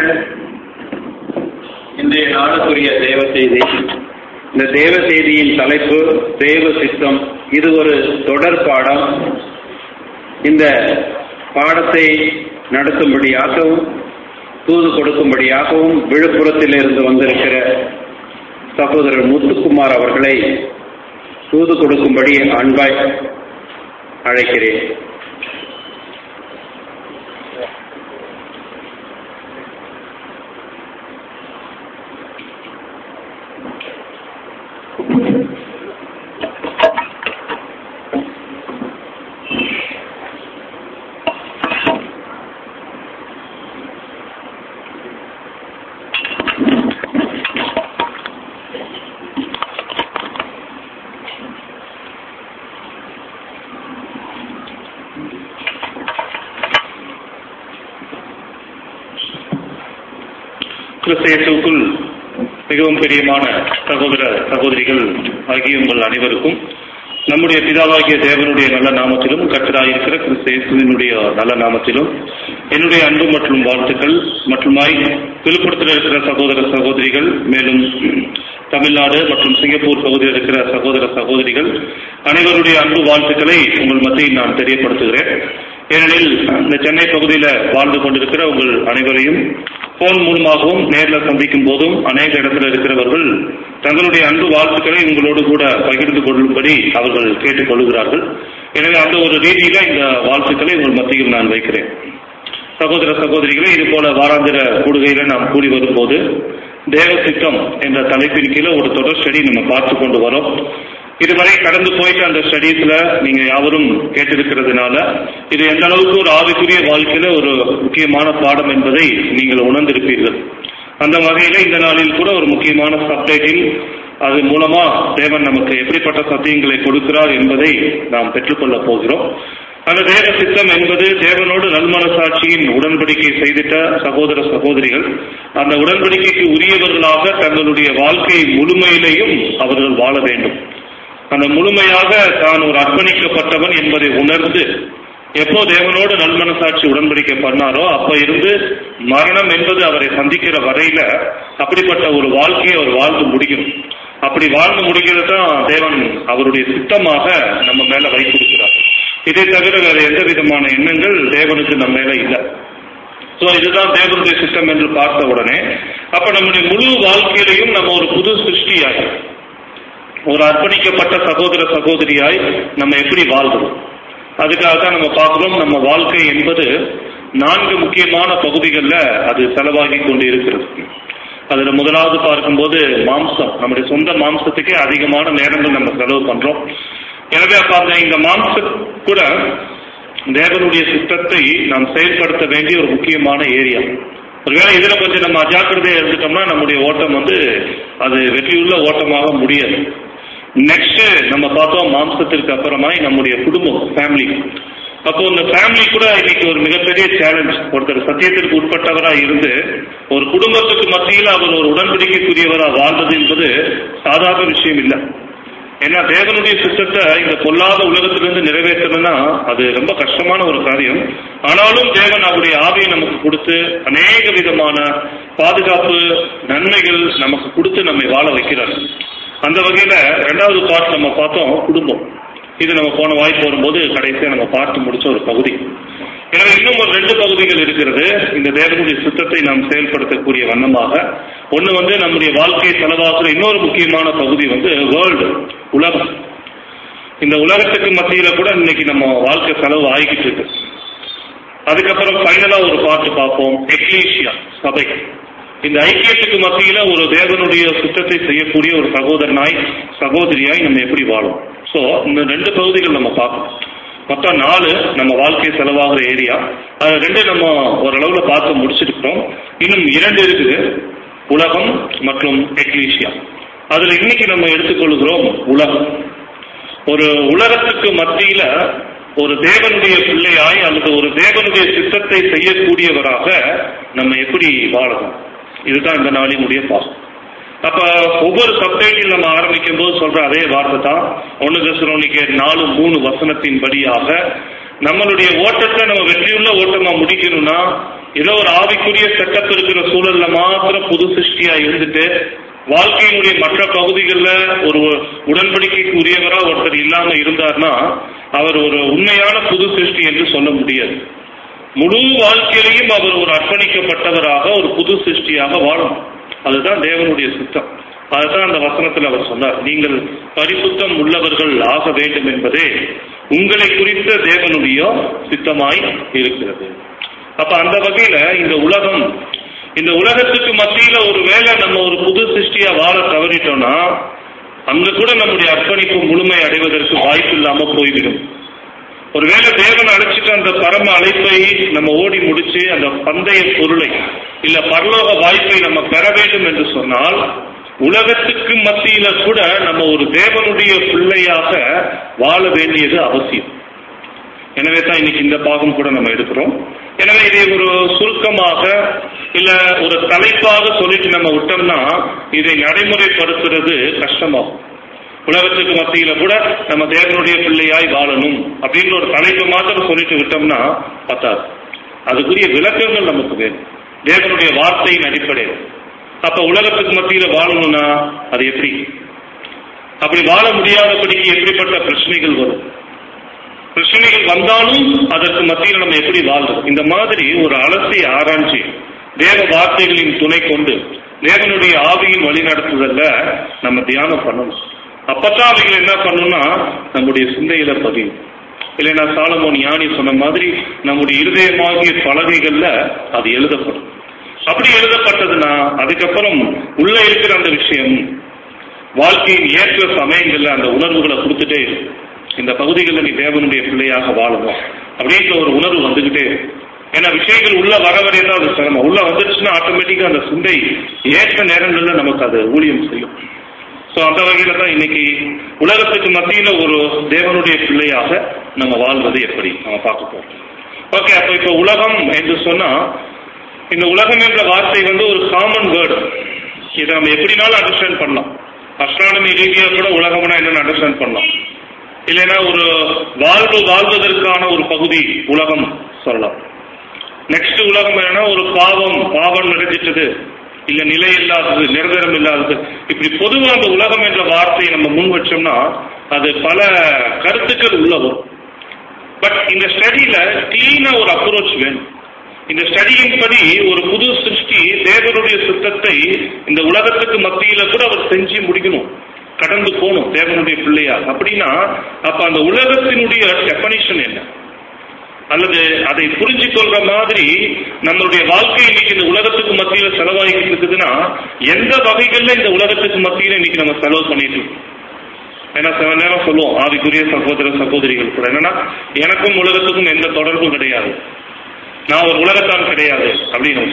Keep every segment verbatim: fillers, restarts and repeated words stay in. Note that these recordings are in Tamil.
வாருங்கள். இன்றைய நாளுக்குரிய தேவ செய்தி. இந்த தேவ செய்தியின் தலைப்பு தேவ சித்தம். இது ஒரு தொடர் பாடம். இந்த பாடத்தை நடத்தும்படியாகவும் தூது கொடுக்கும்படியாகவும் விழுப்புரத்தில் இருந்து வந்திருக்கிற சகோதரர் முத்துக்குமார் அவர்களை தூது கொடுக்கும்படி அன்பாய் அழைக்கிறேன். கிறிஸ்தேசுக்குள் மிகவும் பிரியமான சகோதர சகோதரிகள் ஆகிய உங்கள் அனைவருக்கும் நம்முடைய பிதாவாகிய தேவனுடைய நல்ல நாமத்திலும் கர்த்தராயிருக்கிற கிறிஸ்தேசுவினுடைய நல்ல நாமத்திலும் என்னுடைய அன்பு மற்றும் வாழ்த்துக்கள் மற்றுமாய் விழுப்புரத்தில் இருக்கிற சகோதர சகோதரிகள், மேலும் தமிழ்நாடு மற்றும் சிங்கப்பூர் பகுதியில் இருக்கிற சகோதர சகோதரிகள் அனைவருடைய அன்பு வாழ்த்துக்களை உங்கள் மத்தியில் நான் தெரியப்படுத்துகிறேன். ஏனெனில் இந்த சென்னை பகுதியில் வாழ்ந்து கொண்டிருக்கிற உங்கள் அனைவரையும் போன் மூலமாகவும் நேரில் சந்திக்கும் போதும் அநேக இடத்துல இருக்கிறவர்கள் தங்களுடைய அன்பு வாழ்த்துக்களை உங்களோடு கூட பகிர்ந்து கொள்ளும்படி அவர்கள் கேட்டுக்கொள்கிறார்கள். எனவே அந்த ஒரு ரீதியில இந்த வாழ்த்துக்களை உங்கள் மத்தியில் நான் வைக்கிறேன். சகோதர சகோதரிகளை இது போல வாராந்திர கூடுகையில நாம் கூடி வரும்போது தேவ சித்தம் என்ற தலைப்பின் கீழே ஒரு தொடர் ஸ்டடி நம்ம பார்த்து கொண்டு வரோம். இதுவரை கடந்து போயிட்டு அந்த ஸ்டடீஸ்ல நீங்க யாவரும் கேட்டிருக்கிறதுனால இது எந்த அளவுக்கு ஒரு ஆவிக்குரிய வாழ்க்கையில ஒரு முக்கியமான பாடம் என்பதை நீங்கள் உணர்ந்திருப்பீர்கள். அந்த வகையில இந்த நாளில் கூட ஒரு முக்கியமான சப்டைட்டில், அது மூலமா தேவன் நமக்கு எப்படிப்பட்ட சத்தியங்களை கொடுக்கிறார் என்பதை நாம் பெற்றுக்கொள்ள போகிறோம். அந்த தேவ சித்தம் என்பது தேவனோடு நல்மனசாட்சியின் உடன்படிக்கை செய்திட்ட சகோதர சகோதரிகள் அந்த உடன்படிக்கைக்கு உரியவர்களாக தங்களுடைய வாழ்க்கை முழுமையிலேயும் அவர்கள் வாழ வேண்டும். அந்த முழுமையாக தான் ஒரு அர்ப்பணிக்கப்பட்டவன் என்பதை உணர்ந்து எப்போ தேவனோடு நல்மனசாட்சி உடன்படிக்கை பண்ணாரோ அப்ப இருந்து மரணம் என்பது அவரை சந்திக்கிற வரையில அப்படிப்பட்ட ஒரு வாழ்க்கையை அவர் வாழ்ந்து முடிக்கணும். அப்படி வாழ்ந்து முடிக்கிறது தான் தேவன் அவருடைய சித்தமாக நம்ம மேல வைத்திருக்கிறார். இதை தவிர வேற எந்த விதமான எண்ணங்கள் தேவனுக்கு நம்ம மேல இல்லை. சோ இதுதான் தேவனுடைய சித்தம் என்று பார்த்த உடனே அப்ப நம்முடைய முழு வாழ்க்கையிலையும் நம்ம ஒரு புது சிருஷ்டியாய், ஒரு அர்ப்பணிக்கப்பட்ட சகோதர சகோதரியாய் நம்ம எப்படி வாழ்கிறோம், அதுக்காக தான் நம்ம பார்க்கிறோம். நம்ம வாழ்க்கை என்பது நான்கு முக்கியமான பகுதிகளில் அது செலவாகி கொண்டு இருக்கிறது. அதுல முதலாவது பார்க்கும்போது மாம்சம், நம்முடைய சொந்த மாம்சத்துக்கே அதிகமான நேரங்கள் நம்ம செலவு பண்றோம். எனவே அப்ப அந்த இந்த மாம்சம் கூட தேவனுடைய சித்தத்தை நாம் செயல்படுத்த வேண்டிய ஒரு முக்கியமான ஏரியா. ஒருவேளை இதுல கொஞ்சம் நம்ம அஜாக்கிரதையா இருந்துட்டோம்னா நம்முடைய ஓட்டம் வந்து அது வெற்றியுள்ள ஓட்டமாக முடியாது. நெக்ஸ்ட் நம்ம பார்த்தோம் மாம்சத்திற்கு அப்புறமாய் நம்முடைய குடும்பம், ஃபேமிலி. அப்போ இந்த ஃபேமிலி கூட இன்னைக்கு ஒரு மிகப்பெரிய சேலஞ்ச். ஒருத்தர் சத்தியத்திற்கு உட்பட்டவராக இருந்து ஒரு குடும்பத்துக்கு மத்தியில் அவர் ஒரு உடன்படிக்கைக்குரியவராக வாழ்வது என்பது சாதாரண விஷயம் இல்லை. ஏன்னா தேவனுடைய சித்தத்தை இந்த பொல்லாத உலகத்திலிருந்து நிறைவேற்றணும்னா அது ரொம்ப கஷ்டமான ஒரு காரியம். ஆனாலும் தேவன் அவருடைய ஆவியை நமக்கு கொடுத்து அநேக விதமான பாதுகாப்பு நன்மைகள் நமக்கு கொடுத்து நம்மை வாழ வைக்கிறார். அந்த வகையில இரண்டாவது பார்ட் நம்ம பார்த்தோம் குடும்பம். இது நம்ம போன வாய்ப்பு வரும்போது கடைசியா நம்ம பார்த்து முடிச்ச ஒரு பகுதி. எனவே இன்னும் ஒரு ரெண்டு பகுதிகள் இருக்கிறது இந்த தேவனுடைய சித்தத்தை நாம் செயல்படுத்தக்கூடிய வண்ணமாக. ஒண்ணு வந்து நம்முடைய வாழ்க்கையை செலவாக்குற இன்னொரு முக்கியமான பகுதி வந்து வேர்ல்டு, உலகம். இந்த உலகத்துக்கு மத்தியில கூட இன்னைக்கு நம்ம வாழ்க்கை செலவு ஆகிக்கிட்டு இருக்கு. அதுக்கப்புறம் ஃபைனலா ஒரு பார்த்து பார்ப்போம், எக்லீசியா, சபை. இந்த ஐக்கியத்துக்கு மத்தியில ஒரு தேவனுடைய சித்தத்தை செய்யக்கூடிய ஒரு சகோதரனாய் சகோதரியாய் நம்ம எப்படி வாழும். ஸோ இந்த ரெண்டு பகுதிகள் நம்ம பார்க்கணும். மொத்தம் நாலு நம்ம வாழ்க்கை செலவாகிற ஏரியா. அது ரெண்டு நம்ம ஓரளவுல பார்த்து முடிச்சிருக்கிறோம். இன்னும் இரண்டு இருக்குது, உலகம் மற்றும் எக்லீசியா. அதுல இன்னைக்கு நம்ம எடுத்துக்கொள்கிறோம் உலகம். ஒரு உலகத்துக்கு மத்தியில ஒரு தேவனுடைய பிள்ளையாய் அல்லது ஒரு தேவனுடைய சித்தத்தை செய்யக்கூடியவராக நம்ம எப்படி வாழணும், இதுதான் இந்த நாளினுடைய பாசம். அப்ப ஒவ்வொரு சப்டைட்டில் நம்ம ஆரம்பிக்கும் போது சொல்ற அதே வார்த்தை தான். ஒன்னு தெசலோனிக்கேயர் நாலு மூணு வசனத்தின் படியாக நம்மளுடைய ஓட்டத்தை நம்ம வெற்றியுள்ள ஓட்டமா முடிக்கணும்னா ஏதோ ஒரு ஆவிக்குரிய செட்டப் இருக்கிற சூழல்ல மாத்திரம் புது சிருஷ்டியா இருந்துட்டு வாழ்க்கையினுடைய மற்ற பகுதிகளில் ஒரு உடன்படிக்கைக்கு உரியவரா ஒருத்தர் இல்லாம இருந்தார்னா அவர் ஒரு உண்மையான புது சிருஷ்டி என்று சொல்ல முடியாது. முழு வாழ்க்கையிலையும் அவர் ஒரு அர்ப்பணிக்கப்பட்டவராக ஒரு புது சிருஷ்டியாக வாழும். அதுதான் தேவனுடைய சித்தம். அதுதான் அந்த வசனத்தில் அவர் சொன்னார், நீங்கள் பரிசுத்தம் உள்ளவர்கள் ஆக வேண்டும் என்பதே உங்களை குறித்த தேவனுடைய சித்தமாய் இருக்கிறது. அப்ப அந்த வகையில இந்த உலகம் இந்த உலகத்துக்கு மத்தியில ஒரு வேளை நம்ம ஒரு புது சிருஷ்டியா வாழ தவறிட்டோம்னா அங்க கூட நம்முடைய அர்ப்பணிப்பு முழுமை அடைவதற்கு வாய்ப்பு இல்லாம போய்விடும். ஒருவேளை தேவன் அழைச்சிட்டு அந்த பரம அழைப்பை நம்ம ஓடி முடிச்சு அந்த பந்தய பொருளை இல்ல பரலோக வாய்ப்பை நம்ம பெற வேண்டும் என்று சொன்னால் உலகத்துக்கு மத்தியில கூட நம்ம ஒரு தேவனுடைய பிள்ளையாக வாழ வேண்டியது அவசியம். எனவே தான் இன்னைக்கு இந்த பாகம் கூட நம்ம எடுக்கிறோம். எனவே இதை ஒரு சுருக்கமாக இல்ல ஒரு தலைப்பாக சொல்லிட்டு நம்ம விட்டோம்னா இதை நடைமுறைப்படுத்துறது கஷ்டமாகும். உலகத்துக்கு மத்தியில கூட நம்ம தேவனுடைய பிள்ளையாய் வாழணும் அப்படின்ற ஒரு தலைப்பு மாத்திரம் சொல்லிட்டு விட்டோம்னா பத்தாது. அதுக்குரிய விளக்கங்கள் நமக்கு வேணும் தேவனுடைய வார்த்தையின் அடிப்படையில். அப்ப உலகத்துக்கு மத்தியில வாழணும்னா அது எப்படி, அப்படி வாழ முடியாதபடிக்கு எப்படிப்பட்ட பிரச்சனைகள் வரும், பிரச்சனைகள் வந்தாலும் அதற்கு மத்தியில் நம்ம எப்படி வாழ்றோம், இந்த மாதிரி ஒரு அலசி ஆராய்ச்சி தேவ வார்த்தைகளின் துணை கொண்டு தேவனுடைய ஆவியின் வழி நடத்துதல்ல நம்ம தியானம் பண்ணணும். அப்பதான் அவைகள் என்ன பண்ணணும்னா நம்முடைய சிந்தையில பதியும். இல்லைன்னா சாலமோன் ஞானி சொன்ன மாதிரி நம்முடைய இருதயமாகிய பலகைகள்ல அது எழுதப்படும். அப்படி எழுதப்பட்டதுன்னா அதுக்கப்புறம் உள்ள இருக்கிற அந்த விஷயம் வாழ்க்கையின் ஏற்ற சமயங்கள்ல அந்த உணர்வுகளை கொடுத்துட்டே இருக்கும். இந்த பகுதிகளில் நீ தேவனுடைய பிள்ளையாக வாழணும் அப்படின்ற ஒரு உணர்வு வந்துகிட்டே இருக்கும். ஏன்னா விஷயங்கள் உள்ள வர வரையும் தான் அது சிரமம். உள்ள வந்துடுச்சுன்னா ஆட்டோமேட்டிக்கா அந்த சிந்தை ஏற்ற நேரங்கள்ல நமக்கு அது ஊழியம் செய்யும். ஸோ அந்த வகையில தான் இன்னைக்கு உலகத்துக்கு மத்தியில ஒரு தேவனுடைய பிள்ளையாக நம்ம வாழ்வது எப்படி நம்ம பார்க்க போறோம். ஓகே, அப்போ இப்போ உலகம் என்று சொன்னா இந்த உலகம் என்ற வார்த்தை வந்து ஒரு காமன் வேர்டு. இதை நம்ம எப்படினாலும் அண்டர்ஸ்டாண்ட் பண்ணலாம். அஸ்ட்ரானமி ரீதியாக கூட உலகம்னா என்னன்னு அண்டர்ஸ்டாண்ட் பண்ணலாம். இல்லைன்னா ஒரு வாழ்வு வாழ்வதற்கான ஒரு பகுதி உலகம் சொல்லலாம். நெக்ஸ்ட் உலகம் என்னன்னா ஒரு பாவம் பாவம் நிறைஞ்சிட்டது இல்ல நிலை இல்லாதது நிரந்தரம் இல்லாதது. இப்படி பொதுவாக அந்த உலகம் என்ற வார்த்தையை நம்ம முன் வச்சோம்னா அது பல கருத்துக்கள் உள்ள வரும். பட் இந்த ஸ்டடியில கிளீனா ஒரு அப்ரோச் வேணும். இந்த ஸ்டடியின் படி ஒரு புது சிருஷ்டி தேவனுடைய சித்தத்தை இந்த உலகத்துக்கு மத்தியில கூட அவர் செஞ்சு முடிக்கணும், கடந்து போகணும் தேவனுடைய பிள்ளையா. அப்படின்னா அப்ப அந்த உலகத்தினுடைய டெஃபனிஷன் என்ன, அல்லது அதை புரிஞ்சு கொள்ற மாதிரி நம்மளுடைய வாழ்க்கை இன்னைக்கு இந்த உலகத்துக்கு மத்தியில செலவாகிட்டு இருக்குதுன்னா எந்த வகைகள்ல இந்த உலகத்துக்கு மத்தியில இன்னைக்கு நம்ம செலவு பண்ணிட்டு இருக்கோம். ஏன்னா சில நேரம் சொல்லுவோம் ஆவிக்குரிய சகோதர சகோதரிகள் கூட என்னன்னா எனக்கும் உலகத்துக்கும் எந்த தொடர்பும் கிடையாது, நான் ஒரு உலகத்தான் கிடையாது அப்படின்னு.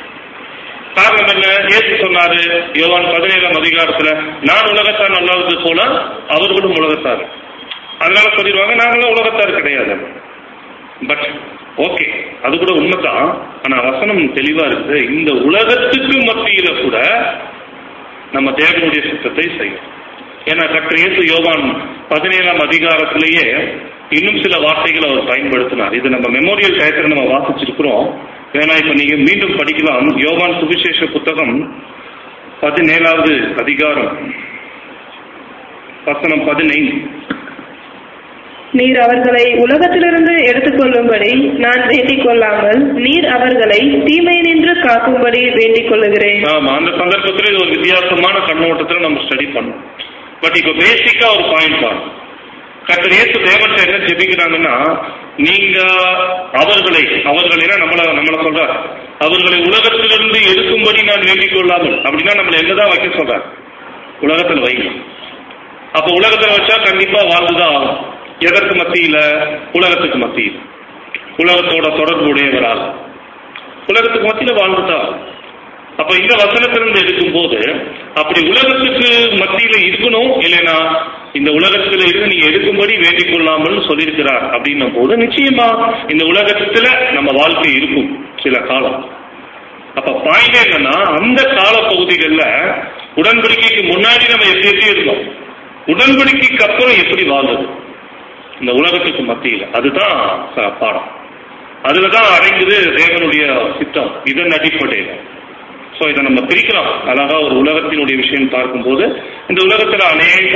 காரணம் என்ன? ஏசு சொன்னாரு யோவான் பதினேழாம் அதிகாரத்துல நான் உலகத்தான் அல்லாதது போல அவர்களும் உலகத்தார். அதனால சொல்லிடுவாங்க நாங்களும் உலகத்தார் கிடையாது. பட் ஓகே, அது கூட உண்மைதான். ஆனா வசனம் தெளிவா இருக்கு, இந்த உலகத்துக்கு மத்தியில கூட நம்ம தேவனுடைய சித்தத்தை செய்யும். ஏன்னா கர்த்தர் இயேசு யோவான் பதினேழாம் அதிகாரத்திலேயே இன்னும் சில வார்த்தைகளை அவர் பயன்படுத்தினார். இது நம்ம மெமோரியல் டயத்தில் நம்ம வாசிச்சிருக்கிறோம். வேணா இப்ப நீங்க மீண்டும் படிக்கலாம். யோவான் சுவிசேஷ புத்தகம் பதினேழாவது அதிகாரம் வசனம் பதினைந்து. நீர் அவர்களை உலகத்திலிருந்து எடுத்துக்கொள்ளும்படி நான் வேண்டிக் கொள்ளாமல் நீர் அவர்களை தீமை நின்று காக்கும்படி வேண்டிக் கொள்ளுகிறேன். ஆமா, அந்த சந்தர்ப்பத்தில் இது ஒரு வித்தியாசமான கண்ணோட்டத்தில் நம்ம ஸ்டடி பண்ணோம். பட் இப்ப பேசிக்கா ஒரு பாயிண்ட் தான். கர்த்தர் இயேசு தேவன்ட்ட என்ன ஜெபிக்கிறாங்கன்னா நீங்க அவர்களை அவர்கள் என்ன நம்மள நம்மள சொல்றார், அவர்களை உலகத்திலிருந்து எடுக்கும்படி நான் வேண்டிக் கொள்ளாமல். அப்படின்னா நம்மள என்னதான் வைக்க சொல்றார், உலகத்தில் வைங்க. அப்ப உலகத்தில் வச்சா கண்டிப்பா வாழ்ந்துதான் ஆகும். எதற்கு மத்தியில? உலகத்துக்கு மத்தியில், உலகத்தோட தொடர்புடையவரால் உலகத்துக்கு மத்தியில வாழ்ந்துதான் ஆகும். அப்ப இந்த வசனத்திலிருந்து எடுக்கும் போது அப்படி உலகத்துக்கு மத்தியில இருக்கணும், இல்லைன்னா இந்த உலகத்துல இருந்து நீங்க எடுக்கும்படி வேண்டிக் கொள்ளாமல் சொல்லியிருக்கிறார் அப்படின்னும் போது நிச்சயமா இந்த உலகத்துல நம்ம வாழ்க்கை இருக்கும் சில காலம். அப்ப பாயிண்ட் என்னன்னா அந்த கால பகுதிகளில் உடன்படிக்கைக்கு முன்னாடி நம்ம எப்படி எப்படி இருந்தோம், உடன்படிக்கைக்கு அப்புறம் எப்படி வாழ்றது இந்த உலகத்துக்கு மத்தியில், அதுதான் பாடம். அதுலதான் அடங்குது தேவனுடைய சித்தம் இதன் அடிப்படையில். ஸோ இதை நம்ம பிரிக்கலாம் அழகா. ஒரு உலகத்தினுடைய விஷயம் பார்க்கும்போது இந்த உலகத்துல அநேக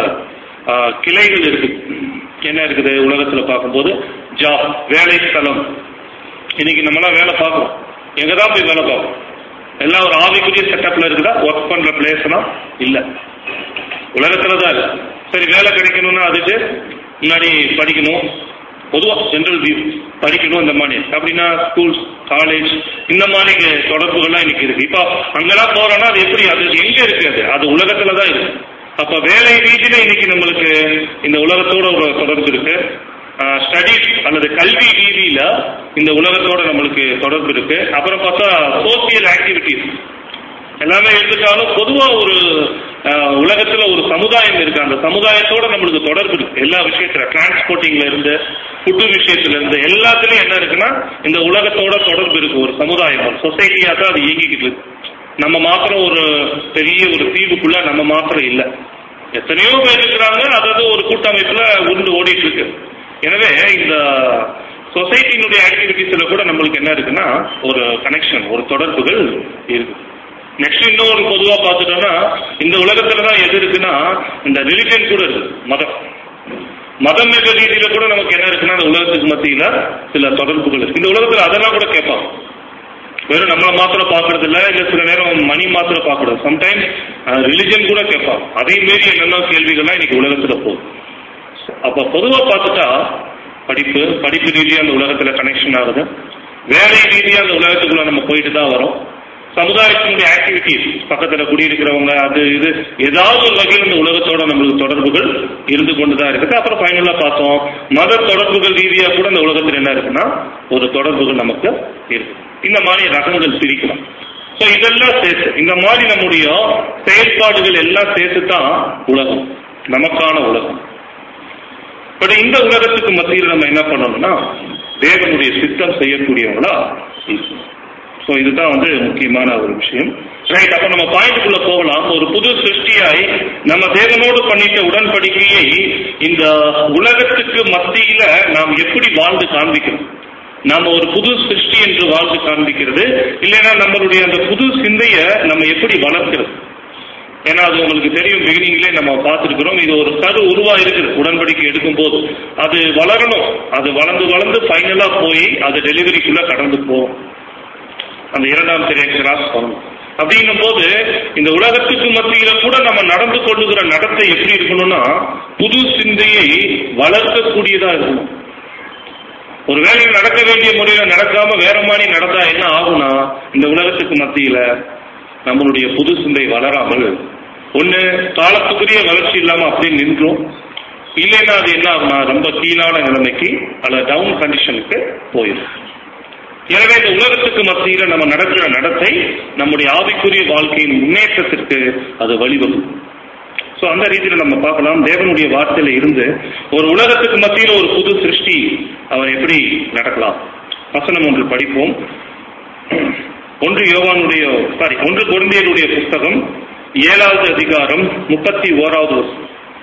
கிளைகள் இருக்கு. என்ன இருக்குது உலகத்துல பார்க்கும்போது? ஜாப், வேலை ஸ்தலம். இன்னைக்கு நம்மளாம் வேலை பார்க்கறோம். எங்கதான் போய் வேலை பார்க்கறோம்? எல்லாம் ஒரு ஆவிக்குரிய செட்டப்ல இருக்குதா? ஒர்க் பண்ற பிளேஸ்னா இல்ல, உலகத்துலதான் இல்ல. சரி, வேலை கிடைக்கணும்னா அதுக்கு முன்னாடி படிக்கணும். பொதுவா ஜெனரல் வியூ படிக்கணும் இந்த மாதிரி. அப்படின்னா ஸ்கூல்ஸ், காலேஜ் இந்த மாதிரி தொடர்புகள்லாம் இன்னைக்கு இருக்கு. இப்போ அங்கெல்லாம் போறோம்னா அது எப்படி? அது எங்க இருக்கு? அது அது உலகத்துலதான் இருக்கு. அப்ப வேலை ரீதியில இன்னைக்கு நம்மளுக்கு இந்த உலகத்தோட ஒரு தொடர்பு இருக்கு. ஸ்டடீஸ் அல்லது கல்வி ரீதியில இந்த உலகத்தோட நம்மளுக்கு தொடர்பு இருக்கு. அப்புறம் பார்த்தா சோசியல் ஆக்டிவிட்டிஸ் எல்லாமே எடுத்துட்டாலும் பொதுவா ஒரு உலகத்துல ஒரு சமுதாயம் இருக்கு. அந்த சமுதாயத்தோட நம்மளுக்கு தொடர்பு இருக்கு. எல்லா விஷயத்துல, டிரான்ஸ்போர்ட்டிங்ல இருந்து ஃபுட்டு விஷயத்துல இருந்து எல்லாத்துலயும் என்ன இருக்குன்னா இந்த உலகத்தோட தொடர்பு இருக்கு. ஒரு சமுதாயம், ஒரு சொசைட்டியா தான் அது இயங்கிக்கிட்டு இருக்கு. நம்ம மாத்திரம் ஒரு பெரிய ஒரு தீவுக்குள்ள நம்ம மாத்திரம் இல்லை, எத்தனையோ பேர் இருக்கிறாங்க. அதாவது ஒரு கூட்டமைப்புல உருண்டு ஓடிட்டு இருக்கு. எனவே இந்த சொசைட்டியினுடைய ஆக்டிவிட்டிஸ்ல கூட நம்மளுக்கு என்ன இருக்குன்னா ஒரு கனெக்ஷன், ஒரு தொடர்புகள் இருக்கு. நெக்ஸ்ட் இன்னொரு பொதுவா பார்த்துட்டோம்னா இந்த உலகத்துலதான் எது இருக்குன்னா இந்த ரிலிஜன் கூட இருக்கு. மதம் மதம் என்ற ரீதியில கூட நமக்கு என்ன இருக்குன்னா இந்த உலகத்துக்கு மத்தியில சில தொடர்புகள் இருக்கு. இந்த உலகத்துல அதெல்லாம் கூட கேட்பாங்க. வெறும் நம்மளை மாத்திரம் பாக்குறது இல்ல, இல்ல சில நேரம் மணி மாத்திரம் பாக்குறது. சம்டைம்ஸ் ரிலிஜன் கூட கேட்பாங்க. அதே மாரி என்னென்ன கேள்விகள்லாம் இன்னைக்கு உலகத்துல போகுது. அப்ப பொதுவா பார்த்துட்டா படிப்பு படிப்பு ரீதியா அந்த உலகத்துல கனெக்ஷன் ஆகுது. வேலை ரீதியா அந்த உலகத்துக்குள்ள நம்ம போயிட்டு தான் வரோம். சமுதாயத்தினுடைய ஆக்டிவிட்டிஸ், பக்கத்துல குடியிருக்கிறவங்க, அது இது ஏதாவது ஒரு வகையில் இந்த உலகத்தோட நம்மளுக்கு தொடர்புகள் இருந்து கொண்டுதான் இருக்குது. அப்புறம் ஃபைனலா பார்த்தோம் மத தொடர்புகள் ரீதியா கூட இந்த உலகத்தில் என்ன இருக்குன்னா ஒரு தொடர்புகள் நமக்கு இருக்கு. இந்த மாதிரி ரகங்கள் பிரிக்கலாம். ஸோ இதெல்லாம் சேர்த்து இந்த மாதிரி நம்முடைய செயல்பாடுகள் எல்லாம் சேர்த்து தான் உலகம், நமக்கான உலகம். பட் இந்த உலகத்துக்கு மத்தியில் நம்ம என்ன பண்ணணும்னா தேவனுடைய சித்தம் செய்யக்கூடியவங்களா இருக்கணும். ஸோ இதுதான் வந்து முக்கியமான ஒரு விஷயம். ரைட், அப்ப நம்ம பாயிண்ட்டுக்குள்ள போகலாம். ஒரு புது சிருஷ்டியாய் நம்ம தேவனோடு பண்ணிட்ட உடன்படிக்கையை இந்த உலகத்துக்கு மத்தியில நாம் எப்படி வாழ்ந்து காண்பிக்கிறோம்? நாம ஒரு புது சிருஷ்டி என்று வாழ்ந்து காண்பிக்கிறது இல்லைன்னா நம்மளுடைய அந்த புது சிந்தைய நம்ம எப்படி வளர்க்கிறது? ஏன்னா அது உங்களுக்கு தெரியும், பிகினிங்லே நம்ம பார்த்துருக்கிறோம். இது ஒரு கரு உருவா இருக்குது. உடன்படிக்கை எடுக்கும் போது அது வளரணும். அது வளர்ந்து வளர்ந்து ஃபைனலா போய் அது டெலிவரிக்குள்ள கடந்து போகும். அந்த இரண்டாம் திரையை கிராஸ் பண்ணணும். அப்படின்னும் போது இந்த உலகத்துக்கு மத்தியில கூட நம்ம நடந்து கொள்ளுகிற நடத்தை எப்படி இருக்கணும்னா புது சிந்தையை வளர்க்கக்கூடியதா இருக்கணும். ஒரு வேலை நடக்க வேண்டிய முறையில நடக்காம வேற மாதிரி நடந்தா என்ன ஆகும்னா இந்த உலகத்துக்கு மத்தியில நம்மளுடைய புது சிந்தை வளராமல் ஒண்ணு காலத்துக்குரிய வளர்ச்சி இல்லாம அப்படியே நின்றோம். இல்லைன்னா அது என்ன ஆகும்னா ரொம்ப கீழான நிலைமைக்கு அல்லது டவுன் கண்டிஷனுக்கு போயிடும். எனவே இந்த உலகத்துக்கு மத்தியில நம்ம நடக்கிற நடத்தை நம்முடைய ஆவிக்குரிய வாழ்க்கையின் முன்னேற்றத்திற்கு அது வழிவகும். ஸோ அந்த ரீதியில நம்ம பார்க்கலாம். தேவனுடைய வார்த்தையில இருந்து ஒரு உலகத்துக்கு மத்தியில ஒரு புது சிருஷ்டி அவர் எப்படி நடக்கலாம். வசனம் ஒன்று படிப்போம். ஒன்று யோவானுடைய சாரி ஒன்று கொரிந்தியருடைய புஸ்தகம் ஏழாவது அதிகாரம் முப்பத்தி ஓராவது வருஷம்.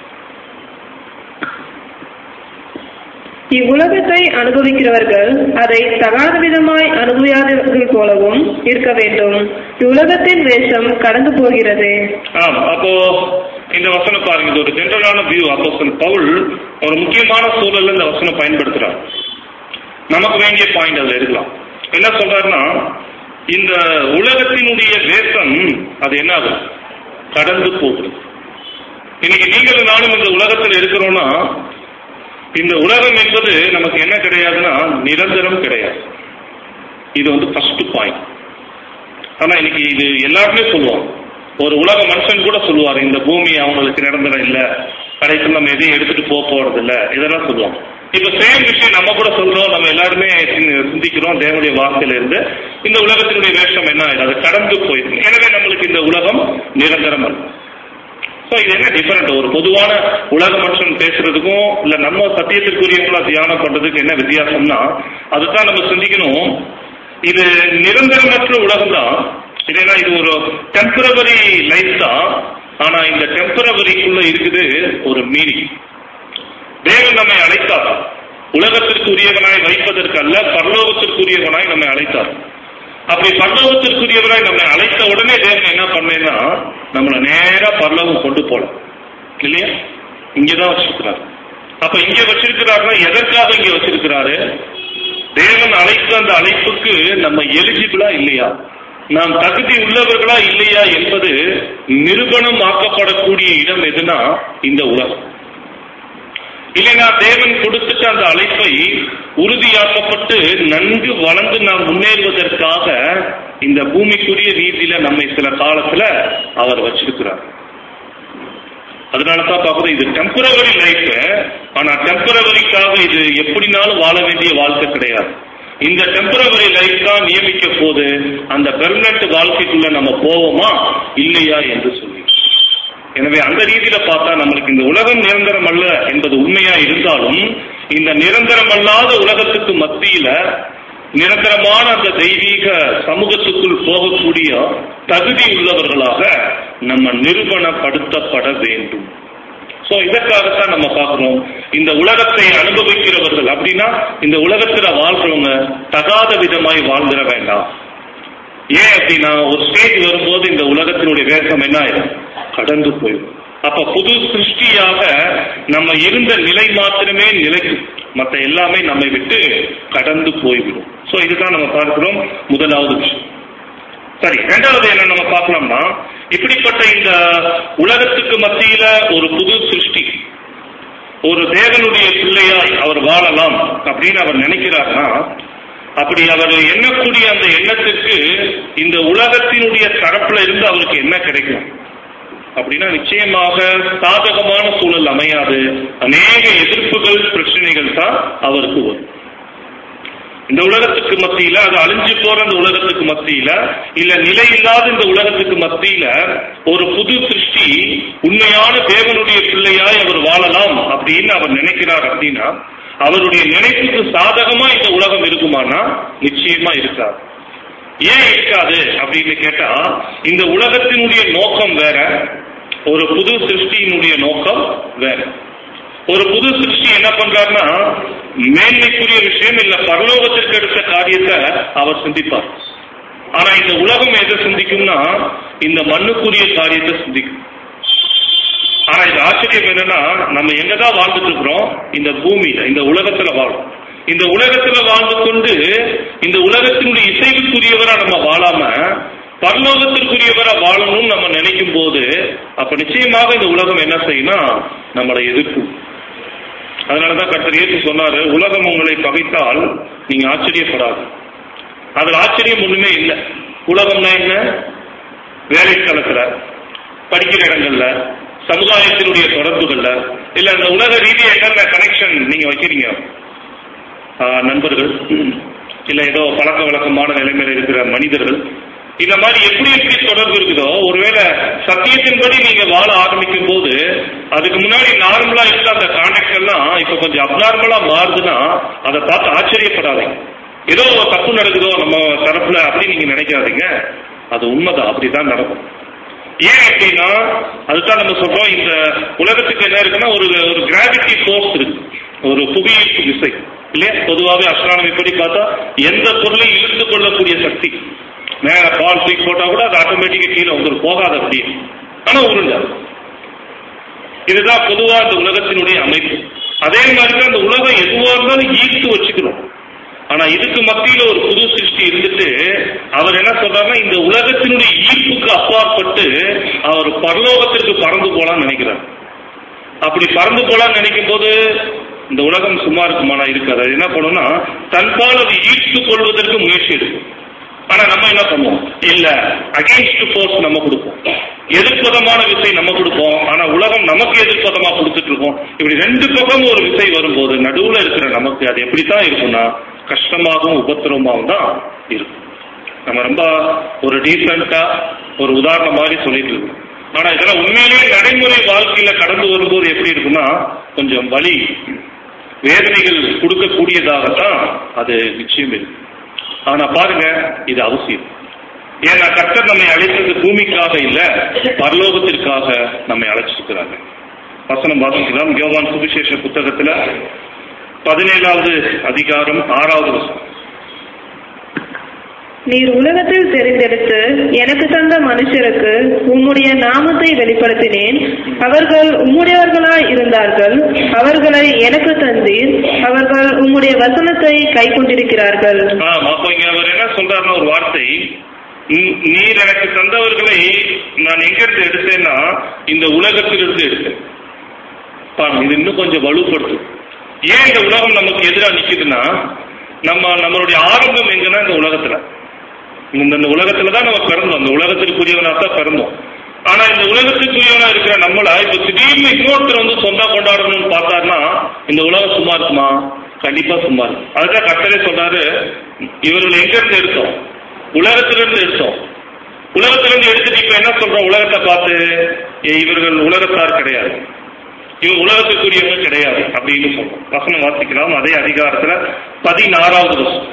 இவ்வுலகத்தை அனுபவிக்கிறவர்கள் அதை தகாத விதமாய் அனுபவியாதவர்கள் போலவும் இருக்க வேண்டும். இவ்வுலகத்தின் வேஷம் கடந்து போகிறது. ஆம், அப்போ இந்த வசனம் பாருங்க, இது ஒரு ஜெனரலான வியூ. அப்போ பவுல் ஒரு முக்கியமான சூழல்ல இந்த வசனம் பயன்படுத்துறார். நமக்கு வேண்டிய பாயிண்ட் அதுல இருக்கலாம். என்ன சொல்றாருன்னா இந்த உலகத்தினுடைய வேஷம் அது என்ன ஆகும்? கடந்து போகுது. இன்னைக்கு நீங்களும் நானும் இந்த உலகத்தில் இருக்கிறோம்னா இந்த உலகம் என்பது நமக்கு என்ன கிடையாதுன்னா நிரந்தரம் கிடையாது. இது வந்து ஃபர்ஸ்ட் பாயிண்ட். ஆனா இன்னைக்கு இது எல்லாருமே சொல்லுவாங்க. ஒரு உலக மனுஷன் கூட சொல்லுவார் இந்த பூமி அவங்களுக்கு நிரந்தரம் இல்லை, கடைசியில் நம்ம எதையும் எடுத்துட்டு போக போறது இல்லை, இதெல்லாம் சொல்லுவாங்க. இப்ப சேம் விஷயம் நம்ம கூட சொல்றோம். நம்ம எல்லாருமே சிந்திக்கிறோம் தேவனுடைய வார்த்தையில இருந்து இந்த உலகத்தினுடைய வேஷம் என்ன ஆயிடும்? அது கடந்து போயிடும். எனவே நம்மளுக்கு இந்த உலகம் நிரந்தரம் அல்ல. இது என்ன டிஃபரெண்ட்? ஒரு பொதுவான உலக மனுஷன் பேசுறதுக்கும் இல்ல நம்ம சத்தியத்திற்குரியவங்களா தியானம் பண்றதுக்கு என்ன வித்தியாசம்னா அதுதான் நம்ம சிந்திக்கணும். இது நிரந்தரமற்ற உலகம் தான். இல்லைன்னா இது ஒரு டெம்பரவரி லைஃப் தான். ஆனா இந்த டெம்பரவரிக்குள்ள இருக்குது ஒரு மீனிங். தேவன் நம்மை அழைத்தார். உலகத்திற்குரியவனாய் வைப்பதற்கு அல்ல, பரலோகத்திற்குரியவனாய் நம்மை அழைத்தார். அப்படி பரலோகத்திற்குரியவராய் நம்மை அழைத்த உடனே தேவன் என்ன பண்ணேன்னா நம்மளை நேரா பரலோகம் கொண்டு போலாம் இல்லையா? இங்கதான் வச்சிருக்கிறார். அப்ப இங்க வச்சிருக்கிறாருன்னா எதற்காக இங்க வச்சிருக்கிறாரு? தேவன் அழைத்த அந்த அழைப்புக்கு நம்ம எலிஜிபிளா இல்லையா, நாம் தகுதி உள்ளவர்களா இல்லையா என்பது நிரூபணம் ஆக்கப்படக்கூடிய இடம் எதுனா இந்த உலகம். இல்லைன்னா தேவன் கொடுத்துட்டு அந்த அழைப்பை உறுதியாக்கப்பட்டு நன்கு வளர்ந்து நாம் முன்னேறுவதற்காக இந்த பூமிக்குரிய ரீதியில நம்மை சில காலத்துல அவர் வச்சிருக்கிறார். அதனாலதான் பார்க்கணும், இது டெம்பரவரி லைஃப். ஆனா டெம்பரவரிக்காக இது எப்படினாலும் வாழ வேண்டிய வாழ்க்கை கிடையாது. இந்த டெம்பரவரி லைஃப் தான் நியமிக்க போது அந்த பெர்மனன்ட் வாழ்க்கைக்குள்ள நம்ம போவோமா இல்லையா என்று சொல்லி. எனவே அந்த ரீதியில பார்த்தா நம்மளுக்கு இந்த உலகம் நிரந்தரம் அல்ல என்பது உண்மையா இருந்தாலும் இந்த நிரந்தரம் அல்லாத உலகத்துக்கு மத்தியில நிரந்தரமான அந்த தெய்வீக சமூகத்துக்குள் போகக்கூடிய தகுதி உள்ளவர்களாக நம்ம நிரூபணப்படுத்தப்பட வேண்டும். சோ இதற்காகத்தான் நம்ம பார்க்கிறோம், இந்த உலகத்தை அனுபவிக்கிறவர்கள் அப்படின்னா இந்த உலகத்துல வாழ்றவங்க தகாத விதமாய் வாழ்ந்துட வேண்டாம். ஏன் அப்படின்னா ஒரு ஸ்டேஜ் வரும்போது இந்த உலகத்தினுடைய வேகம் என்ன ஆயிடும், கடந்து போயிடும். அப்ப புது சிருஷ்டியாக நம்ம இருந்த நிலை மாத்திரமே நிலைக்கும், மற்ற எல்லாமே நம்மை விட்டு கடந்து போய்விடும். சோ இதுதான் நம்ம பார்க்கிறோம் முதலாவது விஷயம். சரி, இரண்டாவது என்ன நம்ம பார்க்கலாம்னா, இப்படிப்பட்ட இந்த உலகத்துக்கு மத்தியில ஒரு புது சிருஷ்டி ஒரு தேவனுடைய பிள்ளையாய் அவர் வாழலாம் அப்படின்னு அவர் நினைக்கிறார்னா, அப்படி அவர் எண்ணக்கூடிய அந்த எண்ணத்திற்கு இந்த உலகத்தினுடைய தரப்புல இருந்து அவருக்கு என்ன கிடைக்கும் அப்படின்னா நிச்சயமாக சாதகமான சூழல் அமையாது. அநேக எதிர்ப்புகள் பிரச்சனைகள் தான் அவருக்கு வரும். இந்த உலகத்துக்கு மத்தியில, அது அழிஞ்சு போற அந்த உலகத்துக்கு மத்தியில, இல்ல நிலை இல்லாத இந்த உலகத்துக்கு மத்தியில ஒரு புது சிருஷ்டி உண்மையான தேவனுடைய பிள்ளையாய் அவர் வாழலாம் அப்படின்னு அவர் நினைக்கிறார். அப்படின்னா அவருடைய நினைப்புக்கு சாதகமா இந்த உலகம் இருக்குமானா நிச்சயமா இருக்காது. ஏன் இருக்காது அப்படின்னு கேட்டா, இந்த உலகத்தினுடைய நோக்கம் வேற, ஒரு புது சிருஷ்டியினுடைய நோக்கம் வேற. ஒரு புது சிருஷ்டி என்ன பண்றாருன்னா மேன்மைக்குரிய விஷயம் இல்ல பரலோகத்திற்கு எடுத்த காரியத்தை அவர் சிந்திப்பார். ஆனா இந்த உலகம் எதை சிந்திக்கும்னா இந்த மண்ணுக்குரிய காரியத்தை சிந்திக்கும். ஆனா இது ஆச்சரியம் என்னன்னா, நம்ம எங்கதான் வாழ்ந்துட்டு இருக்கிறோம், இந்த பூமியில இந்த உலகத்துல வாழும். இந்த உலகத்துல வாழ்ந்து கொண்டு இந்த உலகத்தினுடைய இசைவுக்குரியவரா நம்ம வாழாம பரலோகத்திற்குரியவரா வாழணும்னு நம்ம நினைக்கும் போது அப்ப நிச்சயமாக இந்த உலகம் என்ன செய்யணும், நம்மளை எதிர்க்கும். அதனாலதான் கர்த்தர் இயேசு சொன்னாரு, உலகம் உங்களை பகைத்தால் நீங்க ஆச்சரியப்படாது. அதுல ஆச்சரியம் ஒண்ணுமே இல்லை. உலகம்னா என்ன, வேலை ஸ்தலத்துல, படிக்கிற இடங்கள்ல, சமுதாயத்தினுடைய தொடர்புகள்ல, இல்ல அந்த உலக ரீதியா என்னென்ன கனெக்ஷன் நீங்க வைக்கிறீங்க, நண்பர்கள், இல்ல ஏதோ பழக்க வழக்கமான நிலைமையில இருக்கிற மனிதர்கள், இந்த மாதிரி எப்படி எப்படி தொடர்பு இருக்குதோ, ஒருவேளை சத்தியத்தின்படி நீங்க வாழ ஆரம்பிக்கும் போது அதுக்கு முன்னாடி நார்மலா இருக்க அந்த கான்டாக்ட் எல்லாம் இப்ப கொஞ்சம் அப்நார்மலா மாறுதுன்னா அதை பார்த்து ஆச்சரியப்படாதீங்க. ஏதோ தப்பு நடக்குதோ நம்ம தரப்புல அப்படின்னு நீங்க நினைக்காதீங்க, அது உண்மைதான், அப்படிதான் நடக்கும். ஏன் அப்படின்னா அதுதான் நம்ம சொல்றோம், இந்த உலகத்துக்கு என்ன இருக்குன்னா ஒரு ஒரு கிராவிட்டி ஃபோர்ஸ் இருக்கு, ஒரு புவியீர்ப்பு விசை இல்லையா. பொதுவாகவே அஸ்ட்ரானமி படி பார்த்தா எந்த பொருளையும் இழுத்து கொள்ளக்கூடிய சக்தி, மேல பால் தூக்கி போட்டா கூட அது ஆட்டோமேட்டிக்கா கீழே உங்களுக்கு போகாது அப்படியே, ஆனா உருண்டா. இதுதான் பொதுவா இந்த உலகத்தினுடைய அமைப்பு. அதே மாதிரி அந்த உலகம் எதுவா இருந்தாலும் ஈர்த்து வச்சுக்கணும். ஆனா இதுக்கு மத்தியில ஒரு புது சிருஷ்டி இருந்துட்டு அவர் என்ன சொல்றாருன்னா, இந்த உலகத்தினுடைய ஈர்ப்புக்கு அப்பாற்பட்டு அவர் பரலோகத்திற்கு பறந்து போலான்னு நினைக்கிறார். அப்படி பறந்து போலான்னு நினைக்கும் போது இந்த உலகம் சும்மா இருக்குமானா இருக்காது. அது என்ன பண்ணும்னா தன்பால் அது ஈர்த்து கொள்வதற்கு முயற்சி எடுக்கும். ஆனா நம்ம என்ன பண்ணுவோம், இல்ல அகைன்ஸ்ட் ஃபோர்ஸ் நம்ம கொடுப்போம், எதிர்ப்பதமான விசை நம்ம கொடுப்போம். ஆனா உலகம் நமக்கு எதிர்ப்பதமா கொடுத்துட்டு இருக்கோம். இப்படி ரெண்டு பக்கமும் ஒரு விசை வரும்போது நடுவுல இருக்கிற நமக்கு அது எப்படித்தான் இருக்கும்னா கஷ்டமாகவும் உபத்திரமாகவும் தான் இருக்கும். நம்ம ரொம்ப ஒரு டீசெண்டா ஒரு உதாரணம் மாதிரி சொல்லிட்டு இருக்கோம். ஆனா இதெல்லாம் உண்மையிலேயே நடைமுறை வாழ்க்கையில கடந்து வரும்போது எப்படி இருக்குன்னா கொஞ்சம் வலி வேதனைகள் கொடுக்கக்கூடியதாகத்தான் அது நிச்சயம் இருக்கு. ஆனா பாருங்க, இது அவசியம். ஏன்னா கர்த்தர் நம்மை அழைத்தது பூமிக்காக இல்ல, பரலோகத்திற்காக நம்மை அழைச்சிருக்கிறாங்க. வசனம் வாசிக்கலாம், யோவான் சுவிசேஷ புத்தகத்துல பதினேழாவது அதிகாரம் ஆறாவது வசனம். நீர் உலகத்தில் தெரிந்தெடுத்து எனக்கு தந்த மனுஷருக்கு உம்முடைய நாமத்தை வெளிப்படுத்தினேன். அவர்கள் உம்முடையவர்களாய் இருந்தார்கள். அவர்களை எனக்கு தந்தீர். அவர்கள் உம்முடைய வசனத்தை கை கொண்டிருக்கிறார்கள். அப்ப இங்க அவர் என்ன சொல்றாருன்னா ஒரு வார்த்தை, நீர் எனக்கு தந்தவர்களை நான் எங்க இருந்து எடுத்தேன்னா இந்த உலகத்திலிருந்து எடுத்தேன். இது இன்னும் கொஞ்சம் வலுப்படுத்தும். ஏன் இந்த உலகம் நமக்கு எதிராக நிக்குதுன்னா, நம்ம நம்மளுடைய ஆரம்பம் எங்கன்னா இந்த உலகத்துல இந்த உலகத்துலதான் நம்ம பிறந்தோம். அந்த உலகத்திற்குரியவனா தான் பிறந்தோம். ஆனா இந்த உலகத்திற்குரியவனா இருக்கிற நம்மள இப்ப திடீர்னு இன்னொருத்தர் வந்து சொந்தா கொண்டாடணும்னு பார்த்தாருன்னா இந்த உலகம் சும்மா இருக்குமா? கண்டிப்பா சும்மா இருக்கும். அதுதான் கர்த்தரே சொல்றாரு, இவர்கள் எங்க இருந்து எடுத்தோம்? உலகத்திலிருந்து எடுத்தோம். உலகத்திலிருந்து எடுத்துட்டு இப்ப என்ன சொல்றோம்? உலகத்தை பார்த்து இவர்கள் உலகத்தார் கிடையாது, இவங்க உலகத்துக்குரியவங்க கிடையாது அப்படின்னு சொல்றோம். வசனம் வாசிக்கலாம். அதே அதிகாரத்துல பதினாறாவது வசனம்.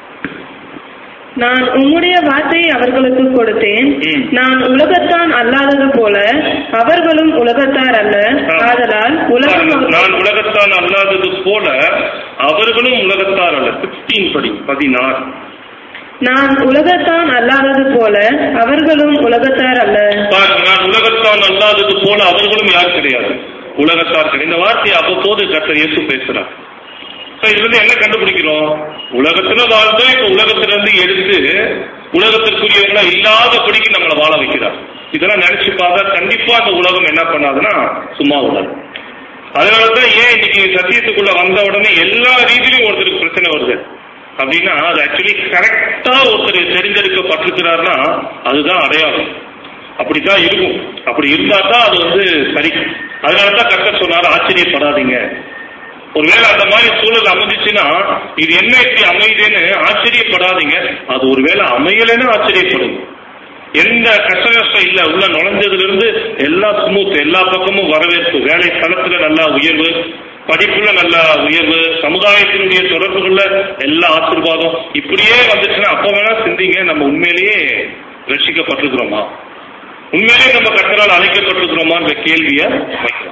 நான் உம்முடைய வார்த்தையை அவர்களுக்கு கொடுத்தேன். நான் உலகத்தான் அல்லாதது போல அவர்களும் உலகத்தார் அல்ல. ஆதலால் உலகம் நான் உலகத்தான் அல்லாதது போல அவர்களும் உலகத்தார் அல்ல. சிக்ஸ்டீன் படி பதினாறு. நான் உலகத்தான் அல்லாதது போல அவர்களும் உலகத்தார் அல்ல. நான் உலகத்தான் அல்லாதது போல அவர்களும் யார் கிடையாது? உலகத்தார் கிடையாது. இந்த வார்த்தையை அவ்வப்போது கர்த்தர் இயேசு பேசுறார். இதுல இருந்து என்ன கண்டுபிடிக்கிறோம்? உலகத்துல வாழ்ந்து இப்ப உலகத்துல இருந்து எடுத்து உலகத்திற்குரியவங்களா இல்லாதபடிக்கு நம்மளை வாழ வைக்கிறார். இதெல்லாம் நினைச்சு பார்த்தா கண்டிப்பா அந்த உலகம் என்ன பண்ணாதுன்னா சும்மா உள்ளது. அதனாலதான் ஏன் இன்னைக்கு சத்தியத்துக்குள்ள வந்த உடனே எல்லா ரீதியிலும் ஒருத்தருக்கு பிரச்சனை வருது அப்படின்னா, அது ஆக்சுவலி கரெக்டா ஒருத்தர் தெரிஞ்செடுக்கப்பட்டிருக்கிறாருன்னா அதுதான் அடையாளம். அப்படித்தான் இருக்கும். அப்படி இருந்தா தான் அது வந்து சரி. அதனாலதான் கர்த்தர் சொன்னாரு, ஆச்சரியப்படாதீங்க. ஒருவேளை அந்த மாதிரி சூழல் அமைஞ்சிச்சுன்னா இது என்ன இப்படி அமையுதுன்னு ஆச்சரியப்படாதீங்க. அது ஒருவேளை அமையலன்னு ஆச்சரியப்படுங்க. எந்த கஷ்ட நஷ்டம் இல்ல, உள்ள நுழைஞ்சதுல இருந்து எல்லா ஸ்மூத், எல்லா பக்கமும் வரவேற்பு, வேலை ஸ்தலத்துல நல்ல உயர்வு, படிப்புல நல்ல உயர்வு, சமுதாயத்தினுடைய தொடர்புகள்ல எல்லா ஆசீர்வாதம், இப்படியே வந்துச்சுன்னா அப்ப வேணா சிந்திங்க, நம்ம உண்மையிலேயே ரட்சிக்கப்பட்டிருக்கிறோமா, உண்மையிலேயே நம்ம கர்த்தரால் அழைக்கப்பட்டிருக்கிறோமான்ற கேள்விய வைக்கலாம்.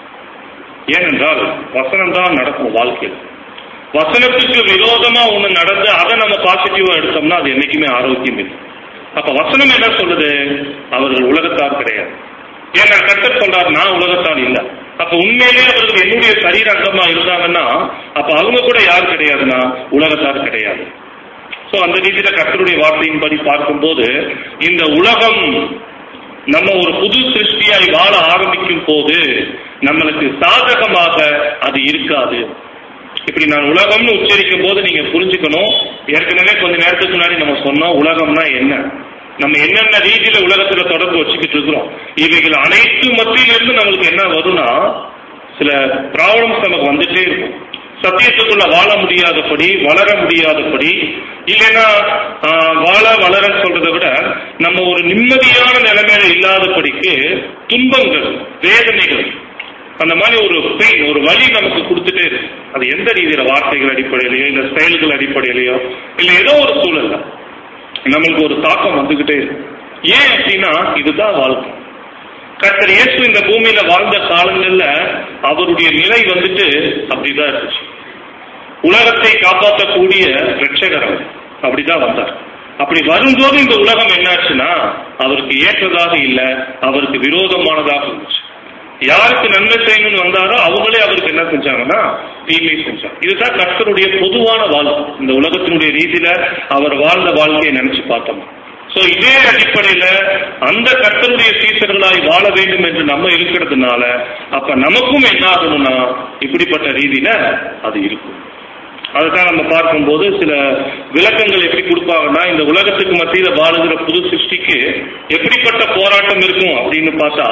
ஏனென்றால் வசனம் தான் நடக்கும் வாழ்க்கையில். வசனத்துக்கு விரோதமா ஒண்ணு நடந்து அதை நம்ம பாசிட்டிவா எடுத்தோம்னா அது என்னைக்குமே ஆரோக்கியம் இல்லை. அப்ப வசனம் என்ன சொல்லுது? அவர்கள் உலகத்தார் கிடையாது. ஏன்னா கர்த்தர் சொல்றாரு, நான் உலகத்தார் இல்லை. அப்ப உண்மையிலேயே அவர்கள் என்னுடைய சரீர அங்கமா இருந்தாங்கன்னா அப்ப அவங்க கூட யார் கிடையாதுன்னா உலகத்தார் கிடையாது. சோ அந்த ரீதியில கர்த்தருடைய வார்த்தையின்படி பார்க்கும்போது இந்த உலகம் நம்ம ஒரு புது சிருஷ்டியாய் வாழ ஆரம்பிக்கும் போது நம்மளுக்கு சாதகமாக அது இருக்காது. இப்படி நான் உலகம்னு உச்சரிக்கும் போது நீங்க புரிஞ்சுக்கணும். ஏற்கனவே கொஞ்ச நேரத்துக்கு முன்னாடி நம்ம சொன்னோம் உலகம்னா என்ன, நம்ம என்னென்ன ரீதியில உலகத்துல தொடர்பு வச்சுக்கிட்டு இருக்கிறோம். இவைகள் அனைத்து மத்தியிலிருந்து நம்மளுக்கு என்ன வரும்னா சில ப்ராப்ளம்ஸ் நமக்கு வந்துட்டே இருக்கும். சத்தியத்துக்குள்ள வாழ முடியாதபடி, வளர முடியாதபடி, இல்லைன்னா வாழ வளர சொல்றதை விட நம்ம ஒரு நிம்மதியான நிலைமையில இல்லாதபடிக்கு துன்பங்கள், வேதனைகள், அந்த மாதிரி ஒரு பெயின், ஒரு வலி நமக்கு கொடுத்துட்டே இருக்கு. அது எந்த ரீதியில, வார்த்தைகள் அடிப்படையிலையோ இல்ல செயல்கள் அடிப்படையிலையோ இல்ல ஏதோ ஒரு சூழல்ல நம்மளுக்கு ஒரு தாக்கம் வந்துகிட்டே இருக்கு. ஏன் அப்படின்னா இதுதான் வாழ்க்கை. கர்த்தர் இயேசு இந்த பூமியில வாழ்ந்த காலங்கள்ல அவருடைய நிலை வந்துட்டு அப்படிதான் இருந்துச்சு. உலகத்தை காப்பாற்றக்கூடிய ரட்சகர் அவர் அப்படிதான் வந்தார். அப்படி வரும்போது இந்த உலகம் என்னாச்சுன்னா அவருக்கு ஏற்றதாக இல்லை, அவருக்கு விரோதமானதாக இருந்துச்சு. யாருக்கு நன்மை செய்யணும்னு வந்தாரோ அவங்களே அவருக்கு என்ன செஞ்சாங்கன்னா தீமை செஞ்சாங்க. இதுதான் கர்த்தருடைய பொதுவான வாழ்க்கை. இந்த உலகத்தினுடைய ரீதியில அவர் வாழ்ந்த வாழ்க்கையை நினைச்சு பார்த்தோம். சோ இதே அடிப்படையில அந்த கர்த்தருடைய சீசர்களாய் வாழ வேண்டும் என்று நம்ம இருக்கிறதுனால அப்ப நமக்கும் என்ன ஆகணும்னா இப்படிப்பட்ட ரீதியில அது இருக்கும். அதுதான் நம்ம பார்க்கும்போது சில விளக்கங்கள் எப்படி கொடுப்பாங்கன்னா, இந்த உலகத்துக்கு மத்தியில வாழுகிற புது சிருஷ்டிக்கு எப்படிப்பட்ட போராட்டம் இருக்கும் அப்படின்னு பார்த்தா,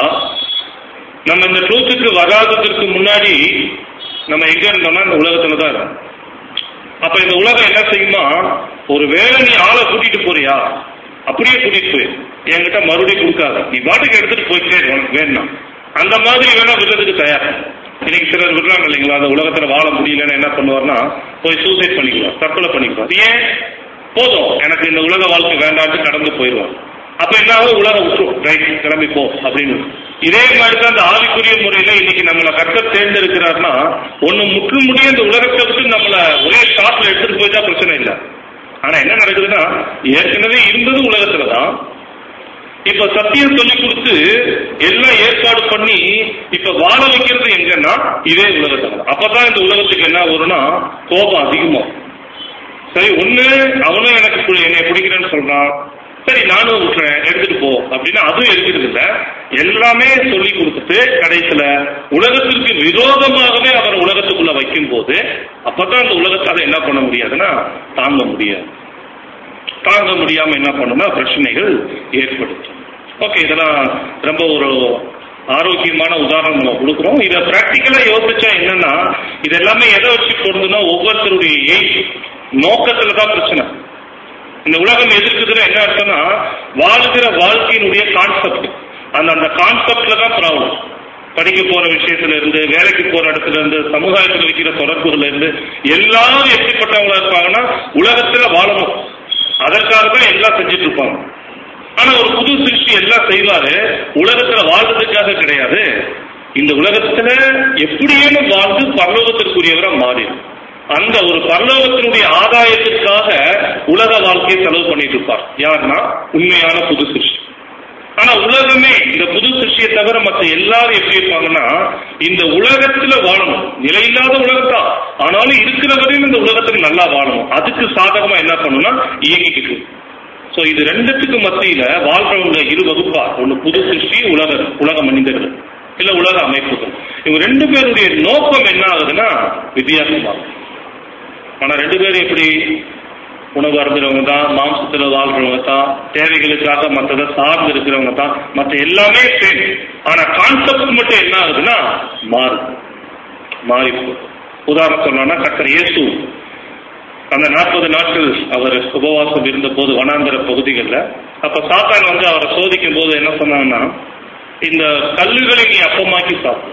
நம்ம இந்த ட்ரூத்துக்கு வராததற்கு முன்னாடி நம்ம எங்க இருந்தோம்னா இந்த உலகத்துல தான் இருக்கோம். அப்ப இந்த உலகம் என்ன செய்யுமா, ஒரு வேளை நீ ஆளை கூட்டிட்டு போறியா அப்படியே கூட்டிட்டு போய் என்கிட்ட மறுபடியும் கொடுக்காத, நீ பாட்டுக்கு எடுத்துட்டு போயிட்டே வேணும், அந்த மாதிரி வேணா விடுறதுக்கு தயார். இன்னைக்கு சிலர் விடுறாங்க இல்லைங்களா, அந்த உலகத்துல வாழ முடியலன்னு என்ன பண்ணுவார்னா போய் சூசைட் பண்ணிக்கலாம், தற்கொலை பண்ணிக்குவார். ஏன்? போதும் எனக்கு இந்த உலக வாழ்க்கை வேண்டாட்டு கடந்து போயிடுவார். அப்ப என்ன ஆகும், உலகம் விட்டுரும், ரைட் கிளம்பி போ அப்படின்னு. இதே மாதிரிதான் அந்த ஆவிக்குரிய முறையில இன்னைக்கு நம்மளை கர்த்தர் தேர்ந்தெடுக்கிறார்னா ஒண்ணு முற்று முடிய இந்த உலகத்தை விட்டு நம்மள ஒரே ஷாட்ல எடுத்துட்டு போயிட்டா பிரச்சனை இல்லை. ஆனா என்ன நடக்குதுன்னா ஏற்கனவே இருந்தது உலகத்துலதான், இப்ப சத்தியம் சொல்லி கொடுத்து எல்லாம் ஏற்பாடு பண்ணி இப்ப வாழ வைக்கிறது எங்கன்னா இதே உலகத்துல. அப்பதான் இந்த உலகத்துக்கு என்ன வரும்னா கோபம் அதிகமாகும். சரி, ஒண்ணு அவனும் எனக்கு என்னை பிடிக்கிறேன்னு சொல்றான், சரி நானும் விட்டுறேன் எடுத்துட்டு போ அப்படின்னா அதுவும் எடுக்கிறது இல்லை. எல்லாமே சொல்லி கொடுத்துட்டு கடைசியில உலகத்திற்கு விரோதமாகவே அவர் உலகத்துக்குள்ள வைக்கும் போது அப்பதான் அந்த உலகத்தால என்ன பண்ண முடியாதுன்னா தாங்க முடியாது. தாங்க முடியாம என்ன பண்ணும்னா பிரச்சனைகள் ஏற்படுத்தும். ஓகே, இதெல்லாம் ரொம்ப ஒரு ஆரோக்கியமான உதாரணம் நம்ம கொடுக்குறோம். இதை பிராக்டிக்கலா யோசிச்சா என்னன்னா இது எல்லாமே எதை வச்சு பொருந்துன்னா ஒவ்வொருத்தருடைய எய்ம் நோக்கத்துலதான் பிரச்சனை. இந்த உலகம் எதிர்க்குதுன்னா என்ன அர்த்தம்னா வாழ்கிற வாழ்க்கையினுடைய கான்செப்ட், அந்த அந்த கான்செப்ட்ல தான் ப்ராப்ளம். படிக்க போற விஷயத்துல இருந்து, வேலைக்கு போற இடத்துல இருந்து, சமுதாயத்தில் இருக்கிற தொடர்புகள்ல இருந்து எல்லாரும் எப்படிப்பட்டவங்களா இருப்பாங்கன்னா உலகத்துல வாழணும், அதற்காக தான் எல்லாம் செஞ்சுட்டு இருப்பாங்க. ஆனா ஒரு புது சிருஷ்டி எல்லாம் செய்வாரு, உலகத்துல வாழ்றதுக்காக கிடையாது. இந்த உலகத்துல எப்படியேனும் வாழ்ந்து பரலோகத்திற்குரியவரை மாறிடும். அந்த ஒரு பரலோகத்தினுடைய ஆதாயத்திற்காக உலக வாழ்க்கையை செலவு பண்ணிட்டு இருப்பார். யாருன்னா உண்மையான புது சிருஷ்டி. ஆனா உலகமே இந்த புது சிருஷ்டியை தவிர மற்ற எல்லாரும் எப்படி இருப்பாங்கன்னா இந்த உலகத்துல வாழணும், நிலையில்லாத உலகத்தா ஆனாலும் இருக்கிற வரையும் இந்த உலகத்துக்கு நல்லா வாழணும், அதுக்கு சாதகமா என்ன பண்ணணும்னா இயங்கிக்கிட்டு. சோ இது ரெண்டுத்துக்கு மத்தியில வாழ்றவங்க இரு வகுப்பா, ஒண்ணு புது சிருஷ்டி, உலக உலக மனிதர்கள் இல்ல உலக அமைப்புகள். இவங்க ரெண்டு பேருடைய நோக்கம் என்ன ஆகுதுன்னா வித்தியாசமா. ஆனா ரெண்டு பேரும் எப்படி உணவு அருந்துறவங்க தான், மாம்சத்துல வாழ்றவங்க தான், தேவைகளுக்காக மற்றதை சார்ந்து இருக்கிறவங்க தான், மற்ற எல்லாமே சேம். ஆனா கான்செப்ட் மட்டும் என்ன ஆகுதுன்னா மாறு மாறி. உதாரணம் சொல்லணும்னா கர்த்தர் இயேசு அந்த நாற்பது நாட்கள் அவர் உபவாசம் இருந்த போது வனாந்தர பகுதிகளில், அப்ப சாத்தான் வந்து அவரை சோதிக்கும் போது என்ன சொன்னாங்கன்னா இந்த கல்லுகளை நீ அப்பமாக்கி சாப்பிடு.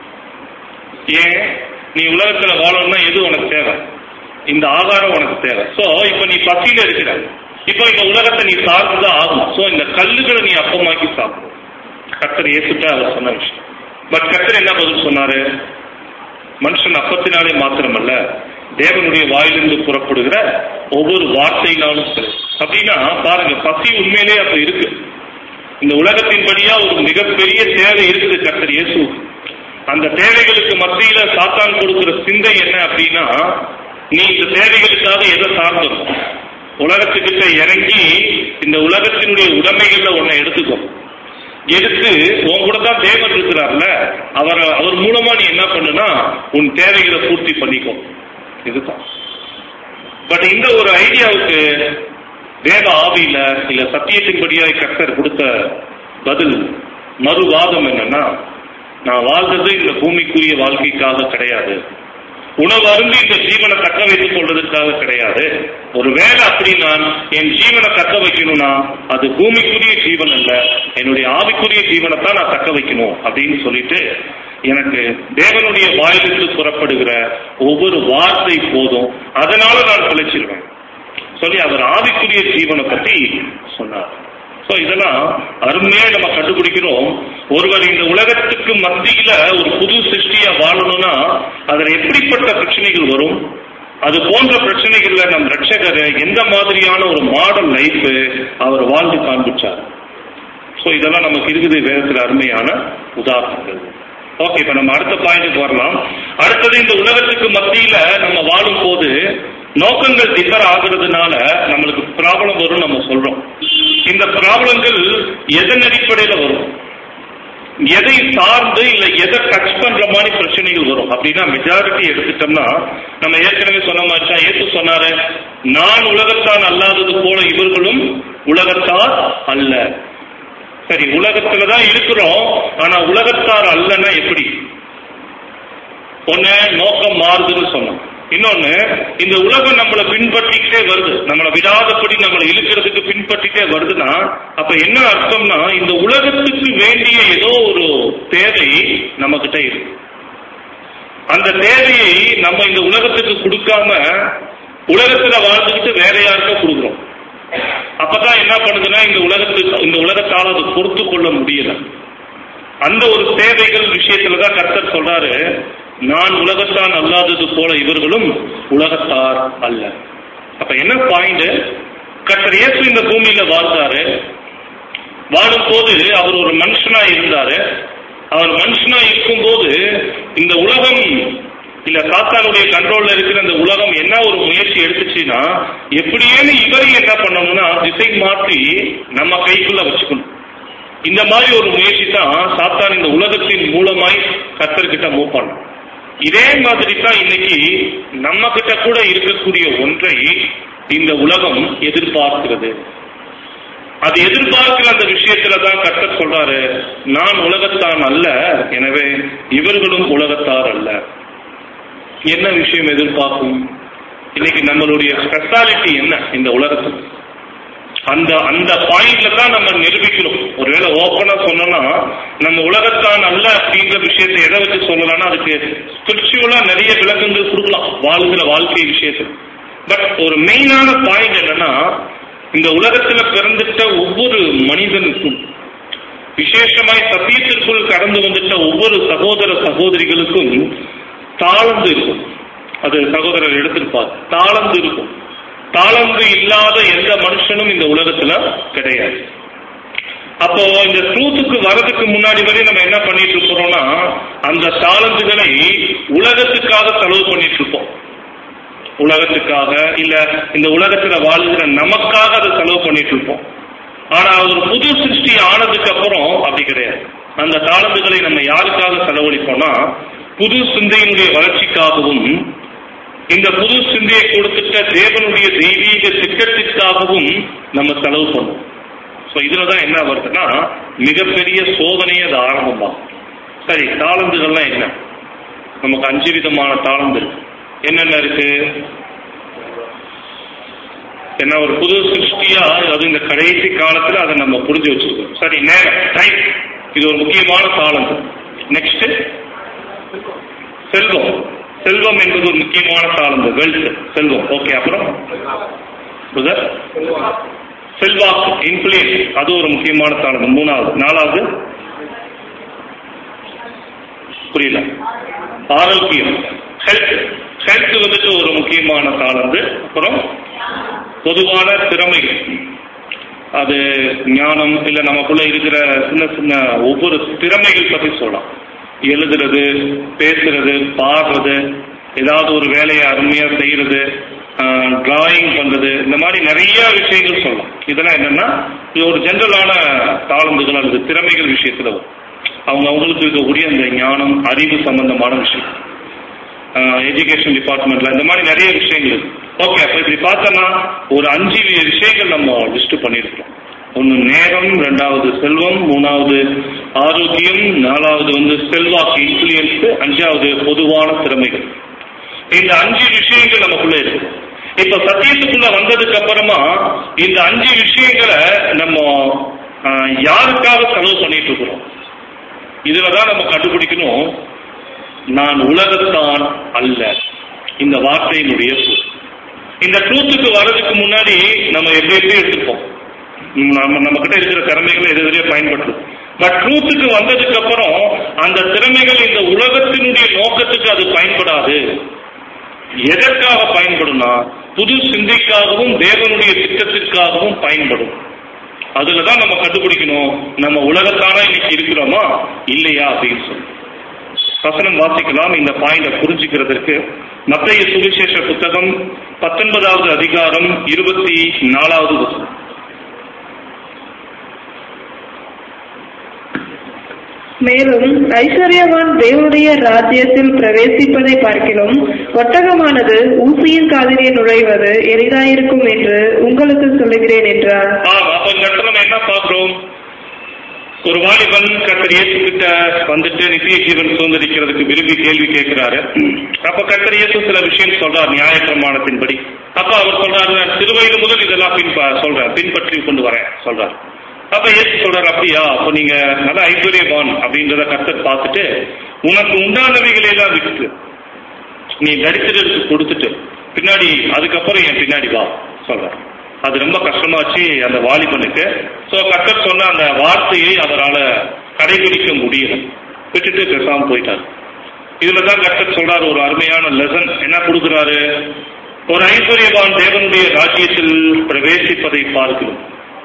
ஏன் நீ உலகத்துல வாழணும்னா எது உனக்கு தேவை? இந்த ஆகாரம் உனக்கு தேவை. சோ இப்ப நீ பசியில இருக்கிற, இப்ப இந்த உலகத்தை நீ சார்ந்துதான் ஆகும். சோ இந்த கல்லுகளை நீ அப்பமாக்கி சாப்பிடும். கர்த்தர் இயேசுட்ட அவர் சொன்ன விஷயம். பட் கர்த்தர் என்ன பதில் சொன்னாரு? மனுஷன் அப்பத்தினாலே மாத்திரமல்ல தேவனுடைய வாயிலிருந்து புறப்படுகிற ஒவ்வொரு வார்த்தையினாலும் சரி. அப்படின்னா பாருங்க, பசி உண்மையிலே அப்ப இருக்கு. இந்த உலகத்தின்படியா ஒரு மிகப்பெரிய தேவை இருக்குது கர்த்தர் இயேசு. அந்த தேவைகளுக்கு மத்தியில சாத்தான் கொடுக்கிற சிந்தை என்ன அப்படின்னா நீ இந்த தேவைகளுக்காக எதை சார்ந்தோம், உலகத்துக்கிட்ட இறங்கி இந்த உலகத்தினுடைய உடைமைகள்ல ஒன்னை எடுத்துக்கோ, எடுத்து உன் கூட தான் தேவன் இருக்கிறார்ல, அவர் அவர் மூலமா நீ என்ன பண்ணுனா உன் தேவைகளை பூர்த்தி பண்ணிக்கோ. இதுதான். பட் இந்த ஒரு ஐடியாவுக்கு வேத ஆவியில இல்ல சத்தியத்தின்படியாய் கர்த்தர் கொடுத்த பதில் மறுவாதம் என்னன்னா நான் வாழ்ந்தது இந்த பூமிக்குரிய வாழ்க்கைக்காக கிடையாது, உணவு அருந்தி இந்த ஜீவனை தக்க வைத்துக் கொள்வதற்காக கிடையாது. ஒரு வேலை அப்படி நான் என் ஜீவனை தக்க வைக்கணும்னா அது பூமிக்குரிய ஜீவன் அல்ல, என்னுடைய ஆவிக்குரிய ஜீவனை தான் நான் தக்க வைக்கணும் அப்படின்னு சொல்லிட்டு எனக்கு தேவனுடைய வாயிலிருந்து புறப்படுகிற ஒவ்வொரு வார்த்தை போதும், அதனால நான் பிழைச்சிருவேன் சொல்லி அவர் ஆவிக்குரிய ஜீவனை பத்தி சொன்னார். சோ இதெல்லாம் அருமையா நம்ம கண்டுபிடிக்கிறோம். ஒருவர் இந்த உலகத்துக்கு மத்தியில ஒரு புது சிருஷ்டியா வாழணும்னா அதுல எப்படிப்பட்ட பிரச்சனைகள் வரும், அது போன்ற பிரச்சனைகள்ல நம் ரட்சகர் எந்த மாதிரியான ஒரு மாடல் லைஃப் அவர் வாழ்ந்து காண்பிச்சார். சோ இதெல்லாம் நமக்கு இருக்குது வேதத்துல அருமையான உதாரணங்கள். ஓகே, இப்ப நம்ம அடுத்த பாயிண்ட்க்கு வரலாம். அடுத்தது இந்த உலகத்துக்கு மத்தியில நம்ம வாழும் போது நோக்கங்கள் டிஃபர் ஆகுறதுனால நம்மளுக்கு ப்ராப்ளம் வரும் நம்ம சொல்றோம். இந்த ப்ராப்ளங்கள் எதன் அடிப்படையில வரும், எதை சார்ந்து இல்ல எதை டச் பண்ற மாதிரி பிரச்சனைகள் வரும் அப்படின்னா மெஜாரிட்டி எடுத்துட்டோம்னா நம்ம ஏற்கனவே சொன்ன மாதிரி தான் ஏசு சொன்னாரு, நான் உலகத்தான் அல்லாதது போல இவர்களும் உலகத்தார் அல்ல. சரி, உலகத்துலதான் இருக்கிறோம், ஆனா உலகத்தார் அல்லன்னா எப்படி? ஒண்ணு நோக்கம் மாறுதுன்னு சொன்னோம், இன்னொன்னு இந்த உலகம் நம்மளை பின்பற்றிக்கிட்டே வருது, நம்மளை விடாதபடி நம்மளை இழுக்கிறதுக்கு பின்பற்றிட்டே வருதுன்னா அப்ப என்ன அர்த்தம்னா இந்த உலகத்துக்கு வேண்டிய ஏதோ ஒரு தேவை நம்ம கிட்ட இருக்கு. அந்த தேவையை நம்ம இந்த உலகத்துக்கு கொடுக்காம உலகத்துல வாழ்ந்துக்கிட்டு வேற யாருக்கும் கொடுக்குறோம். அப்பதான் என்ன பண்ணுதுன்னா இந்த உலகத்துக்கு இந்த உலகத்தால் அதை பொறுத்து கொள்ள முடியல. அந்த ஒரு தேவைகள் விஷயத்துலதான் கர்த்தர் சொல்றாரு, நான் உலகத்தான் அல்லாதது போல இவர்களும் உலகத்தார் அல்ல. அப்ப என்ன பாயிண்ட்? கர்த்தர் இயேசு இந்த பூமியில வாழ்ந்தாரு. வாழும் போது அவர் ஒரு மனுஷனா இருந்தாரு. அவர் மனுஷனா இருக்கும்போது இந்த உலகம் இல்ல சாத்தானுடைய கண்ட்ரோல்ல இருக்கிற அந்த உலகம் என்ன ஒரு முயற்சி எடுத்துச்சுன்னா, எப்படியேன்னு இவரையும் என்ன பண்ணணும்னா திசை மாற்றி நம்ம கைக்குள்ள வச்சுக்கணும். இந்த மாதிரி ஒரு முயற்சி தான் சாத்தான் இந்த உலகத்தின் மூலமாய் கர்த்தர்கிட்ட மூவ் பண்ணும். இதே மாதிரி தான் இன்னைக்கு நம்ம கிட்ட கூட இருக்கக்கூடிய ஒன்றை இந்த உலகம் எதிர்பார்க்கிறது. அது எதிர்பார்க்கிற அந்த விஷயத்துல தான் கர்த்தர் சொல்றாரு, நான் உலகத்தான் அல்ல, எனவே இவர்களும் உலகத்தார் அல்ல. என்ன விஷயம் எதிர்பார்க்கும்? இன்னைக்கு நம்மளுடைய ஸ்பெஷாலிட்டி என்ன இந்த உலகத்துக்கு? அந்த அந்த பாயிண்ட்ல தான் நம்ம நிரூபிக்கணும். ஒருவேளை ஓப்பனா சொன்னோம்னா நம்ம உலகத்தான் அல்ல அப்படின்ற விஷயத்தை எதை வச்சு சொல்லலாம்னா அதுக்கு ஸ்பிரிச்சுவலா நிறைய விளக்கங்கள் கொடுக்கலாம் வாழுகிற வாழ்க்கை விஷயத்துக்கு. பட் ஒரு மெயினான பாயிண்ட் என்னன்னா, இந்த உலகத்துல பிறந்துட்ட ஒவ்வொரு மனிதனுக்கும், விசேஷமாய் சத்தியத்திற்குள் கடந்து வந்துட்ட ஒவ்வொரு சகோதர சகோதரிகளுக்கும் தாளந்து இருக்கும். அது சகோதரர் எடுத்திருப்பார். தாளந்து இருக்கும். தாளந்து இல்லாத எந்த மனுஷனும் இந்த உலகத்துல கிடையாது. அப்போ இந்த ட்ரூத்துக்கு வரதுக்கு முன்னாடி வரை நம்ம என்ன பண்ணிட்டு இருக்கிறோம்னா, அந்த தாளந்துகளை உலகத்துக்காக செலவு பண்ணிட்டு இருப்போம். உலகத்துக்காக இல்ல இந்த உலகத்துல வாழ்கிற நமக்காக அதை செலவு பண்ணிட்டு இருப்போம். ஆனா ஒரு புது சிருஷ்டி ஆனதுக்கு அப்புறம் அப்படி கிடையாது. அந்த தாளந்துகளை நம்ம யாருக்காக செலவழிப்போம்னா, புது சிந்தையினுடைய வளர்ச்சிக்காகவும் இந்த புது சிந்தையை கொடுத்துட்ட தேவனுடைய தெய்வீக திட்டத்திற்காகவும் நம்ம செலவு பண்ணுவோம். ஸோ இதுலதான் என்ன வருதுன்னா மிகப்பெரிய சோதனையே அது ஆரம்பமாகும். சரி, தாளந்துகள்லாம் என்ன? நமக்கு அஞ்சு விதமான தாளந்து இருக்கு. என்னென்ன இருக்கு? என்ன ஒரு புது சிருஷ்டியா அது இந்த கடைசி காலத்துல அதை நம்ம புரிஞ்சு வச்சிருக்கோம். சரி, நேரம், டைம், இது ஒரு முக்கியமான தாளந்து. நெக்ஸ்ட் செல்வம். செல்வம் என்பது ஒரு முக்கியமான தாளந்து. வெல்த், செல்வம். ஓகே, அப்புறம் செல்வாக்கு, இன்ஃப்ளூயன்ஸ், அது ஒரு முக்கியமான தாளந்து. மூணாவது. நாலாவது புரியல. ஆரோக்கியம், ஹெல்த். ஹெல்த் வந்துட்டு ஒரு முக்கியமான தாளந்து. அப்புறம் பொதுவான திறமைகள், அது ஞானம் இல்ல நமக்குள்ள இருக்கிற சின்ன சின்ன ஒவ்வொரு திறமைகள் பத்தி சொல்லலாம். எழுதுறது, பேசுறது, பாடுறது, ஏதாவது ஒரு வேலையை அருமையா செய்யறது, டிராயிங் பண்றது, இந்த மாதிரி நிறைய விஷயங்கள் சொல்லலாம். இதெல்லாம் என்னன்னா இது ஒரு ஜென்ரலான தாளந்துகள் அல்லது திறமைகள் விஷயத்துல அவங்க அவங்களுக்கு இருக்கக்கூடிய அந்த ஞானம், அறிவு சம்பந்தமான விஷயம். எஜுகேஷன் டிபார்ட்மெண்ட்ல இந்த மாதிரி நிறைய விஷயங்கள் இருக்கு. ஓகே, அப்ப இப்படி பார்த்தோம்னா ஒரு அஞ்சு விஷயங்கள் நம்ம லிஸ்ட் பண்ணிருக்கோம். ஒன்னு நேரம், ரெண்டாவது செல்வம், மூணாவது ஆரோக்கியம், நாலாவது வந்து செல்வாக்கு, இன்ஃப்ளூயன்ஸ், அஞ்சாவது பொதுவான திறமைகள். இந்த அஞ்சு விஷயங்கள் நமக்குள்ள இருக்கு. இப்ப சத்தியத்துக்குள்ள வந்ததுக்கு அப்புறமா இந்த அஞ்சு விஷயங்களை நம்ம யாருக்காக செலவு பண்ணிட்டு இருக்கிறோம்? இதுலதான் நம்ம கண்டுபிடிக்கணும், நான் உலகத்தான் அல்ல. இந்த வார்த்தையினுடைய இந்த ட்ரூத்துக்கு வர்றதுக்கு முன்னாடி நம்ம எப்படி எப்படி எடுத்துப்போம், நம்ம நம்ம கிட்ட இருக்கிற திறமைகளை எது எதிரே பயன்படுத்தும். பட் ட்ரூத்துக்கு வந்ததுக்கு அப்புறம் அந்த திறமைகள் இந்த உலகத்தினுடைய நோக்கத்துக்கு அது பயன்படாது. எதற்காக பயன்படும்னா புது சிந்தைக்காகவும் தேவனுடைய திட்டத்திற்காகவும் பயன்படும். அதுலதான் நம்ம கண்டுபிடிக்கணும், நம்ம உலகத்தான இன்னைக்கு இருக்கிறோமா இல்லையா அப்படின்னு சொல்லி. வசனம் வாசிக்கலாம் இந்த பாயிண்ட புரிஞ்சுக்கிறதுக்கு. மத்தேயு சுவிசேஷ புத்தகம் பத்தொன்பதாவது அதிகாரம் இருபத்தி நாலாவது வசனம். மேலும் ஐஸ்வர்யவான் தேவனுடைய ராஜ்யத்தில் பிரவேசிப்பதை பார்க்கிலும் ஒட்டகமானது ஊசியின் காதிலே நுழைவது எளிதாயிருக்கும் என்று உங்களுக்கு சொல்லுகிறேன் என்றார். அப்ப இந்த இடத்துல நம்ம என்ன பார்க்கிறோம்? ஒரு வாலிபன் கர்த்தர் இயேசு கிட்ட வந்துட்டு நித்திய ஜீவன் சுதந்திரிக்கிறதுக்கு விரும்பி கேள்வி கேட்கிறாரு. அப்ப கர்த்தர் இயேசு சில விஷயம் சொல்றார் நியாய பிரமாணத்தின்படி. அப்ப அவர் சொல்றாரு, சிறுவயது முதல் இதெல்லாம் பின் சொல்ற பின்பற்றி கொண்டு வரேன் சொல்றாரு. அப்ப இயேசு சொல்றாரு, அப்படியா, அப்ப நீங்க நல்ல ஐஸ்வர்யவான் அப்படின்றத கர்த்தர் பார்த்துட்டு உனக்கு உண்டானவைகளை எல்லாம் விட்டு நீ தரித்திரத்துக்கு கொடுத்துட்டு பின்னாடி அதுக்கப்புறம் என் பின்னாடி வா சொல்றாரு. அது ரொம்ப கஷ்டமாச்சு அந்த வாலிபனுக்கு. சோ கர்த்தர் சொன்ன அந்த வார்த்தையை அவரால் கடைபிடிக்க முடியல, விட்டுட்டு பேசாம போயிட்டார். இதுலதான் கர்த்தர் சொல்றாரு ஒரு அருமையான லெசன். என்ன கொடுக்கிறாரு? ஒரு ஐஸ்வர்யவான் தேவனுடைய ராஜ்யத்தில் பிரவேசிப்பதை பார்க்கிறோம்.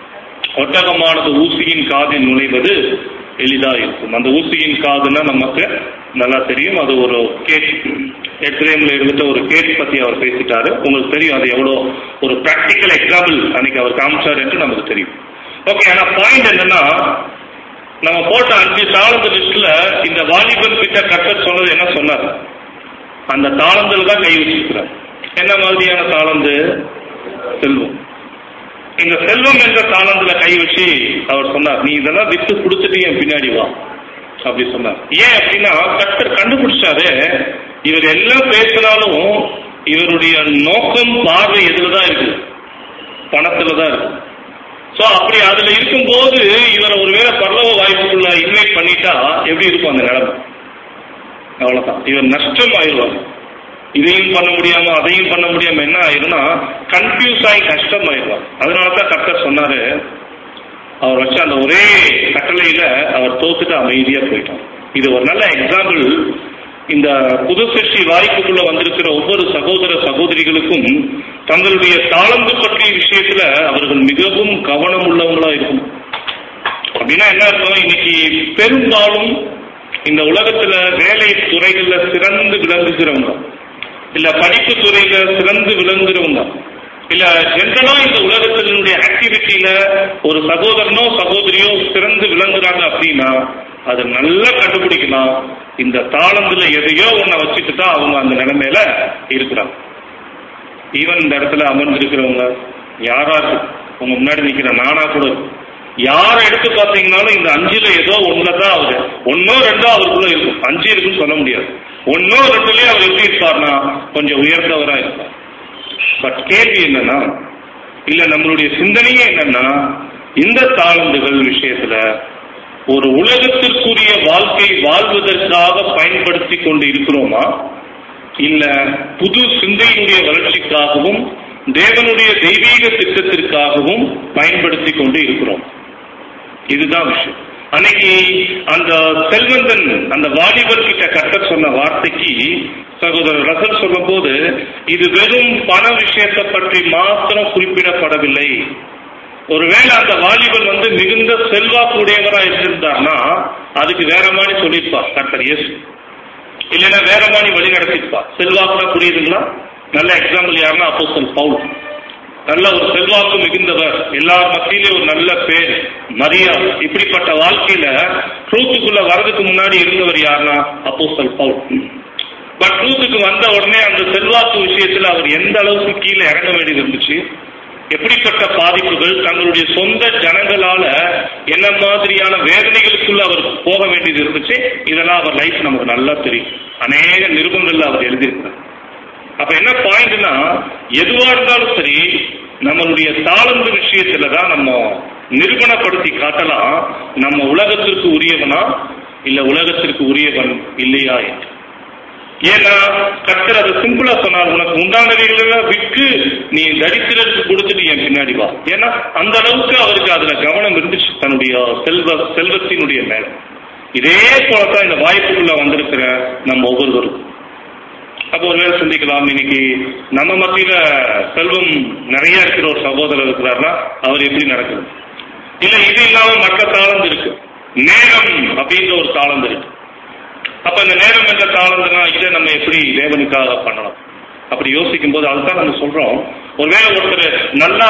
ஒட்டகமானது ஊசியின் காதில் நுழைவது எளிதா இருக்கும். அந்த ஊசியின் காதுன்னா நமக்கு நல்லா தெரியும். அது ஒரு கேட், எக்ஸ்ரேம்ல இருந்துட்டு ஒரு கேட் பத்தி அவர் பேசிட்டாரு. உங்களுக்கு தெரியும் அது எவ்வளோ ஒரு பிராக்டிக்கல் எக்ஸாம்பிள் அன்னைக்கு அவர் காமிச்சார் என்று நமக்கு தெரியும். ஓகே, ஆனா பாயிண்ட் என்னன்னா, நம்ம போட்ட அஞ்சு தாளந்து லிஸ்ட்ல இந்த வாலிபன் கிட்ட கர்த்தர் சொன்னது என்ன சொன்னார்? அந்த தாளந்துல தான் கை வச்சிருக்கிறார். என்ன மாதிரியான தாளந்து? செல்வம். இந்த செல்வம் என்ற தாளந்துல கை வச்சு அவர் சொன்னார், நீ இதெல்லாம் வித்து கொடுத்துட்டு என் பின்னாடி வா அப்படி சொன்னார். ஏன் அப்படின்னா கர்த்தர் கண்டுபிடிச்சாரு, இவர் எல்லாம் பேசினாலும் இவருடைய நோக்கம் பார்வை எதுலதான் இருக்கு? பணத்துலதான் இருக்கு. சோ அப்படி அதுல இருக்கும்போது இவரை ஒருவேளை பரலோக வாய்ப்புக்குள்ள இன்வைட் பண்ணிட்டா எப்படி இருக்கும் அந்த நிலைமை? அவ்வளவுதான், இவர் நஷ்டம் ஆயிடுவார். இதையும் பண்ண முடியாம அதையும் பண்ண முடியாம என்ன ஆயிரும்னா கன்ஃபியூஸ் ஆகி கஷ்டம் ஆயிடுவார். அதனாலதான் கர்த்தர் சொன்னாரு, அவர் வச்ச அந்த ஒரே கட்டளையில அவர் தோத்துட்டு அமைதியா போயிட்டார். இது ஒரு நல்ல எக்ஸாம்பிள். இந்த புது சிருஷ்டி வாய்ப்புக்குள்ள வந்திருக்கிற ஒவ்வொரு சகோதர சகோதரிகளுக்கும் தங்களுடைய தாளந்து பற்றிய விஷயத்துல அவர்கள் மிகவும் கவனம் உள்ளவங்களா இருக்கும். அப்படின்னா என்ன அர்த்தம்? இன்னைக்கு பெரும்பாலும் இந்த உலகத்துல வேலை துறைகள்ல சிறந்து விளங்குகிறவங்க, இல்ல படிப்பு துறையில சிறந்து விளங்குகிறவங்க, இல்ல ஜென்ரலா இந்த உலகத்தினுடைய ஆக்டிவிட்டியில ஒரு சகோதரனோ சகோதரியோ சிறந்து விளங்குறாங்க அப்படின்னா அதை நல்லா கண்டுபிடிக்கலாம். இந்த தாளந்துல எதையோ ஒன்ன வச்சுட்டு தான் அவங்க அந்த நிலைமையில இருக்கிறாங்க. ஈவன் இந்த இடத்துல அமர்ந்திருக்கிறவங்க யாரா இருக்கு, உங்க முன்னாடி நிக்கிற நானா கூட, யார எடுத்து பார்த்தீங்கன்னாலும் இந்த அஞ்சுல ஏதோ ஒண்ணுலதான் அவரு ஒன்னோ ரெண்டோ அவருக்குள்ள இருக்கும். அஞ்சு இருக்குன்னு சொல்ல முடியாது. ஒன்னோ ரெண்டுலயே அவர் எப்படி இருப்பார்னா கொஞ்சம் உயர்ந்தவரா இருப்பார். பட் கேள்வி என்னன்னா, இல்ல நம்மளுடைய சிந்தனையே என்னன்னா, இந்த தாளந்துகள் விஷயத்துல ஒரு உலகத்திற்குரிய வாழ்க்கை வாழ்வதற்காக பயன்படுத்தி கொண்டு இருக்கிறோமா, இல்ல புது சிந்தையினுடைய வளர்ச்சிக்காகவும் தேவனுடைய தெய்வீக திட்டத்திற்காகவும் பயன்படுத்தி கொண்டு இருக்கிறோம்? இதுதான் விஷயம். அன்னைக்கு அந்த செல்வந்தன் அந்த வாலிபர் கிட்ட கர்த்தர் சொன்ன வார்த்தைக்கு சகோதரர் ரசல் சொல்லும் போது இது வெறும் பண விஷயத்தை பற்றி மாத்திரம் குறிப்பிடப்படவில்லை. ஒருவேளை அந்த வாலிபன் வந்து மிகுந்த செல்வாக்குடையவரா இருந்திருந்தார்னா அதுக்கு வேற மாதிரி சொல்லியிருப்பா கர்த்தர் இயேசு, இல்லைன்னா வேற மாதிரி வழி நடத்திருப்பா. செல்வாக்குனா புரியுதுங்களா? நல்ல எக்ஸாம்பிள் யாருன்னா அப்போஸ்தலன் பவுல். நல்ல ஒரு செல்வாக்கு மிகுந்தவர், எல்லார் மத்தியிலே ஒரு நல்ல பேர், மரியாதை. இப்படிப்பட்ட வாழ்க்கையில ட்ரூத்துக்குள்ள வரதுக்கு முன்னாடி இருந்தவர் யாருன்னா அப்போஸ்தலன் பவுல். பட் ட்ரூத்துக்கு வந்த உடனே அந்த செல்வாக்கு விஷயத்துல அவர் எந்த அளவுக்கு கீழே இறங்க வேண்டியது இருந்துச்சு, எப்படிப்பட்ட பாதிப்புகள், தங்களுடைய சொந்த ஜனங்களால என்ன மாதிரியான வேதனைகளுக்குள்ள அவர் போக வேண்டியது இருந்துச்சு, இதெல்லாம் அவர் லைஃப் நமக்கு நல்லா தெரியும். அநேக நிருபங்கள்ல அவர் எழுதியிருக்கிறார். அப்ப என்ன பாயிண்ட்னா, எதுவா இருந்தாலும் சரி நம்மளுடைய தாளந்து விஷயத்துல தான் நம்ம நிரூபணப்படுத்தி காட்டலாம் நம்ம உலகத்திற்கு உரியவனா இல்ல உலகத்திற்கு உரியவன் இல்லையா என்று. ஏன்னா கர்த்தர் அதை சிம்பிளா சொன்னார், உனக்கு உண்டானவைகள விற்று நீ தரித்திரத்துக்கு கொடுத்துட்டு என் பின்னாடி வா. ஏன்னா அந்த அளவுக்கு அவருக்கு அதுல கவனம் இருந்துச்சு தன்னுடைய செல்வ செல்வத்தினுடைய மேல. இதே போலதான் இந்த வாய்ப்புக்குள்ள வந்திருக்கிற நம்ம ஒவ்வொருவருக்கும். அப்போ ஒருவேளை சிந்திக்கலாம், இன்னைக்கு நம்ம மத்தியில செல்வம் நிறைய இருக்கிற ஒரு சகோதரர் இருக்கிறாருன்னா அவர் எப்படி நடக்குது? இல்ல இது இல்லாம மற்ற தாளந்து இருக்கு, நேரம் அப்படின்ற ஒரு தாளந்து இருக்கு. அப்ப இந்த நேரம் என்ற தாளந்துனா இதை நம்ம எப்படி தேவனுக்காக பண்ணலாம் அப்படி யோசிக்கும் போது அதுதான் நம்ம சொல்றோம். ஒருவேளை ஒருத்தர் நல்லா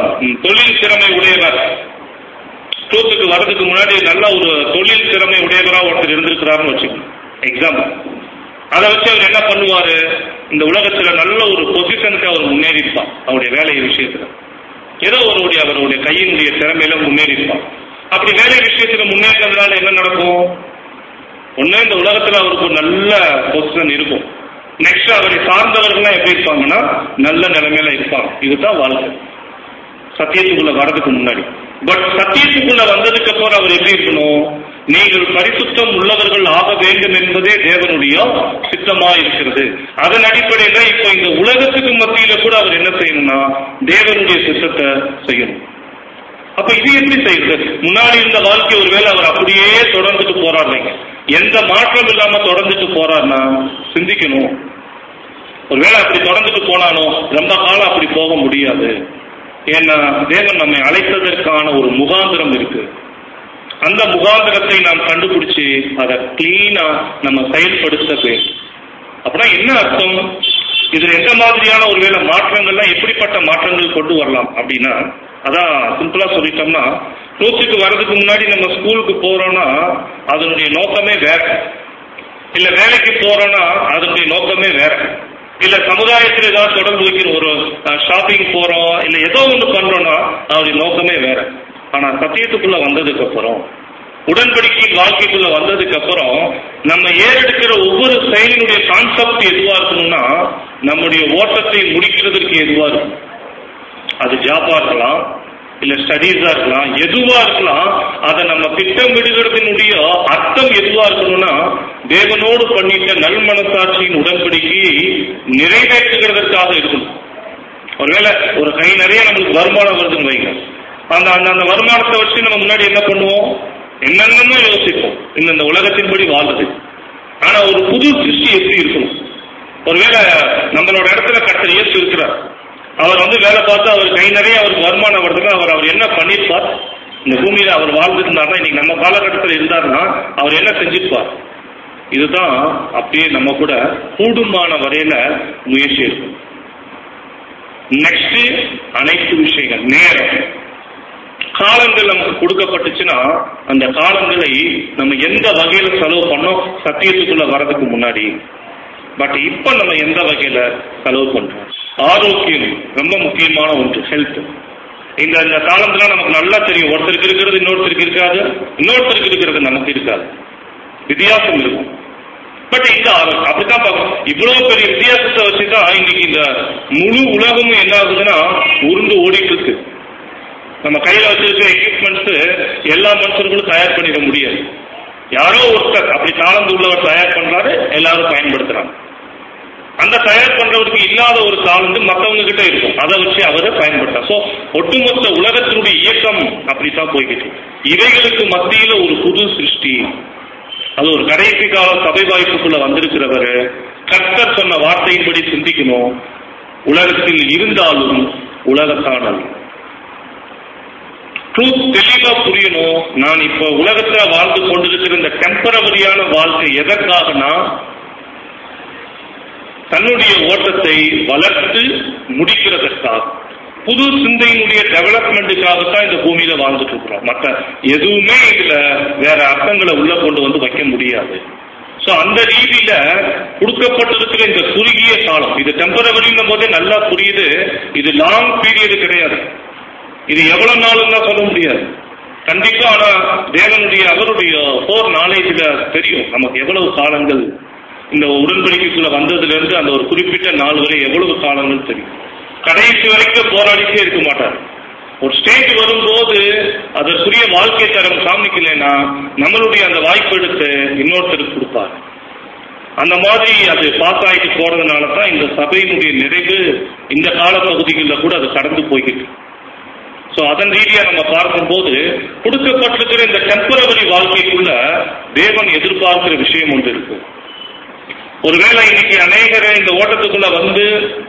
தொழில் திறமை உடையவர், ட்ரூத்துக்கு வர்றதுக்கு முன்னாடி நல்ல ஒரு தொழில் திறமை உடையவரா ஒருத்தர் இருந்திருக்கிறாருன்னு வச்சுக்கணும் எக்ஸாம்பிள். அதை வச்சு அவர் என்ன பண்ணுவாரு, இந்த உலகத்துல நல்ல ஒரு பொசிஷனுக்கு அவர் முன்னேறி இருப்பார். அவருடைய வேலை விஷயத்துல ஏதோ ஒருடைய அவருடைய கையினுடைய திறமையில முன்னேறி இருப்பார். அப்படி வேலை விஷயத்துல முன்னேறதுனால என்ன நடக்கும்? ஒண்ணு, இந்த உலகத்துல அவருக்கு ஒரு நல்ல பொசிஷன் இருக்கும். நெக்ஸ்ட் அவரை சார்ந்தவர்கள்லாம் எப்படி இருப்பாங்கன்னா நல்ல நிலைமையில இருப்பாங்க. இதுதான் வாழ்க்கை சத்தியத்துக்குள்ள வர்றதுக்கு முன்னாடி. பட் சத்தியத்துக்குள்ள வந்ததுக்கு அப்புறம் அவர் எப்படி இருக்கணும்? நீங்கள் பரிசுத்தம் உள்ளவர்கள் ஆக வேண்டும் என்பதே தேவனுடைய சித்தமா இருக்கிறது. அதன் அடிப்படையில இப்ப இந்த உலகத்துக்கு மத்தியில கூட அவர் என்ன செய்யணும்னா தேவனுடைய சித்தத்தை செய்யணும். அப்ப இது எப்படி செய்யுது? முன்னாடி இருந்த வாழ்க்கை ஒருவேளை அவர் அப்படியே தொடர்ந்துட்டு போறாருங்க, எந்த மாற்றம் இல்லாம தொடர்ந்துட்டு போறாருன்னா சிந்திக்கணும். ஒருவேளை அப்படி தொடர்ந்துட்டு போனானோ ரொம்ப காலம் அப்படி போக முடியாது. ஏன்னா தேவன் நம்மை அழைத்ததற்கான ஒரு முகாந்திரம் இருக்கு. அந்த முகாந்திரத்தை நாம் கண்டுபிடிச்சு அதை கிளீனா நம்ம செயல்படுத்த வேண்டும். அப்படின்னா என்ன அர்த்தம்? இதுல எந்த மாதிரியான ஒருவேளை மாற்றங்கள்லாம் எப்படிப்பட்ட மாற்றங்கள் கொண்டு வரலாம் அப்படின்னா, அதான் சிம்பிளா சொல்லிட்டோம்னா, நூற்றுக்கு வர்றதுக்கு முன்னாடி நம்ம ஸ்கூலுக்கு போறோம்னா அதனுடைய நோக்கமே வேற, இல்ல வேலைக்கு போறோம்னா அதனுடைய நோக்கமே வேற, இல்ல சமுதாயத்தில் ஏதாவது தொடர்பு வைக்கிற ஒரு ஷாப்பிங் போறோம், இல்ல ஏதோ ஒன்று பண்றோம்னா அதனுடைய நோக்கமே வேற. ஆனா சத்தியத்துக்குள்ள வந்ததுக்கு அப்புறம், உடன்படிக்கை வாழ்க்கைக்குள்ள வந்ததுக்கு அப்புறம் நம்ம ஏறெடுக்கிற ஒவ்வொரு செயலினுடைய கான்செப்ட் எதுவா இருக்கணும்னா நம்முடைய ஓட்டத்தை முடிக்கிறதுக்கு எதுவா இருக்கும். அது ஜாபா இருக்கலாம், இல்ல ஸ்டடீஸா இருக்கலாம், எதுவா இருக்கலாம். அதை நம்ம திட்டமிடுகிறதுனுடைய அர்த்தம் எதுவா இருக்கணும்னா தேவனோடு பண்ணிட்ட நல் மனசாட்சியின் உடன்படிக்கையை நிறைவேற்றுகிறதற்காக இருக்கணும். ஒருவேளை ஒரு கை நிறைய நம்மளுக்கு வருமானம் வருதுன்னு வைங்க, அந்த அந்த வருமானத்தை வச்சு நம்ம முன்னாடி என்ன பண்ணுவோம்? என்னென்னமோ யோசிப்போம், இந்த உலகத்தின்படி வாழ்றது. ஆனா ஒரு புது சிருஷ்டி எப்படி இருக்கணும்? ஒருவேளை நம்மளோட இடத்துல கர்த்தர் இயேசு இருக்கிறார், அவர் வந்து வேலை பார்த்து அவர் கை நிறைய அவருக்கு வருமானம் வருதுன்னா அவர் அவர் என்ன பண்ணிருப்பார்? இந்த பூமியில அவர் வாழ்ந்துருந்தாருன்னா, இன்னைக்கு நம்ம காலகட்டத்தில் இருந்தாருன்னா அவர் என்ன செஞ்சிருப்பார்? இதுதான் அப்படியே நம்ம கூட கூடுமான வரையில முயற்சி இருக்கும். நெக்ஸ்ட் அனைத்து விஷயங்கள் நேரம் காலங்கள் நமக்கு கொடுக்கப்பட்டுச்சுன்னா அந்த காலங்களை நம்ம எந்த வகையில செலவு பண்ணோம் சத்தியத்துக்குள்ள வர்றதுக்கு முன்னாடி. பட் இப்ப நம்ம எந்த வகையில செலவு பண்றோம்? ஆரோக்கியம் ரொம்ப முக்கியமான ஒன்று, ஹெல்த். இந்த இந்த காலத்துல நமக்கு நல்லா தெரியும், ஒருத்தருக்கு இருக்கிறது இன்னொருத்தருக்கு இருக்காது, இன்னொருத்தருக்கு இருக்கிறது நமக்கு இருக்காது, வித்தியாசம் இருக்கும். பட் இந்த அப்படித்தான் பார்க்கணும். இவ்வளவு பெரிய வித்தியாசத்தை வச்சுதான் இன்னைக்கு இந்த முழு உலகமும் என்ன ஆகுதுன்னா உருண்டு ஓடிட்டு இருக்கு. நம்ம கையில வச்சிருக்கிற எக்யூப்மெண்ட்ஸ் எல்லா மனுஷர்களும் தயார் பண்ணிட முடியாது. யாரோ ஒருத்தர் அப்படி தாளந்து உள்ளவர் தயார் பண்றாரு, எல்லாரும் பயன்படுத்துறாங்க. அந்த தயார் பண்றவருக்கு இல்லாத ஒரு தாளந்து மற்றவங்க கிட்ட இருக்கும், அதை வச்சு அவரை பயன்படுத்த. சோ ஒட்டுமொத்த உலகத்தினுடைய இயக்கம் அப்படித்தான் போய்கிட்டு. இவைகளுக்கு மத்தியில ஒரு புது சிருஷ்டி, அது ஒரு கடைசி கால சபை வாய்ப்புக்குள்ள வந்திருக்கிறவர் கர்த்தர் சொன்ன வார்த்தையின்படி சிந்திக்கணும். உலகத்தில் இருந்தாலும் உலகத்தானல் ட்ரூத் தெளிவா புரியணும். நான் இப்ப உலகத்துல வாழ்ந்து கொண்டிருக்கிற இந்த டெம்பரவரியான வாழ்க்கை எதற்காகனா தன்னுடைய ஓட்டத்தை வளர்த்து முடிக்கிறதற்காக, புது சிந்தையினுடைய டெவலப்மெண்ட்டுக்காகத்தான் இந்த பூமியில வாழ்ந்துட்டு இருக்கிறோம். மற்ற எதுவுமே இதுல வேற அர்த்தங்களை உள்ள கொண்டு வந்து வைக்க முடியாது. சோ அந்த ரீதியில கொடுக்கப்பட்டிருக்கிற இந்த குறுகிய காலம், இது டெம்பரவரின்னும் போதே நல்லா புரியுது, இது லாங் பீரியடு கிடையாது. இது எவ்வளவு நாளும் தான் சொல்ல முடியாது கண்டிப்பா. ஆனா தேவனுடைய அவருடைய போர் நாலேஜ்ல தெரியும் நமக்கு எவ்வளவு காலங்கள் இந்த உடன்படிக்கைக்குள்ள வந்ததுல இருந்து அந்த ஒரு குறிப்பிட்ட நாள் வரை எவ்வளவு காலங்கள் தெரியும். கடைசி வரைக்கும் போராடிட்டே இருக்க மாட்டார். ஒரு ஸ்டேஜ் வரும்போது அதற்குரிய வாழ்க்கை தரம் காமிக்கலைன்னா நம்மளுடைய அந்த வாய்ப்பு எடுத்து இன்னொருத்தருக்கு கொடுப்பார். அந்த மாதிரி அது பாஸ் ஆகிட்டு போறதுனால தான் இந்த சபையினுடைய நிறைவு இந்த கால பகுதிகளில் கூட அது கடந்து போய்கிட்டு. ஸோ அதன் ரீதியா நம்ம பார்க்கும்போது கொடுக்கப்பட்டிருக்கிற இந்த டெம்பரவரி வாழ்க்கைக்குள்ள தேவன் எதிர்பார்க்கிற விஷயம் ஒன்று இருக்கு. ஒருவேளை இன்னைக்கு அநேகரை இந்த ஓட்டத்துக்குள்ள வந்து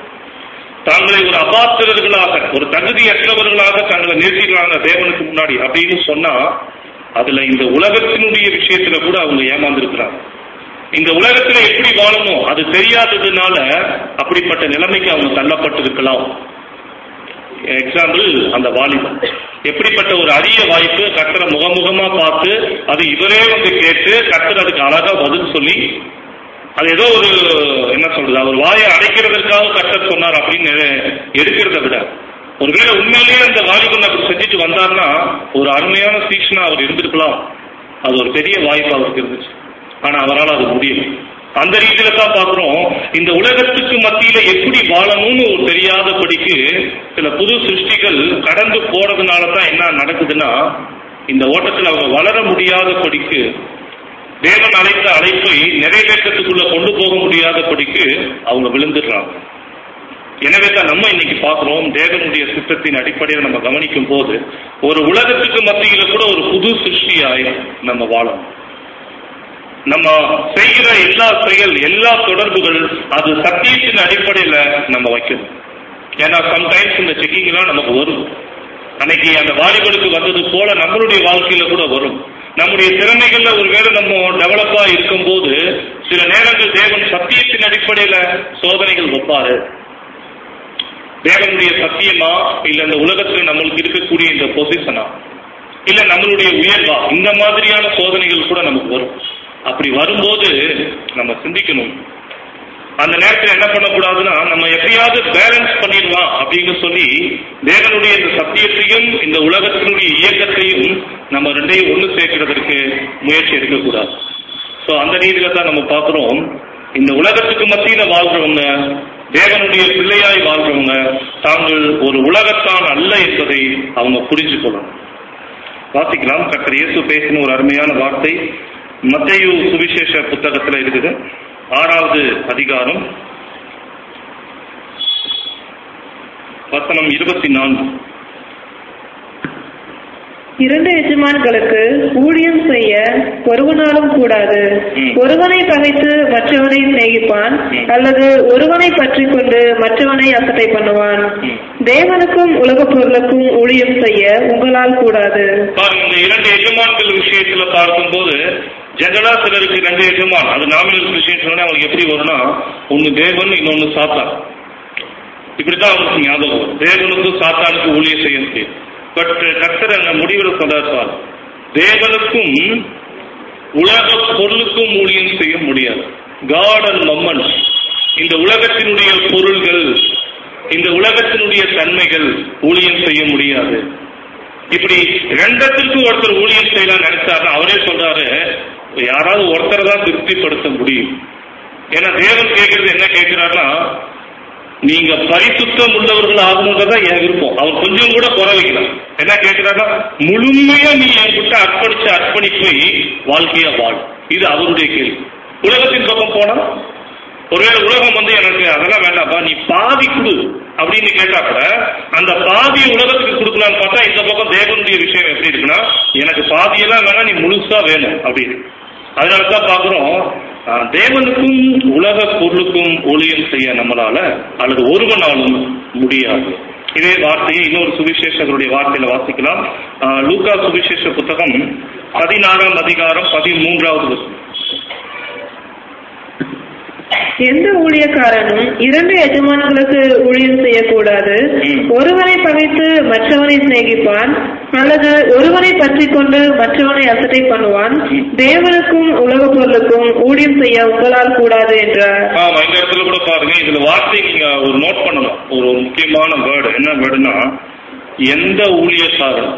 தாங்களை ஒரு அபாத்திரர்களாக, ஒரு தகுதியற்றவர்களாக தங்களை நிறுத்திக்கிறாங்க தேவனுக்கு முன்னாடி அப்படின்னு சொன்னா அதுல இந்த உலகத்தினுடைய விஷயத்துல கூட அவங்க ஏமாந்துருக்கிறாங்க. இந்த உலகத்துல எப்படி வாழணும் அது தெரியாததுனால அப்படிப்பட்ட நிலைமைக்கு அவங்க தள்ளப்பட்டிருக்கலாம். எக்ஸாம்பிள் அந்த வாலிபன், எப்படிப்பட்ட ஒரு அரிய வாய்ப்பு, கர்த்தரை முகமுகமா பார்த்து அது இவரே வந்து கேட்டு கர்த்தர் அதுக்கு அழகா பதில் சொல்லி, அது ஏதோ ஒரு என்ன சொல்றது அவர் வாயை அடைக்கிறதுக்காக கர்த்தர் சொன்னார் அப்படின்னு எடுக்கிறத விட, ஒருவேளை உண்மையிலேயே அந்த வாலிபன் அப்படி செஞ்சுட்டு வந்தார்னா ஒரு அருமையான சீஷனா அவர் இருந்திருக்கலாம். அது ஒரு பெரிய வாய்ப்பு அவருக்கு இருந்துச்சு. ஆனா அவரால் அது முடியல. அந்த ரீதியில தான் பார்க்கிறோம் இந்த உலகத்துக்கு மத்தியில எப்படி வாழணும்னு ஒரு தெரியாதபடிக்கு சில புது சிருஷ்டிகள் கடந்து போறதுனால தான் என்ன நடக்குதுன்னா இந்த ஓட்டத்தில் அவங்க வளர முடியாதபடிக்கு, தேவன் அழைத்த அழைப்பை நிறைவேற்றத்துக்குள்ள கொண்டு போக முடியாதபடிக்கு அவங்க விழுந்துடுறாங்க. எனவே தான் நம்ம இன்னைக்கு பார்க்கிறோம், தேவனுடைய சித்தத்தின் அடிப்படையில் நம்ம கவனிக்கும் போது ஒரு உலகத்துக்கு மத்தியில கூட ஒரு புது சிருஷ்டியாய் நம்ம வாழணும். நம்ம செய்கிற எல்லா செயல், எல்லா தொடர்புகள் அது சத்தியத்தின் அடிப்படையில நம்ம வைக்கணும். ஏன்னா சம்டைம்ஸ் இந்த செக்கிங் எல்லாம் நமக்கு வரும். அன்னைக்கு அந்த வாலிபனுக்கு வந்தது போல நம்மளுடைய வாழ்க்கையில கூட வரும். நம்முடைய திறமைகள்ல ஒருவேளை நம்ம டெவலப்பா இருக்கும் போது சில நேரங்கள் தேவன் சத்தியத்தின் அடிப்படையில சோதனைகள் வைப்பாரு. தேவனுடைய சத்தியமா, இல்ல இந்த உலகத்தில் நம்மளுக்கு இருக்கக்கூடிய இந்த பொசிஷனா, இல்ல நம்மளுடைய உயர்வா, இந்த மாதிரியான சோதனைகள் கூட நமக்கு வரும். அப்படி வரும்போது நம்ம சிந்திக்கணும். அந்த நேரத்தில் என்ன பண்ணக்கூடாதுன்னா, நம்ம எப்படியாவது பேலன்ஸ் பண்ணிடலாம் அப்படின்னு சொல்லி தேவனுடைய இந்த சத்தியத்தையும் இந்த உலகத்தினுடைய இயக்கத்தையும் நம்ம ரெண்டையும் ஒன்று சேர்க்கிறதுக்கு முயற்சி எடுக்கக்கூடாது. ஸோ அந்த ரீதியில தான் நம்ம பார்க்குறோம், இந்த உலகத்துக்கு மத்தியில வாழ்றவங்க, தேவனுடைய பிள்ளையாய் வாழ்றவங்க, தாங்கள் ஒரு உலகத்தான் அல்ல என்பதை அவங்க புரிஞ்சு கொள்ளணும். வாசிக்கலாம். கர்த்தர் இயேசு பேசின ஒரு அருமையான வார்த்தை மத்தேயு சுவிசேஷ புத்தகத்தில் இருக்குது. ஆறாவது அதிகாரம் வசனம் இருபத்தி நான்கு. இரண்டு எஜமான்களுக்கு ஊழியம் செய்ய ஒருவனாலும் கூடாது. ஒருவனை பகைத்து மற்றவனை சிநேகிப்பான், அல்லது ஒருவனை பற்றி கொண்டு மற்றவனை அசட்டை பண்ணுவான். தேவனுக்கும் உலக பொருளுக்கும் ஊழியம் செய்ய உங்களால் கூடாது. இந்த இரண்டு எஜமான்கள் விஷயத்துல பார்க்கும் போது ஜெனரலா சிலருக்கு ரெண்டு எஜமான், அது நாமினல் விஷயம் சொன்னா அவங்களுக்கு எப்படி வரும்னா, ஒன்னு தேவன், இன்னொன்னு சாத்தான். இப்படித்தான் அவங்களுக்கு ஞாபகம் வரும். தேவனுக்கும் சாத்தானுக்கும் ஊழியம் செய்ய முடியும். பட் கர்த்தர் அந்த முடிவில் சொல்றார், தேவனுக்கும் உலக பொருளுக்கும் ஊழியம் செய்ய முடியாது. காட் அண்ட் மம்மன், இந்த உலகத்தினுடைய பொருள்கள், இந்த உலகத்தினுடைய தன்மைகள் ஊழியம் செய்ய முடியாது. இப்படி ரெண்டத்திற்கு ஒருத்தர் ஊழியம் செய்யலாம் நினைச்சாரு. அவரே சொல்றாரு, யாராவது ஒருத்தரை தான் திருப்திப்படுத்த முடியும். ஏன்னா தேவன் கேட்கறது என்ன கேட்கிறாருன்னா, நீங்க பரிசுத்தம் உள்ளவர்கள் ஆகணுன்றதான் என் விருப்பம். அவர் கொஞ்சம் கூட குறை வைக்கலாம். என்ன கேட்கிறாருன்னா, முழுமையா நீ என்கிட்ட அர்ப்பணிச்ச அர்ப்பணிப்பை வாழ்க்கையா வாழ். இது அவருடைய கேள்வி. உலகத்தின் பக்கம் போனா, ஒருவேளை உலகம் வந்து எனக்கு அதெல்லாம் வேண்டாப்பா, நீ பாதி கொடு அப்படின்னு கேட்டா கூட அந்த பாதி உலகத்துக்கு கொடுக்கலான்னு பார்த்தா, இந்த பக்கம் தேவனுடைய விஷயம் எப்படி இருக்குன்னா, எனக்கு பாதியெல்லாம் வேணா, நீ முழுசா வேணும் அப்படின்னு. அதனாலதான் பாக்குறோம், தேவனுக்கும் உலக பொருளுக்கும் ஊழியம் செய்ய நம்மளால அல்லது ஒருவனாலும் முடியாது. இதே வார்த்தையை இன்னொரு சுவிசேஷகருடைய வார்த்தையில வாசிக்கலாம். லூக்கா சுவிசேஷ புத்தகம் பதினாறாம் அதிகாரம் பதிமூன்றாவது வசனம். எந்த ஊழியக்காரனும் இரண்டு எஜமான்களுக்கு ஊழியம் செய்யக்கூடாது. ஒருவனை பகைத்து மற்றவனை சிநேகிப்பான், அல்லது ஒருவனை பற்றி கொண்டு மற்றவனை அசட்டை பண்ணுவான். தேவனுக்கும் உலக பொருளுக்கும் ஊழியம் செய்ய உங்களால் கூடாது என்றார். ஆமா, இந்த இடத்துல கூட பாருங்க, இதுல வார்த்தை நீங்க ஒரு நோட் பண்ணணும். ஒரு முக்கியமான வேர்டு என்ன வேர்டுனா, எந்த ஊழியக்காரன்.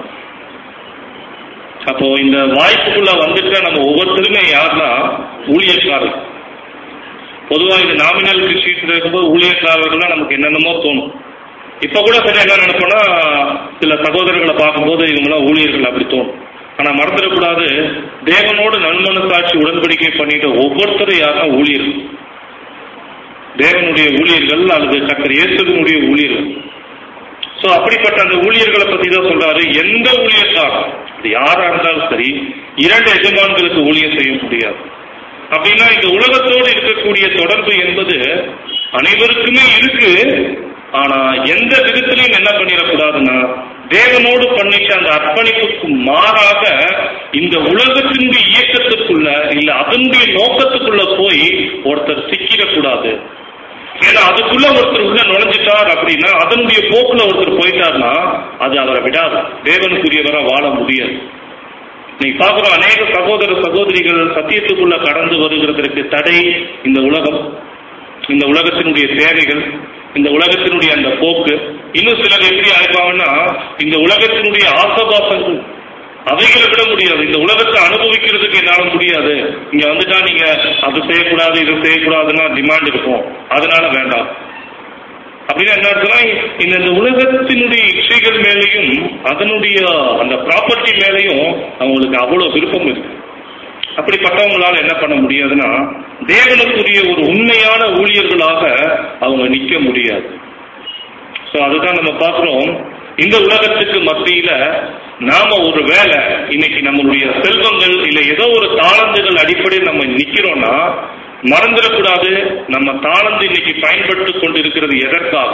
அப்போ இந்த வாய்ப்புக்குள்ள வந்துட்டு நம்ம ஒவ்வொருத்தருமே யாருன்னா ஊழியக்காரர். பொதுவாக இந்த நாமினல் கிறிஸ்டியன்ஸ் இருக்கும்போது ஊழியக்காரர்கள்லாம் நமக்கு என்னென்னமோ தோணும். இப்ப கூட சரி என்ன நினைப்போம்னா, சில சகோதரர்களை பார்க்கும்போது இவங்களாம் ஊழியர்கள் அப்படி தோணும். ஆனா மறந்துடக்கூடாது, தேவனோடு நன்மனசாட்சி உடன்படிக்கை பண்ணிட்ட ஒவ்வொருத்தரும் யாருன்னா ஊழியர்கள், தேவனுடைய ஊழியர்கள் அல்லது கர்த்தர் இயேசுவினுடைய ஊழியர்கள். சோ அப்படிப்பட்ட அந்த ஊழியர்களை பத்தி தான் சொல்றாரு. எந்த ஊழியக்காரர் அது யாரா இருந்தாலும் சரி, இரண்டு எஜமான்களுக்கு ஊழியம் செய்ய முடியாது. அப்படின்னா இந்த உலகத்தோடு இருக்கக்கூடிய தொடர்பு என்பது அனைவருக்குமே இருக்கு. ஆனா எந்த விதத்திலையும் என்ன பண்ணிடக்கூடாதுன்னா, தேவனோடு பண்ணிச்ச அந்த அர்ப்பணிப்புக்கு மாறாக இந்த உலகத்தினுடைய இயக்கத்துக்குள்ள இல்ல அதனுடைய நோக்கத்துக்குள்ள போய் ஒருத்தர் சிக்கிடக்கூடாது. ஏன்னா அதுக்குள்ள ஒருத்தர் உள்ள நுழைஞ்சிட்டார் அப்படின்னா, அதனுடைய போக்குல ஒருத்தர் போயிட்டார்னா அது அவரை விடாது, தேவனுக்குரியவரை வாழ முடியாது. நீங்க பாக்குறோம், அநேக சகோதர சகோதரிகள் சத்தியத்துக்குள்ள கடந்து வருகிறதற்கு தடை இந்த உலகம், இந்த உலகத்தினுடைய தேவைகள், இந்த உலகத்தினுடைய அந்த போக்கு. இன்னும் சிலர் எப்படி ஆயிப்பாங்கன்னா, இந்த உலகத்தினுடைய ஆசபாசங்கள் அவைகளை விட முடியாது. இந்த உலகத்தை அனுபவிக்கிறதுக்கு என்னால முடியாது, இங்க வந்துட்டா நீங்க அது செய்யக்கூடாது இது செய்யக்கூடாதுன்னா டிமாண்ட் இருக்கும், அதனால வேண்டாம். அப்படின்னா என்ன இருக்குன்னா, இந்த உலகத்தினுடைய இச்சைகள் மேலையும் அதனுடைய அந்த ப்ராப்பர்ட்டி மேலையும் அவங்களுக்கு அவ்வளவு விருப்பம் இருக்கு. அப்படிப்பட்டவங்களால என்ன பண்ண முடியாதுன்னா, தேவனுக்குரிய ஒரு உண்மையான ஊழியர்களாக அவங்க நிற்க முடியாது. ஸோ அதுதான் நம்ம பார்க்கிறோம். இந்த உலகத்துக்கு மத்தியில நாம ஒரு வேலை இன்னைக்கு நம்மளுடைய செல்வங்கள் இல்லை ஏதோ ஒரு தாளந்துகள் அடிப்படையில் நம்ம நிக்கிறோம்னா மறந்துடக்கூடாது, நம்ம தாளந்து இன்னைக்கு பயன்படுத்தி கொண்டு இருக்கிறது எதற்காக?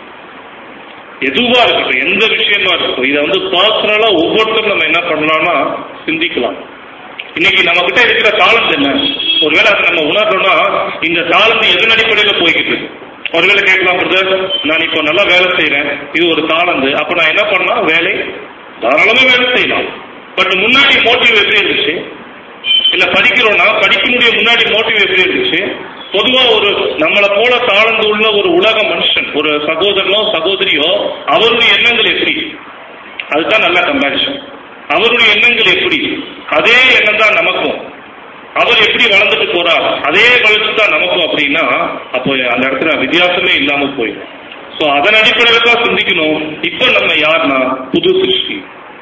எதுவா இருக்கட்டும், எந்த விஷயமா இருக்கட்டும், இதை வந்து பர்சனலா ஒவ்வொருத்தரும் நம்ம என்ன பண்ணலாம்னா சிந்திக்கலாம். இன்னைக்கு நம்ம கிட்ட இருக்கிற தாளந்து என்ன? ஒருவேளை அதை நம்ம உணர்றோம்னா இந்த தாளந்து எதன் அடிப்படையில போய்கிட்டு இருக்கு? ஒருவேளை கேட்கலாம், பிரதர் நான் இப்போ நல்லா வேலை செய்யறேன், இது ஒரு தாளந்து, அப்ப நான் என்ன பண்ணலாம்? வேலை தாராளமா வேலை செய்யலாம். பட் முன்னாடி மோட்டிவ் எப்படி இருந்துச்சு? இல்ல படிக்கிறோம்னா படிக்கக்கூடிய முன்னாடி மோட்டிவ் எப்படி இருந்துச்சு? பொதுவா ஒரு நம்மளை போல தாளந்து உள்ள ஒரு உலக மனுஷன், ஒரு சகோதரனோ சகோதரியோ, அவருடைய எண்ணங்கள் எப்படி? அதுதான் நல்ல கம்பேரிஷன். அவருடைய எண்ணங்கள் எப்படி? அதே எண்ணம் தான் நமக்கும். அவர் எப்படி வளர்ந்துட்டு போறார், அதே வளர்ச்சி தான் நமக்கும். அப்படின்னா அப்போ அந்த இடத்துல வித்தியாசமே இல்லாம போயிடும். ஸோ அதன் அடிப்படையில் தான் சிந்திக்கணும். இப்போ நம்ம யாருன்னா புது சிருஷ்டி.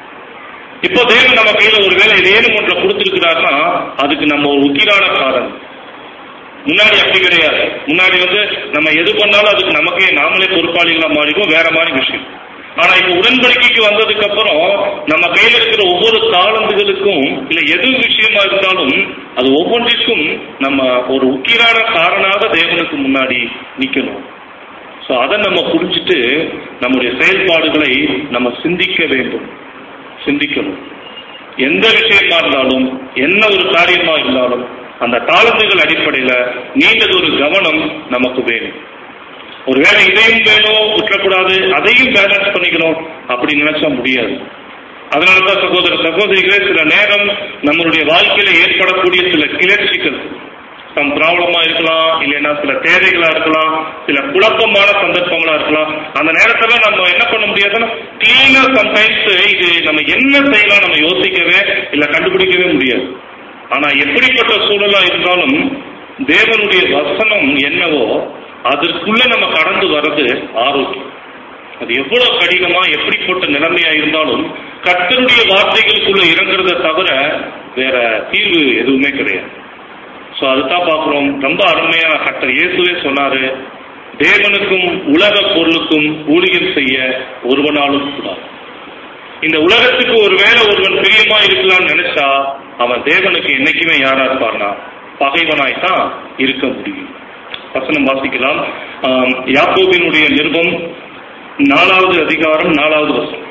இப்போ தேவன் நம்ம கையில ஒரு வேலை ஏதும் ஒன்றை கொடுத்துருக்கிறாருன்னா அதுக்கு நம்ம ஒரு உக்கிரான காரணம். முன்னாடி அப்படி கிடையாது. முன்னாடி வந்து நம்ம எது பண்ணாலும் அதுக்கு நமக்கே நாமளே பொறுப்பாளிகளா மாறிடும், வேற மாதிரி விஷயம். ஆனா இப்ப உடன்படிக்கைக்கு வந்ததுக்கு அப்புறம் நம்ம கையில இருக்கிற ஒவ்வொரு தாளந்துகளுக்கும் இல்ல எது விஷயமா இருந்தாலும் அது ஒவ்வொன்றிற்கும் நம்ம ஒரு உக்கிரான காரணமாக தேவனுக்கு முன்னாடி நிக்கணும். ஸோ அதை நம்ம புரிஞ்சுட்டு நம்முடைய செயல்பாடுகளை நம்ம சிந்திக்க வேண்டும், சிந்திக்கணும். எந்த விஷயமா இருந்தாலும் என்ன ஒரு காரியமா இருந்தாலும் அந்த தாளந்துகள் அடிப்படையில நீண்டது ஒரு கவனம் நமக்கு வேணும். ஒருவேளை இதையும் வேணும் விட்டுறக்கூடாது, அதையும் பேலன்ஸ் பண்ணிக்கணும் அப்படி நினைச்சா முடியாது. அதனாலதான் சகோதர சகோதரிகளே, சில நேரம் நம்மளுடைய வாழ்க்கையில ஏற்படக்கூடிய சில கிளர்ச்சிகள், சம் ப்ராப்ளமா இருக்கலாம், இல்லைன்னா சில தேவைகளா இருக்கலாம், சில குழப்பமான சந்தர்ப்பங்களா இருக்கலாம். அந்த நேரத்துல நம்ம என்ன பண்ண முடியாதுன்னா கிளீனா சம்டைம்ஸ் இது நம்ம என்ன செய்யலாம் நம்ம யோசிக்கவே இல்ல கண்டுபிடிக்கவே முடியாது. ஆனா எப்படிப்பட்ட சூழலா இருந்தாலும் தேவனுடைய வசனம் என்னவோ அதற்குள்ள நம்ம கடந்து வர்றது ஆரோக்கியம். அது எவ்வளவு கடினமா எப்படிப்பட்ட நிலைமையா இருந்தாலும் கர்த்தருடைய வார்த்தைகளுக்குள்ள இறங்குறத தவிர வேற தீர்வு எதுவுமே கிடையாது. ஸோ அதுதான் பார்க்கிறோம். ரொம்ப அருமையா கர்த்தர் இயேசுவே சொன்னாரு, தேவனுக்கும் உலக பொருளுக்கும் ஊழியம் செய்ய ஒருவனாலும் கூடாது. இந்த உலகத்துக்கு ஒருவேளை ஒருவன் பிரியமா இருக்கலாம்னு நினைச்சா அவன் தேவனுக்கு என்னைக்குமே யாரா இருப்பார்னா பகைவனாய்தான் இருக்க முடியும். வசனம் வாசிக்கலாம். யாக்கோபினுடைய நிருபம் நாலாவது அதிகாரம் நாலாவது வசனம்.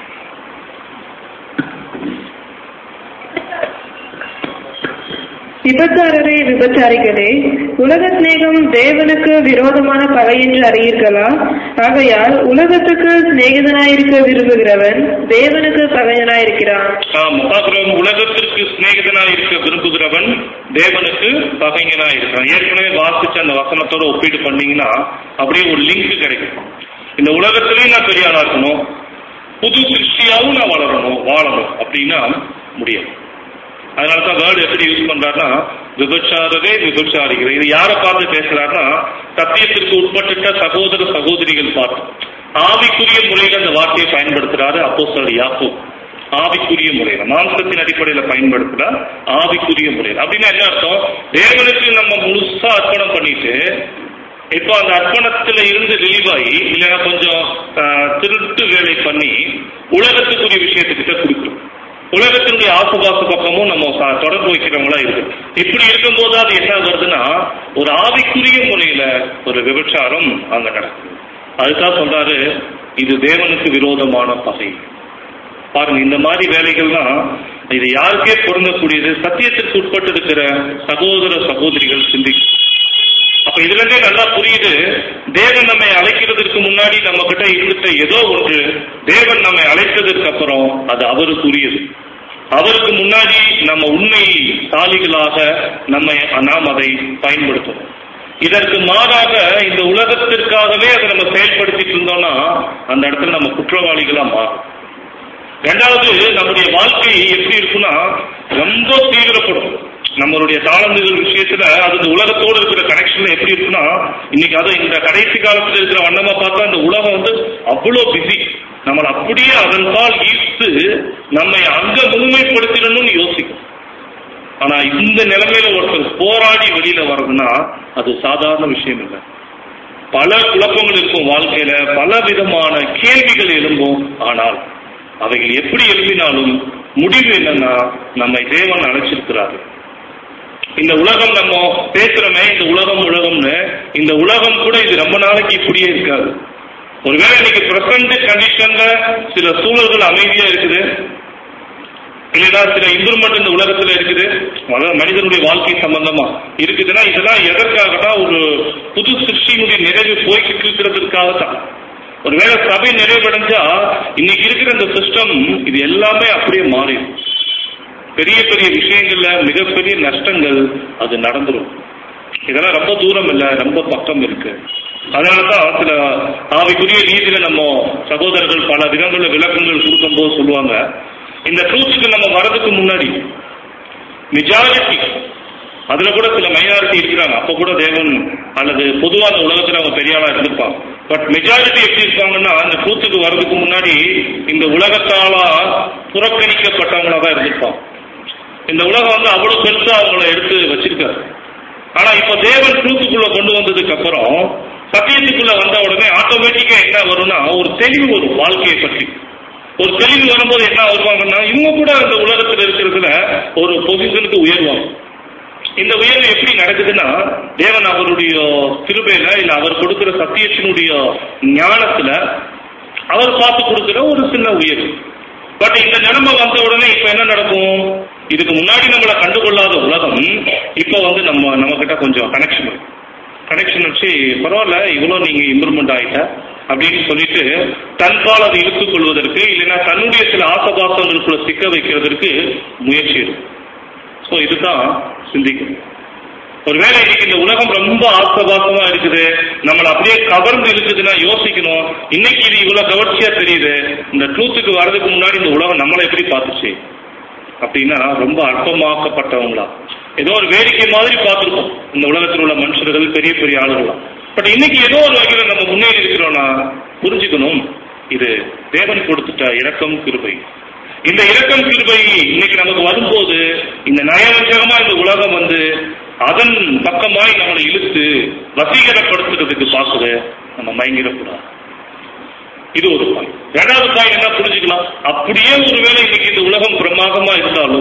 விபச்சாரரே விபச்சாரிகளே, உலக சிநேகம் தேவனுக்கு விரோதமான பகை என்று அறியீர்களா? ஆகையால் உலகத்துக்கு சிநேகிதனாயிருக்க விரும்புகிறவன் தேவனுக்கு பகையனாயிருக்கிறான். உலகத்திற்கு சிநேகிதனாயிருக்க விரும்புகிறவன் தேவனுக்கு பகையனாயிருக்கிறான். ஏற்கனவே வாசிச்ச அந்த வசனத்தோட ஒப்பீடு பண்ணீங்கன்னா அப்படியே ஒரு லிங்க் கிடைக்கும். இந்த உலகத்திலேயும் நான் பெரிய ஆளா இருக்கணும், புது சிருஷ்டியாவும் நான் வளரணும் வாழணும் அப்படின்னா முடியாது. அதனாலதான் வேர்டு எப்படி யூஸ் பண்றாருன்னா விபச்சாரவே விபச்சாரிகள். இது யாரை பார்த்து பேசுறாருன்னா சத்தியத்திற்கு உட்பட்ட சகோதர சகோதரிகள் பார்த்து ஆவிக்குரிய முறையில அந்த வார்த்தையை பயன்படுத்துறாரு அப்போஸ்தலர் யாக்கோபு. ஆவிக்குரிய முறையில, மாம்சத்தின் அடிப்படையில பயன்படுத்துறார் ஆவிக்குரிய முறையில். அப்படின்னா என்ன அர்த்தம்? தேவனுக்கு நம்ம முழுசா அர்ப்பணம் பண்ணிட்டு இப்போ அந்த அர்ப்பணத்துல இருந்து ரிலீவாகி இல்லைன்னா கொஞ்சம் திருட்டு வேலை பண்ணி உலகத்துக்குரிய விஷயத்துக்கிட்ட கொடுக்குறோம். உலகத்தினுடைய ஆசுபாசு பக்கமும் நம்ம தொடர்பு வைக்கிறவங்களா இருக்கு. இப்படி இருக்கும்போது அது என்ன வருதுன்னா ஒரு ஆவிக்குரிய முறையில ஒரு விபச்சாரம் அங்க நடக்குது. அதுதான் சொல்றாரு இது தேவனுக்கு விரோதமான பகை. பாருங்க, இந்த மாதிரி வேலைகள்லாம் இது யாருக்கே பொருந்தக்கூடியது? சத்தியத்திற்கு உட்பட்டு இருக்கிற சகோதர சகோதரிகள் சிந்திக்கும். அப்ப இதுல இருந்தே நல்லா புரியுது, தேவன் நம்மை அழைக்கிறதுக்கு முன்னாடி நம்ம கிட்ட இருந்துட்ட ஏதோ ஒன்று தேவன் நம்மை அழைத்ததற்கு அப்புறம் அது அவருக்குரியது. அவருக்கு முன்னாடி நம்ம உண்மை சாலிகளாக நம்மை நாம் அதை பயன்படுத்தணும். இதற்கு மாறாக இந்த உலகத்திற்காகவே அதை நம்ம செயல்படுத்திட்டு இருந்தோம்னா அந்த இடத்துல நம்ம குற்றவாளிகளா மாறும். ரெண்டாவது, நம்முடைய வாழ்க்கை எப்படி இருக்குன்னா ரொம்ப தீவிரப்படும். நம்மளுடைய தாளந்துகள் விஷயத்துல அது இந்த உலகத்தோடு இருக்கிற கனெக்ஷன்ல எப்படி இருக்குன்னா இன்னைக்கு அது இந்த கடைசி காலத்துல இருக்கிற வண்ணமா பார்த்தா இந்த உலகம் வந்து அவ்வளவு பிஸி. நம்மளை அப்படியே அதன் பால் ஈர்த்து நம்மை அங்க முழுமைப்படுத்திடணும்னு யோசிக்கும். ஆனா இந்த நிலைமையில ஒருத்தர் போராடி வெளியில வர்றதுன்னா அது சாதாரண விஷயம் இல்லை. பல குழப்பங்கள் இருக்கும் வாழ்க்கையில, பல விதமான கேள்விகள் எழும்பும். ஆனால் அவைகள் எப்படி எழுப்பினாலும் முடிவு என்னன்னா, நம்மை தேவன் அழைச்சிருக்கிறாரு. இந்த உலகம் நம்ம பேசுறோமே, இந்த உலகம் உலகம்னு, இந்த உலகம் கூட இது ரொம்ப நாளைக்கு இப்படியே இருக்காது. ஒருவேளை இன்னைக்கு பிரசன்ட் கண்டிஷன்ல சில சூழல்கள் அமைதியா இருக்குது, இல்லைன்னா சில இம்ப்ரூவ்மெண்ட் இந்த உலகத்துல இருக்குது, மனிதனுடைய வாழ்க்கை சம்பந்தமா இருக்குதுன்னா, இதெல்லாம் எதற்காகனா ஒரு புது சிருஷ்டியினுடைய நிறைவு போய்கிட்டு இருக்கிறதுக்காகத்தான். ஒருவேளை சபை நிறைவடைஞ்சா இன்னைக்கு இருக்கிற இந்த சிஸ்டம் இது எல்லாமே அப்படியே மாறிடும். பெரிய பெரிய விஷயங்கள்ல மிகப்பெரிய நஷ்டங்கள் அது நடந்துடும். இதெல்லாம் ரொம்ப தூரம் இல்லை, ரொம்ப பக்கம் இருக்கு. அதனாலதான் சில ஆவிக்குரிய ரீதியில நம்ம சகோதரர்கள் பல விதங்கள்ல விளக்கங்கள் கொடுக்கும் போது சொல்லுவாங்க, இந்த ட்ரூத்துக்கு நம்ம வரதுக்கு முன்னாடி மெஜாரிட்டி, அதுல கூட சில மைனாரிட்டி இருக்கிறாங்க, அப்ப கூட தேவன் அல்லது பொதுவான உலகத்துல அவங்க பெரிய ஆளா இருந்திருப்பாங்க. பட் மெஜாரிட்டி எப்படி இருப்பாங்கன்னா, அந்த ட்ரூத்துக்கு வர்றதுக்கு முன்னாடி இந்த உலகத்தால புறக்கணிக்கப்பட்டவங்களா தான் இருந்திருப்பாங்க. இந்த உலகம் வந்து அவ்வளவு பெருசா அவங்கள எடுத்து வச்சிருக்காரு. ஆனா இப்ப தேவன் ட்ரூத்துக்குள்ள கொண்டு வந்ததுக்கு அப்புறம், சத்தியத்துக்குள்ள வந்த உடனே ஆட்டோமேட்டிக்கா என்ன வரும்னா, ஒரு தெளிவு வரும் வாழ்க்கையை பற்றி. ஒரு தெளிவு வரும்போது என்ன வருவாங்கன்னா, இவங்க கூட இந்த உலகத்துல இருக்கிறதுல ஒரு பொசிஷனுக்கு உயர்வாங்க. இந்த உயர்வு எப்படி நடக்குதுன்னா, தேவன் அவருடைய கிருபையில இல்ல அவர் கொடுக்கிற சத்தியத்தினுடைய ஞானத்துல அவர் பார்த்து கொடுக்கிற ஒரு சின்ன உயர்வு. பட் இந்த நிலைமை வந்த உடனே இப்ப என்ன நடக்கும், இதுக்கு முன்னாடி நம்மளை கண்டுகொள்ளாத உலகம் இப்ப வந்து நம்ம நம்ம கிட்ட கொஞ்சம் கனெக்ஷன் கனெக்ஷன் வச்சு, பரவாயில்ல இவ்வளவு நீங்க இம்ப்ரூவ்மெண்ட் ஆயிட்ட அப்படின்னு சொல்லிட்டு தன்பால் அதை இழுத்துக் கொள்வதற்கு, இல்லைன்னா தன்னுடைய சில ஆசபாசங்களுக்குள்ள சிக்க வைக்கிறதுக்கு முயற்சி இருக்கும். ஸோ இதுதான் சிந்திக்கணும். ஒருவேளை இன்னைக்கு இந்த உலகம் ரொம்ப ஆசபாசமா இருக்குது, நம்மளை அப்படியே கவர்ந்து இருக்குதுன்னா யோசிக்கணும், இன்னைக்கு இது இவ்வளவு கவர்ச்சியா தெரியுது, இந்த ட்ரூத்துக்கு வர்றதுக்கு முன்னாடி இந்த உலகம் நம்மளை எப்படி பார்த்துச்சு அப்படின்னா ரொம்ப அற்பமாக்கப்பட்டவங்களா, ஏதோ ஒரு வேடிக்கை மாதிரி பார்த்துருக்கோம் இந்த உலகத்தில் உள்ள மனுஷர்கள், பெரிய பெரிய ஆளுகளாம். பட் இன்னைக்கு ஏதோ ஒரு வகையில் நம்ம முன்னேறி இருக்கிறோம்னா புரிஞ்சுக்கணும், இது தேவன் கொடுத்துட்ட இரக்கம் கிருபை. இந்த இரக்கம் கிருபை இன்னைக்கு நமக்கு வரும்போது இந்த நயவஞ்சகமா இந்த உலகம் வந்து அதன் பக்கமாய் நம்மளை இழுத்து வசீகரப்படுத்துறதுக்கு பார்க்குது, நம்ம மயங்கிடக்கூடாது. இது ஒரு பாய். இரண்டாவது பாய் என்ன புரிஞ்சுக்கலாம், அப்படியே ஒருவேளை இன்னைக்கு இந்த உலகம் பிரமாதமா இருந்தாலும்,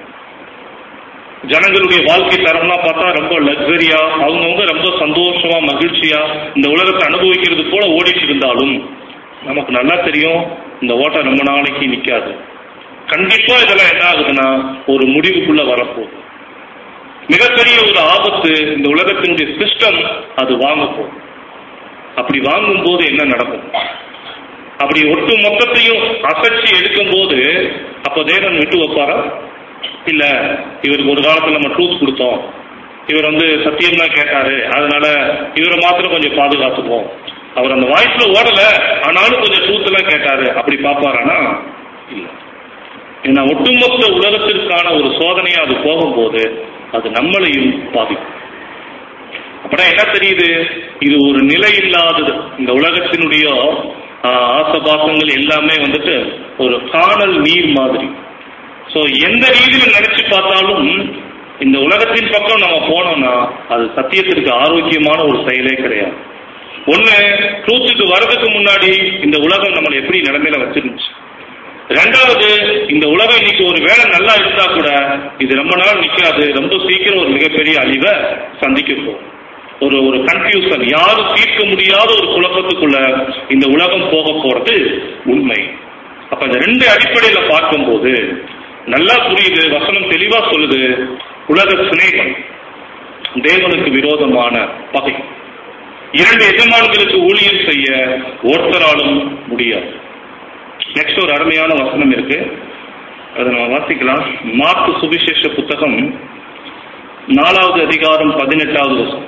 ஜனங்களுடைய வாழ்க்கை தரம்லாம் பார்த்தா ரொம்ப லக்ஸரியா, அவங்கவுங்க ரொம்ப சந்தோஷமா மகிழ்ச்சியா இந்த உலகத்தை அனுபவிக்கிறது போல ஓடிட்டு இருந்தாலும், நமக்கு நல்லா தெரியும் இந்த ஓட்டம் ரொம்ப நாளைக்கு நிற்காது. கண்டிப்பா இதெல்லாம் என்ன ஆகுதுன்னா ஒரு முடிவுக்குள்ள வரப்போகுது. மிகப்பெரிய ஒரு ஆபத்து இந்த உலகத்தினுடைய சிஸ்டம் அது வாங்க போகுது. அப்படி வாங்கும் போது என்ன நடக்கும், அப்படி ஒட்டு மொத்தத்தையும் அசைச்சி எடுக்கும் போது அப்ப தேவன் விட்டு வைப்பாரா? இல்ல, இவருக்கு ஒரு காலத்துல நம்ம ட்ரூத் கொடுத்தோம், இவர் வந்து சத்தியம் தான் கேட்டாரு, அதனால இவரை மாத்திரம் கொஞ்சம் பாதுகாத்துப்போம், அவர் அந்த வாய்ஸ்ல ஓடல ஆனாலும் கொஞ்சம் ட்ரூத் எல்லாம் கேட்டாரு, அப்படி பாப்பாரானா? இல்ல. ஏன்னா ஒட்டுமொத்த உலகத்திற்கான ஒரு சோதனையா அது போகும்போது அது நம்மளையும் பாதிக்கும். அப்படின்னா என்ன தெரியுது, இது ஒரு நிலை இல்லாதது. இந்த உலகத்தினுடைய ஆசபாசங்கள் எல்லாமே வந்துட்டு ஒரு காணல் நீர் மாதிரி. ஸோ எந்த ரீதியில நினைச்சு பார்த்தாலும் இந்த உலகத்தின் பக்கம் நம்ம போனோம்னா அது சத்தியத்திற்கு ஆரோக்கியமான ஒரு செயலே கிடையாது. ஒண்ணு, ட்ரூத்துக்கு வர்றதுக்கு முன்னாடி இந்த உலகம் நம்மளை எப்படி நிலைமையில வச்சிருந்துச்சு. ரெண்டாவது, இந்த உலகம் இன்னைக்கு ஒரு வேலை நல்லா இருந்தா கூட இது ரொம்ப நாள் நிற்காது, ரொம்ப சீக்கிரம் ஒரு மிகப்பெரிய அழிவை சந்திக்க போகும். ஒரு ஒரு கன்ஃபியூசன், யாரும் தீர்க்க முடியாத ஒரு குழப்பத்துக்குள்ள இந்த உலகம் போக போறது உண்மை. அப்ப இந்த ரெண்டு அடிப்படையில பார்க்கும்போது நல்லா புரியுது, வசனம் தெளிவா சொல்லுது, உலக சிநேகம் தேவனுக்கு விரோதமான பகை. இரண்டு எஜமான்களுக்கு ஊழியம் செய்ய ஒருத்தராலும் முடியாது. நெக்ஸ்ட் ஒரு அருமையான வசனம் இருக்கு, அதை நம்ம வாசிக்கலாம். மார்க்கு சுவிசேஷ புத்தகம் நாலாவது அதிகாரம் பதினெட்டாவது வசனம்.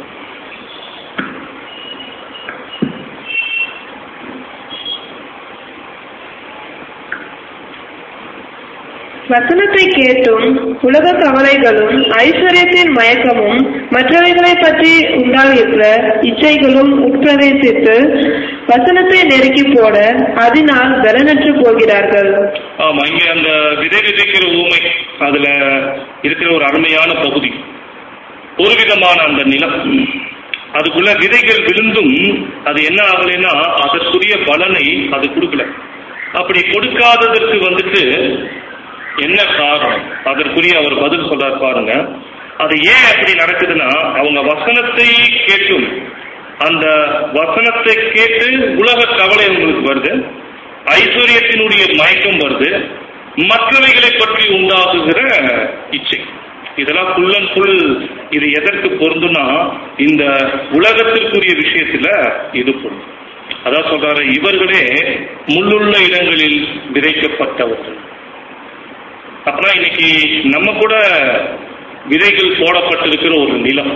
வசனத்தை கேட்டும் உலக கவலைகளும் ஐஸ்வர்யத்தின் மயக்கமும் மற்றவைகளை பற்றி உண்டாகிற இச்சைகளும் உட்பிரவேசித்து வசனத்தை நெருக்கி போட அதனால் பலனற்று போகிறார்கள். ஆமா, இங்க அந்த விதை விதைக்கிற ஊமை அதுல இருக்கிற ஒரு அருமையான பகுதி. ஒரு விதமான அந்த நிலம் அதுக்குள்ள விதைகள் விழுந்தும் அது என்ன ஆகலைன்னா அதற்குரிய பலனை அது கொடுக்கல. அப்படி கொடுக்காததற்கு வந்துட்டு என்ன காரணம்? அதற்குரிய அவர் பதில் சொல்றார் பாருங்க. அது ஏன் அப்படி நடக்குதுன்னா, அவங்க வசனத்தை கேட்டும் அந்த வசனத்தை கேட்டு உலக கவலை உங்களுக்கு வருது, ஐஸ்வர்யத்தினுடைய மயக்கம் வருது, மற்றவைகளை பற்றி உண்டாகுகிற இச்சை. இதெல்லாம் ஃபுல் அண்ட் ஃபுல் இது எதற்கு பொருந்தும்னா இந்த உலகத்திற்குரிய விஷயத்துல இது பொருந்தும். அதான் சொல்றாரு, இவர்களே முள்ளுள்ள இடங்களில் விதைக்கப்பட்டவர்கள். அப்பனா இன்னைக்கு நம்ம கூட விதைகள் போடப்பட்டிருக்கிற ஒரு நிலம்.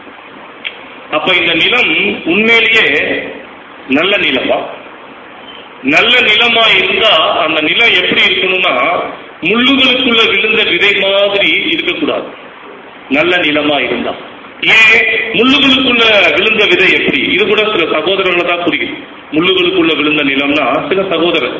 அப்ப இந்த நிலம் உண்மையிலேயே நல்ல நிலமா? நல்ல நிலமா இருந்தா அந்த நிலம் எப்படி இருக்கணும்னா முள்ளுகளுக்குள்ள விழுந்த விதை மாதிரி இருக்கக்கூடாது. நல்ல நிலமா இருந்தா ஏன் முள்ளுகளுக்குள்ள விழுந்த விதை எப்படி? இது கூட சில சகோதரர்களை தான் புரியும். முள்ளுகளுக்குள்ள விழுந்த நிலம்னா சில சகோதரர்,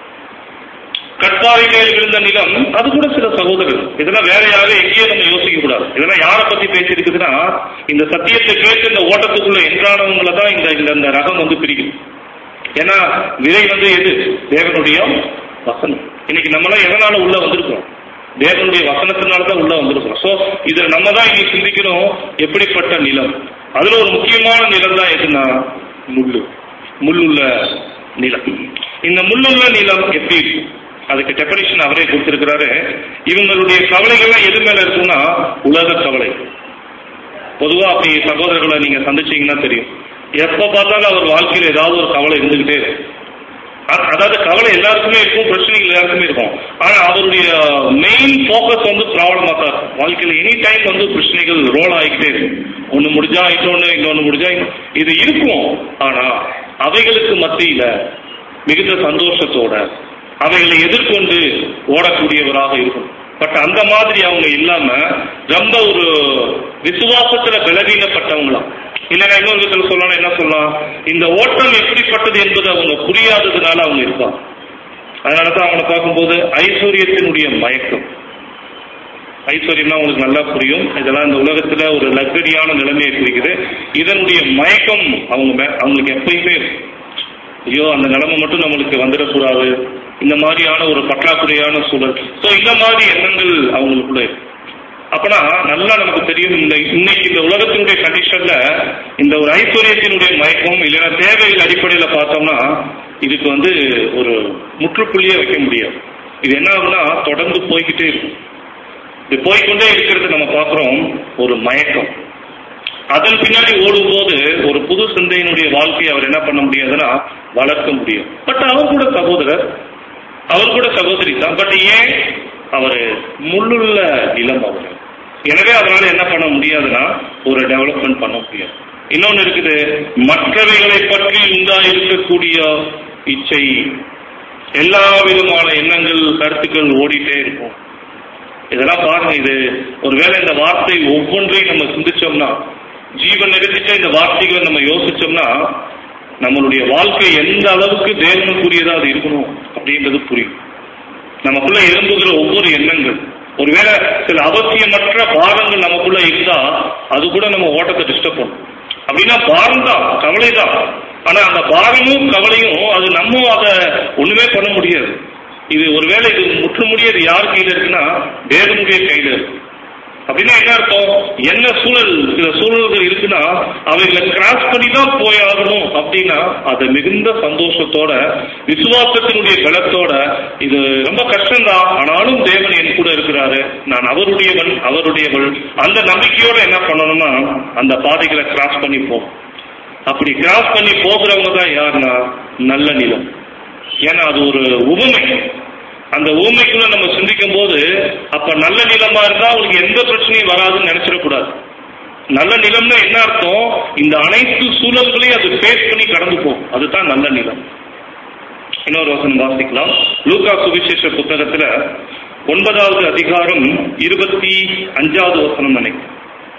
கட்பாறை மேல் விழுந்த நிலம் அது கூட சில சகோதரர். இதெல்லாம் வேற யாரும் எங்கேயே நம்ம யோசிக்க கூடாது. இதெல்லாம் யாரை பத்தி பேசியிருக்குதுன்னா இந்த சத்தியத்தை கேட்டு இந்த ஓட்டத்துக்குள்ள என்றானவங்களை தான் இந்த இந்த ரகம் வந்து பிரிக்கும். ஏன்னா விதை வந்து எது? தேவனுடைய வசனம். இன்னைக்கு நம்மளாம் எதனால உள்ள வந்திருக்கோம்? தேவனுடைய வசனத்தினால தான் உள்ள வந்திருக்கிறோம். சோ இதை நம்ம தான் இன்னைக்கு சிந்திக்கணும். எப்படிப்பட்ட நிலம்? அதுல ஒரு முக்கியமான நிலம் தான் எதுனா முள்ளு, முள்ளுள்ள நிலம். இந்த முள்ளுள்ள நிலம் எப்படி இருக்கும்? அதுக்கு டெபனிஷன் அவரே கொடுத்திருக்கிறாரு. இவங்களுடைய கவலைகள்லாம் எது மேல இருக்குன்னா உலக கவலை. பொதுவா அப்படி சகோதரர்களை நீங்க சந்திச்சீங்கன்னா தெரியும், எப்ப பார்த்தாலும் அவர் வாழ்க்கையில் ஏதாவது ஒரு கவலை இருந்துகிட்டே இருக்கும். அதாவது கவலை எல்லாருக்குமே இருக்கும், பிரச்சனைகள் எல்லாருக்குமே இருக்கும். ஆனா அவருடைய மெயின் போக்கஸ் வந்து ப்ராப்ளமா தான் இருக்கும். வாழ்க்கையில் எனி டைம் வந்து பிரச்சனைகள் ரோல் ஆகிக்கிட்டே இருக்கும். ஒண்ணு முடிஞ்சா இன்னொன்னு, இன்னொன்னு முடிஞ்சா இது இருக்கும். ஆனா அவைகளுக்கு மத்தியில மிகுந்த சந்தோஷத்தோட அவைகளை எதிர்கொண்டு ஓடக்கூடியவராக இருக்கும். பட் அந்த மாதிரி அவங்க இல்லாம ரொம்ப ஒரு விசுவாசத்துல பலவீனப்பட்டவங்களாம். இல்லைன்னா இன்னொரு விதத்தில் சொல்லலாம், என்ன சொல்லலாம், இந்த ஓட்டம் எப்படிப்பட்டது என்பது அவங்க புரியாததுனால அவங்க இருப்பாங்க. அதனாலதான் அவங்களை பார்க்கும்போது ஐஸ்வர்யத்தினுடைய மயக்கம். ஐஸ்வர்யம்னா உங்களுக்கு நல்லா புரியும். இதெல்லாம் இந்த உலகத்துல ஒரு லக்ஸரியான நிலைமையை குறிக்குது. இதனுடைய மயக்கம் அவங்க அவங்களுக்கு எப்பயுமே, ஐயோ அந்த நிலைமை மட்டும் நம்மளுக்கு வந்துடக்கூடாது, இந்த மாதிரியான ஒரு பற்றாக்குறையான சூழல். ஸோ இந்த மாதிரி எண்ணங்கள் அவங்களுக்குள்ள இருக்கு. அப்பனா நல்லா நமக்கு தெரியும், இந்த இன்னைக்கு இந்த உலகத்தினுடைய கண்டிஷன்ல இந்த ஒரு ஐஸ்வர்யத்தினுடைய மயக்கம் இல்லைன்னா தேவைகள் அடிப்படையில பார்த்தோம்னா இதுக்கு வந்து ஒரு முற்றுப்புள்ளியே வைக்க முடியாது. இது என்ன ஆகுனா தொடர்ந்து போய்கிட்டே இருக்கும். இது போய்கொண்டே இருக்கிறது நம்ம பார்க்கிறோம். ஒரு மயக்கம். அதன் பின்னாடி ஓடும் போது ஒரு புது சிந்தையினுடைய வாழ்க்கையை அவர் என்ன பண்ண முடியாதுன்னா வளர்க்க முடியும். பட் அவர் கூட சகோதரர், அவர் கூட சகோதரி தான். பட் ஏன் அவர் முள்ளுள்ள நிலம் அவர். எனவே அதனால என்ன பண்ண முடியாதுன்னா ஒரு டெவலப்மெண்ட் பண்ண முடியாது. இன்னொன்னு இருக்குது, மற்றவைகளை பற்றி உண்டா இருக்கக்கூடிய இச்சை, எல்லா விதமான எண்ணங்கள் கருத்துக்கள் ஓடிட்டே இருக்கும். இதெல்லாம் பாருங்க, இது ஒருவேளை இந்த வார்த்தை ஒவ்வொன்றையும் நம்ம சிந்திச்சோம்னா, ஜீவன் நிறுத்திட்ட இந்த வார்த்தைகளை நம்ம யோசிச்சோம்னா நம்மளுடைய வாழ்க்கை எந்த அளவுக்கு தேவனுக்குரியதா அது இருக்கணும் அப்படின்றது புரியும். நமக்குள்ள எழும்புகிற ஒவ்வொரு எண்ணங்கள், ஒருவேளை சில அவசியமற்ற பாரங்கள் நமக்குள்ள இருந்தா அது கூட நம்ம ஓட்டத்தை டிஸ்டர்ப் பண்ணும். அப்படின்னா பாரம் தான், கவலை தான். ஆனா அந்த பாரமும் கவலையும் அது நம்ம அதை ஒண்ணுமே பண்ண முடியாது. இது ஒருவேளை இது முற்று முடியாது யார் கையில இருக்குன்னா தேவனுடைய கையில இருக்கு. அப்படின்னா என்ன அர்த்தம்? என்ன சூழல், சில சூழல்கள் இருக்குன்னா அவைகளை கிராஸ் பண்ணி தான் போயாகணும். அப்படின்னா அதை மிகுந்த சந்தோஷத்தோட விசுவாசத்தினுடைய பலத்தோட, இது ரொம்ப கஷ்டம்தான் ஆனாலும் தேவன் என் கூட இருக்கிறாரு, நான் அவருடையவன் அவருடையவள், அந்த நம்பிக்கையோட என்ன பண்ணணும்னா அந்த பாதைகளை கிராஸ் பண்ணி போகும். அப்படி கிராஸ் பண்ணி போகிறவங்க தான் யாருன்னா நல்ல நிலம். ஏன்னா அது ஒரு உவமை. அந்த ஊமைக்குள்ள நம்ம சிந்திக்கும் போது அப்ப நல்ல நிலமா இருந்தா அவங்களுக்கு எந்த பிரச்சனையும் வராதுன்னு நினைச்சிடக்கூடாது. நல்ல நிலம்னா என்ன அர்த்தம்? இந்த அனைத்து சூழல்களையும் அது ஃபேஸ் பண்ணி கடந்து போகும். அதுதான் நல்ல நிலம். இன்னொரு வசனம் வாசிக்கலாம். லூக்கா சுவிசேஷ புத்தகத்துல ஒன்பதாவது அதிகாரம் இருபத்தி அஞ்சாவது வசனம் நினைக்கிறேன்.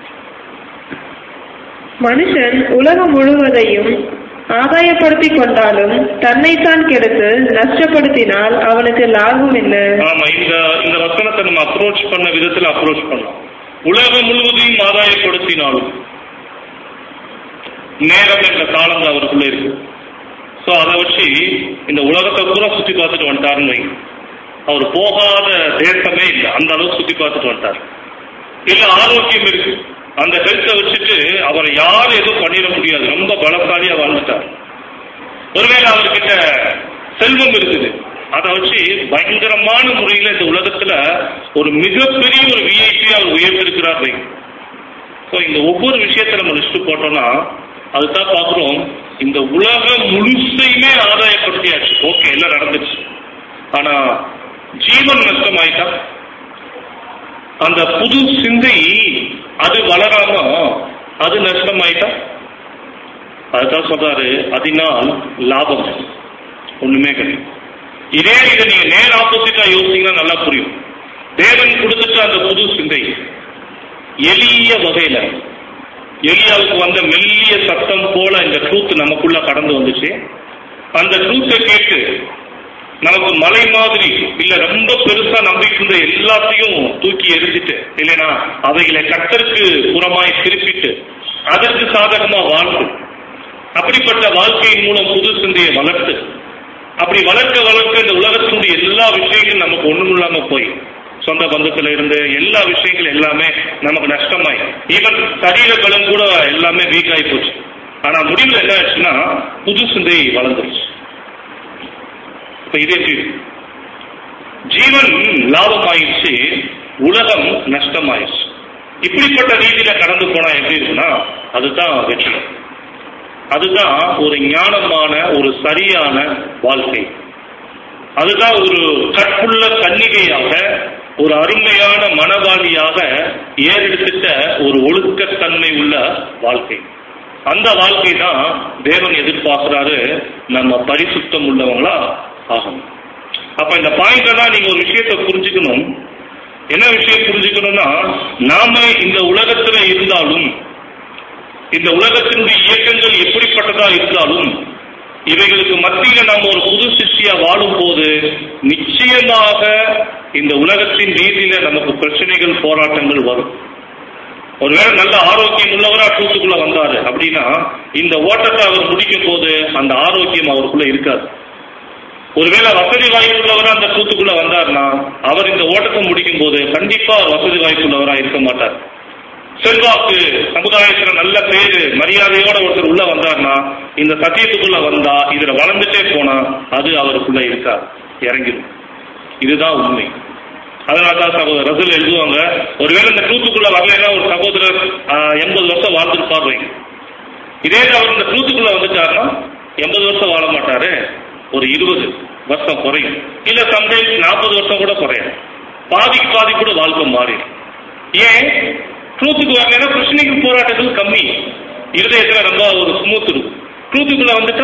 மனுஷன் உலகம் முழுவதையும் ஆதாயப்படுத்திக் கொண்டாலும் தன்னைத்தான் கெடுத்து நஷ்டப்படுத்தினால் அவனுக்கு லாபம் என்ன? ஆமா, இந்த இந்த வசனத்தை நம்ம அப்ரோச் பண்ண விதத்துல அப்ரோச் பண்ணலாம். உலகம் முழுவதையும் ஆதாயப்படுத்தினாலும், நேரம் என்ற காலம் தான் அவருக்குள்ள இருக்கு. ஸோ அதை வச்சு இந்த உலகத்தை பூரா சுற்றி பார்த்துட்டு வந்துட்டாருன்னு வைங்க. அவர் போகாத தேசமே இல்லை, அந்த அளவுக்கு சுற்றி பார்த்துட்டு வந்துட்டார். இல்ல ஆரோக்கியம் இருக்கு, அந்த ஹெல்த்தை வச்சுட்டு அவரை யாரும் எதுவும் பண்ணிட முடியாது, ரொம்ப பலசாலியா வாழ்ந்துட்டார். ஒருவேளை அவர்கிட்ட செல்வம் இருக்குது, அதை வச்சு பயங்கரமான முறையில் இந்த உலகத்துல ஒரு மிகப்பெரிய ஒரு விஐபி அவர் உயர்ந்திருக்கிறார். ஸோ இந்த ஒவ்வொரு விஷயத்தை நம்ம லிஸ்ட் போட்டோம்னா அதுதான் பார்க்குறோம், இந்த உலகம் முழுசையுமே ஆதாயப்படுத்தியாச்சு. ஓகே, எல்லாம் நடந்துச்சு. ஆனா ஜீவன் நஷ்டம் ஆயிட்டா, அந்த புது சிந்தை அது வளராம அது நஷ்டம் ஆயிட்டா, அதுதான் சொல்றாரு, அதனால் லாபம் ஒண்ணுமே கிடையாது. இதே இதை நீங்க நேர் ஆப்போசிட்டா யோசிச்சீங்கன்னா நல்லா புரியும். தேவன் கொடுத்துட்டு அந்த புது சிந்தை எளிய வகையில எலியாவுக்கு வந்த மெல்லிய சத்தம் போல இந்த ட்ரூத் நமக்குள்ள கடந்து வந்துச்சு. அந்த ட்ரூத்தை கேட்டு நமக்கு மலை மாதிரி இல்ல ரொம்ப பெருசா நம்பிக்கின்ற எல்லாத்தையும் தூக்கி எரிஞ்சிட்டு இல்லைன்னா அவைகளை கர்த்தருக்கு புறமாய் திருப்பிட்டு அதற்கு சாதகமா வாழ்ந்து அப்படிப்பட்ட வாழ்க்கையின் மூலம் புது சிந்தையை வளர்த்து அப்படி வளர்க்க வளர்க்க இந்த உலகத்தினுடைய எல்லா விஷயங்களும் நமக்கு ஒண்ணும் இல்லாம போய் சொந்த பந்தத்துல இருந்து எல்லா விஷயங்கள் எல்லாமே நமக்கு நஷ்டமாய், ஈவன் சரீர பலம் கூட எல்லாமே வீக் ஆகி போச்சு. ஆனா முடிவில் என்ன ஆச்சுன்னா புது சிந்தை வளர்ந்துருச்சு. இப்ப இதே ஜீவன் லாபம் ஆயிடுச்சு, உலகம் நஷ்டமாயிடுச்சு. இப்படிப்பட்ட ரீதியில கடந்து போனா எப்படி இருக்குன்னா அதுதான் வெற்றி, அதுதான் ஒரு ஞானமான ஒரு சரியான வாழ்க்கை, அதுதான் ஒரு கற்புள்ள கன்னிகையாக ஒரு அருமையான மனவாளியாக ஏறெடுத்துட்ட ஒரு ஒழுக்கத்தன்மை உள்ள வாழ்க்கை. அந்த வாழ்க்கை தான் தேவன் எதிர்பார்க்கிறாரு, நம்ம பரிசுத்தம் உள்ளவங்களா ஆகணும். அப்ப இந்த பாயிண்ட தான் நீங்க ஒரு விஷயத்தை புரிஞ்சுக்கணும். என்ன விஷயம் புரிஞ்சுக்கணும்னா, நாம இந்த உலகத்துல இருந்தாலும் இந்த உலகத்தினுடைய இயக்கங்கள் எப்படிப்பட்டதா இருந்தாலும் இவைகளுக்கு மத்தியில நாம் ஒரு புது சிஷ்டியா வாழும் போது நிச்சயமாக இந்த உலகத்தின் நீதியில நமக்கு பிரச்சனைகள் போராட்டங்கள் வரும். ஒருவேளை நல்ல ஆரோக்கியம் உள்ளவரா ட்ரூத்துக்குள்ள வந்தாரு அப்படின்னா இந்த ஓட்டத்தை அவர் முடிக்கும் போது அந்த ஆரோக்கியம் அவருக்குள்ள இருக்காது. ஒருவேளை வசதி வாய்ப்பு உள்ளவரா அந்த ட்ரூத்துக்குள்ள வந்தார்னா அவர் இந்த ஓட்டத்தை முடிக்கும் போது கண்டிப்பா வசதி வாய்ப்பு உள்ளவரா இருக்க மாட்டார். செல்வாக்கு சமுதாயத்துல நல்ல பேரு மரியாதையோட ஒருத்தர் உள்ள வந்தார்னா இந்த சத்தியத்துக்குள்ள வந்தா இதுல வளர்ந்துட்டே போனா அது அவருக்குள்ள இருக்கா, இறங்கிடும். இதுதான் உண்மை. அதனால்தான் சகோதரர் ரசூல் எழுதுவாங்க, ஒருவேளை இந்த ட்ரூத்துக்குள்ள வரலைன்னா ஒரு சகோதரர் எண்பது வருஷம் வாழ்ந்துருப்பாரு. இதே அவர் இந்த ட்ரூத்துக்குள்ள வந்துட்டாருன்னா எண்பது வருஷம் வாழ மாட்டாரு, ஒரு இருபது வருஷம் குறையும், இல்ல சம்டைம்ஸ் நாற்பது வருஷம் கூட குறையும். பாதிக்கு பாதி கூட வாழ்க்கை மாறிடும். ஏன்? ட்ரூத்துக்கு வரலைன்னா பிரச்சனைகள் போராட்டங்கள் கம்மி, இருதயத்துல ரொம்ப ஒரு ஸ்மூத் இருக்கும். ட்ரூத்துக்குள்ள வந்துட்டா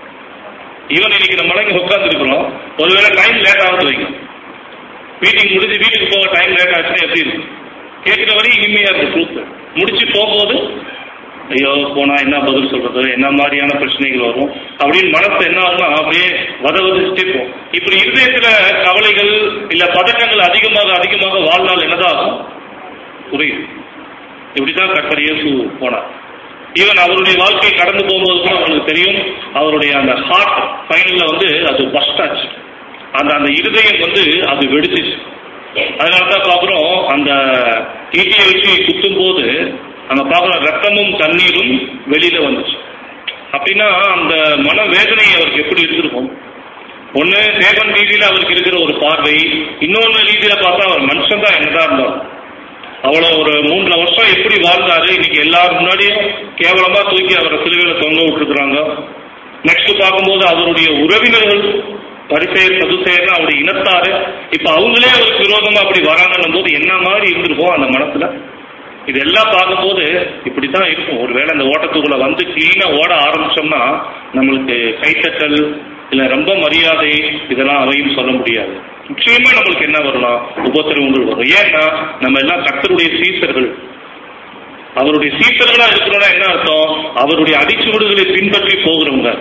ஈவன் இன்னைக்கு நம்ம இங்க உட்கார்ந்து இருக்கிறோம், ஒருவேளை டைம் லேட் ஆகுது வைங்க, மீட்டிங் முடிஞ்சு வீட்டுக்கு போக டைம் லேட் ஆச்சுன்னா எப்படி இருக்கும்? கேட்கிற வரையும் இனிமையா இருக்கும். ட்ரூத் முடிச்சு போகும்போது ஐயோ போனா என்ன பதில் சொல்றது, என்ன மாதிரியான பிரச்சனைகள் வரும் அப்படின்னு மனசு என்ன ஆகும்னா அப்படியே வத வதச்சிட்டே போகும். இப்படி இருதயத்துல கவலைகள் இல்ல பதட்டங்கள் அதிகமாக அதிகமாக வாழ்நாள் என்னதான் ஆகும்? புரியுது. இப்படிதான் கர்த்தர் இயேசு போனார். ஈவன் அவருடைய வாழ்க்கை கடந்து போகும்போது கூட அவங்களுக்கு தெரியும், அவருடைய அந்த ஹார்ட் ஃபைனல்ல வந்து அது பஸ்ட் ஆச்சு, அந்த அந்த இருதயம் வந்து அது வெடிச்சிச்சு. அதனாலதான் பாக்குறோம் அந்த ஈட்டியை வச்சு குத்தும் போது அங்க பாக்குறோம் ரத்தமும் தண்ணீரும் வெளியில வந்துச்சு. அப்படின்னா அந்த மன வேதனை அவருக்கு எப்படி இருந்திருக்கும்? ஒண்ணு தேவன் ரீதியில அவருக்கு இருக்கிற ஒரு பார்வை, இன்னொன்னு ரீதியில பார்த்தா அவர் மனுஷன் தான் என்னதான் இருந்தார். அவ்வளவு ஒரு மூன்று வருஷம் எப்படி வாழ்ந்தாரு, இன்னைக்கு எல்லாரும் முன்னாடியும் கேவலமா தூக்கி அவரை சிலுவையில தொங்க விட்டுருக்குறாங்க. நெக்ஸ்ட் பார்க்கும்போது அவருடைய உறவினர்கள் பரிசெயர் சதுசெயர்னா அவருடைய இனத்தாரு இப்ப அவங்களே அவருக்கு விரோதமா அப்படி வராங்கன்னும் போது என்ன மாதிரி இருந்திருக்கும் அந்த மனசுல. இதெல்லாம் பார்க்கும்போது இப்படித்தான் இருக்கும். ஒருவேளை அந்த ஓட்டத்துக்குள்ள வந்து கிளீனா ஓட ஆரம்பிச்சோம்னா நம்மளுக்கு கைத்தட்டல் இல்ல ரொம்ப மரியாதை இதெல்லாம் அவையும் சொல்ல முடியாது. நிச்சயமா நம்மளுக்கு என்ன வரலாம்? உபத்திரவங்கள் வரும். ஏன்னா நம்ம எல்லாம் கர்த்தருடைய சீசர்கள். அவருடைய சீசர்களா இருக்கிறோம்னா என்ன அர்த்தம்? அவருடைய அடிச்சுவடுகளை பின்பற்றி போகிறவங்க.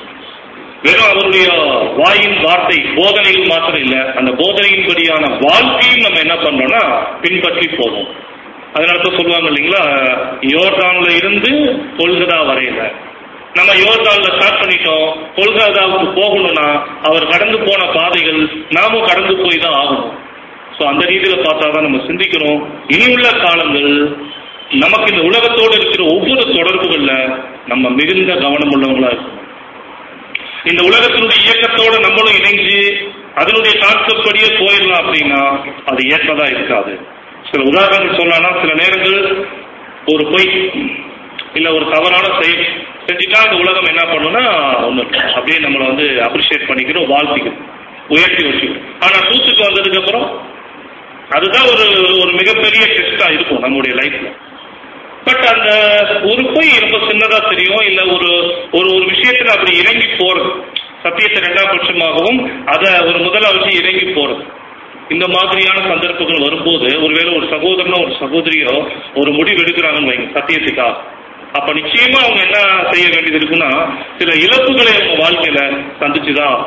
வெறும் அவருடைய வாயின் வார்த்தை போதனைகள் மாத்திரம் இல்ல, அந்த போதனையின்படியான வாழ்க்கையும் நம்ம என்ன பண்றோம்னா பின்பற்றி போவோம். அதனால சொல்லுவாங்க இல்லைங்களா, யோர்தான்ல இருந்து கொல்கதா வரையில நம்ம யோர்தான்ல ஸ்டார்ட் பண்ணிட்டோம், கொல்கத்தாவுக்கு போகணும்னா அவர் கடந்து போன பாதைகள் நாமும் கடந்து போய் தான் ஆகணும். ஸோ அந்த ரீதியில பார்த்தாதான் நம்ம சிந்திக்கணும். இனி உள்ள காலங்கள் நமக்கு இந்த உலகத்தோடு இருக்கிற ஒவ்வொரு தொடர்புகள்ல நம்ம மிகுந்த கவனம் உள்ளவங்களா இருக்கணும். இந்த உலகத்தினுடைய இயக்கத்தோடு நம்மளும் இணைஞ்சு அதனுடைய கான்செப்ட் படியே போயிடலாம் அப்படின்னா அது ஏற்றதா இருக்காது. சில உதாரணங்கள் சொல்லலாம்னா, சில நேரங்கள் ஒரு பொய் இல்ல ஒரு தவறான செயல் செஞ்சுட்டா இந்த உலகம் என்ன பண்ணும்னா ஒண்ணு அப்படியே நம்மளை வந்து அப்ரிஷியேட் பண்ணிக்கிறோம், வாழ்த்திக்கிறோம், உயர்த்தி வச்சுக்கிறோம். ஆனா டூத்துக்கு வந்ததுக்கு அப்புறம் அதுதான் ஒரு ஒரு மிகப்பெரிய டெஸ்டா இருக்கும் நம்முடைய லைஃப்ல. பட் அந்த ஒரு பொய் ரொம்ப சின்னதா தெரியும், இல்ல ஒரு ஒரு ஒரு விஷயத்துல அப்படி இறங்கி போறது, சத்தியத்தை இரண்டாம் பட்சமாகவும் அதை ஒரு முதலாவது இறங்கி போறது, இந்த மாதிரியான சந்தர்ப்பங்கள் வரும்போது ஒருவேளை ஒரு சகோதரனோ ஒரு சகோதரியோ ஒரு முடிவு எடுக்கிறாங்கன்னு வைங்க சத்தியத்துக்கா, அப்ப நிச்சயமா அவங்க என்ன செய்ய வேண்டியது இருக்குன்னா சில இழப்புகளை அவங்க வாழ்க்கையில சந்திச்சுதான்.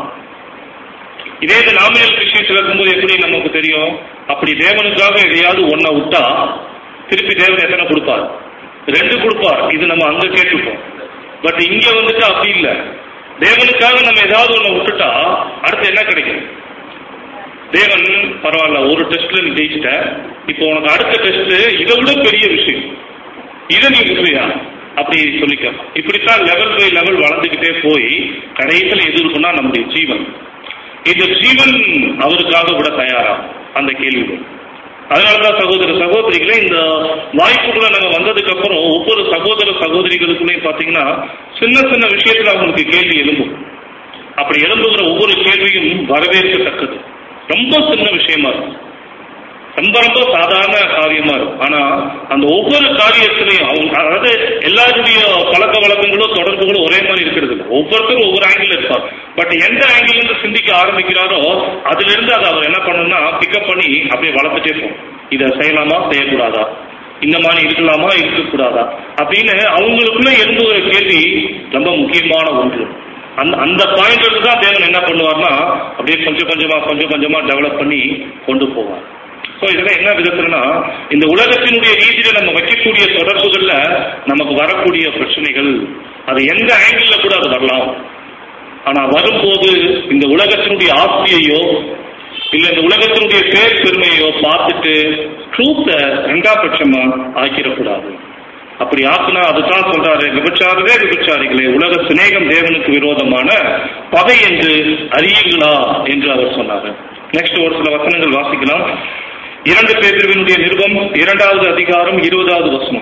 இதே இது நாமினல் கிறிஸ்டியன்ஸ் இருக்கும்போது எப்படி நமக்கு தெரியும், அப்படி தேவனுக்காக எதையாவது ஒன்ன விட்டா திருப்பி தேவன் எத்தனை கொடுப்பார்? ரெண்டு கொடுப்பார். இது நம்ம அங்க கேட்டுப்போம். பட் இங்க வந்துட்டு அப்படி இல்லை. தேவனுக்காக நம்ம ஏதாவது ஒண்ணு விட்டுட்டா அடுத்து என்ன கிடைக்கும்? தேவன் பரவாயில்ல, ஒரு டெஸ்ட்ல நீ ஜெயிச்சிட்ட, இப்போ உனக்கு அடுத்த டெஸ்ட் இதை விட பெரிய விஷயம், இதை நீ விட்டுறியா அப்படி சொல்லிக்க. இப்படித்தான் லெவல் பை லெவல் வளர்ந்துகிட்டே போய் கடைசியில் எது இருக்குன்னா நம்முடைய ஜீவன். இந்த ஜீவன் அவருக்காக விட தயாரா அந்த கேள்வி. அதனாலதான் சகோதர சகோதரிகளே, இந்த வாய்ப்புகளை நாங்க வந்ததுக்கு அப்புறம் ஒவ்வொரு சகோதர சகோதரிகளுக்குள்ளேயும் பாத்தீங்கன்னா சின்ன சின்ன விஷயத்துல அவங்களுக்கு கேள்வி எழும்பும். அப்படி எழும்புகிற ஒவ்வொரு கேள்வியும் வரவேற்கத்தக்கது. ரொம்ப சின்ன விஷயமா இருக்கும், ரொம்ப ரொம்ப சாதாரண காரியமா இருக்கும். ஆனா அந்த ஒவ்வொரு காரியத்திலையும் அவங்க, அதாவது எல்லாருடைய பழக்க வழக்கங்களும் தொடர்புகளும் ஒரே மாதிரி இருக்கிறது இல்லை. ஒவ்வொருத்தரும் ஒவ்வொரு ஆங்கிள் இருப்பார். பட் எந்த ஆங்கிள் இருந்து சிந்திக்க ஆரம்பிக்கிறாரோ அதுல இருந்து அதை அவர் என்ன பண்ணணும்னா பிக்கப் பண்ணி அப்படியே வளர்த்துட்டே போகும். இதை செய்யலாமா செய்யக்கூடாதா, இந்த மாதிரி இருக்கலாமா இருக்கக்கூடாதா அப்படின்னு அவங்களுக்குள்ள எழுந்து ஒரு கேள்வி ரொம்ப முக்கியமான ஒன்று. அந்த அந்த பாயிண்ட் தான் தேவன் என்ன பண்ணுவார்னா அப்படியே கொஞ்சம் கொஞ்சமா கொஞ்சம் கொஞ்சமா டெவலப் பண்ணி கொண்டு போவார். ஸோ இதெல்லாம் என்ன விதத்துலன்னா இந்த உலகத்தினுடைய ரீதியில நம்ம வைக்கக்கூடிய தொடர்புகள்ல நமக்கு வரக்கூடிய பிரச்சனைகள் அது எந்த ஆங்கிள் கூட அது வரலாம். ஆனா வரும்போது இந்த உலகத்தினுடைய ஆஸ்தியையோ இல்ல இந்த உலகத்தினுடைய பேர் பெருமையோ பார்த்துட்டு ட்ரூத்தை ரெண்டாம் பட்சமா ஆக்கிடக்கூடாது. அப்படி ஆக்குனா அதுதான் சொல்றாரு, விபச்சாரவே விபச்சாரிகளே, உலக சிநேகம் தேவனுக்கு விரோதமான பகை என்று அறியுங்களா என்று அவர் சொன்னாரு. நெக்ஸ்ட் ஒரு சில வசனங்கள் வாசிக்கலாம். இரண்டு பேதுருவினுடைய நிருபம் இரண்டாவது அதிகாரம் இருபதாவது வசனம்.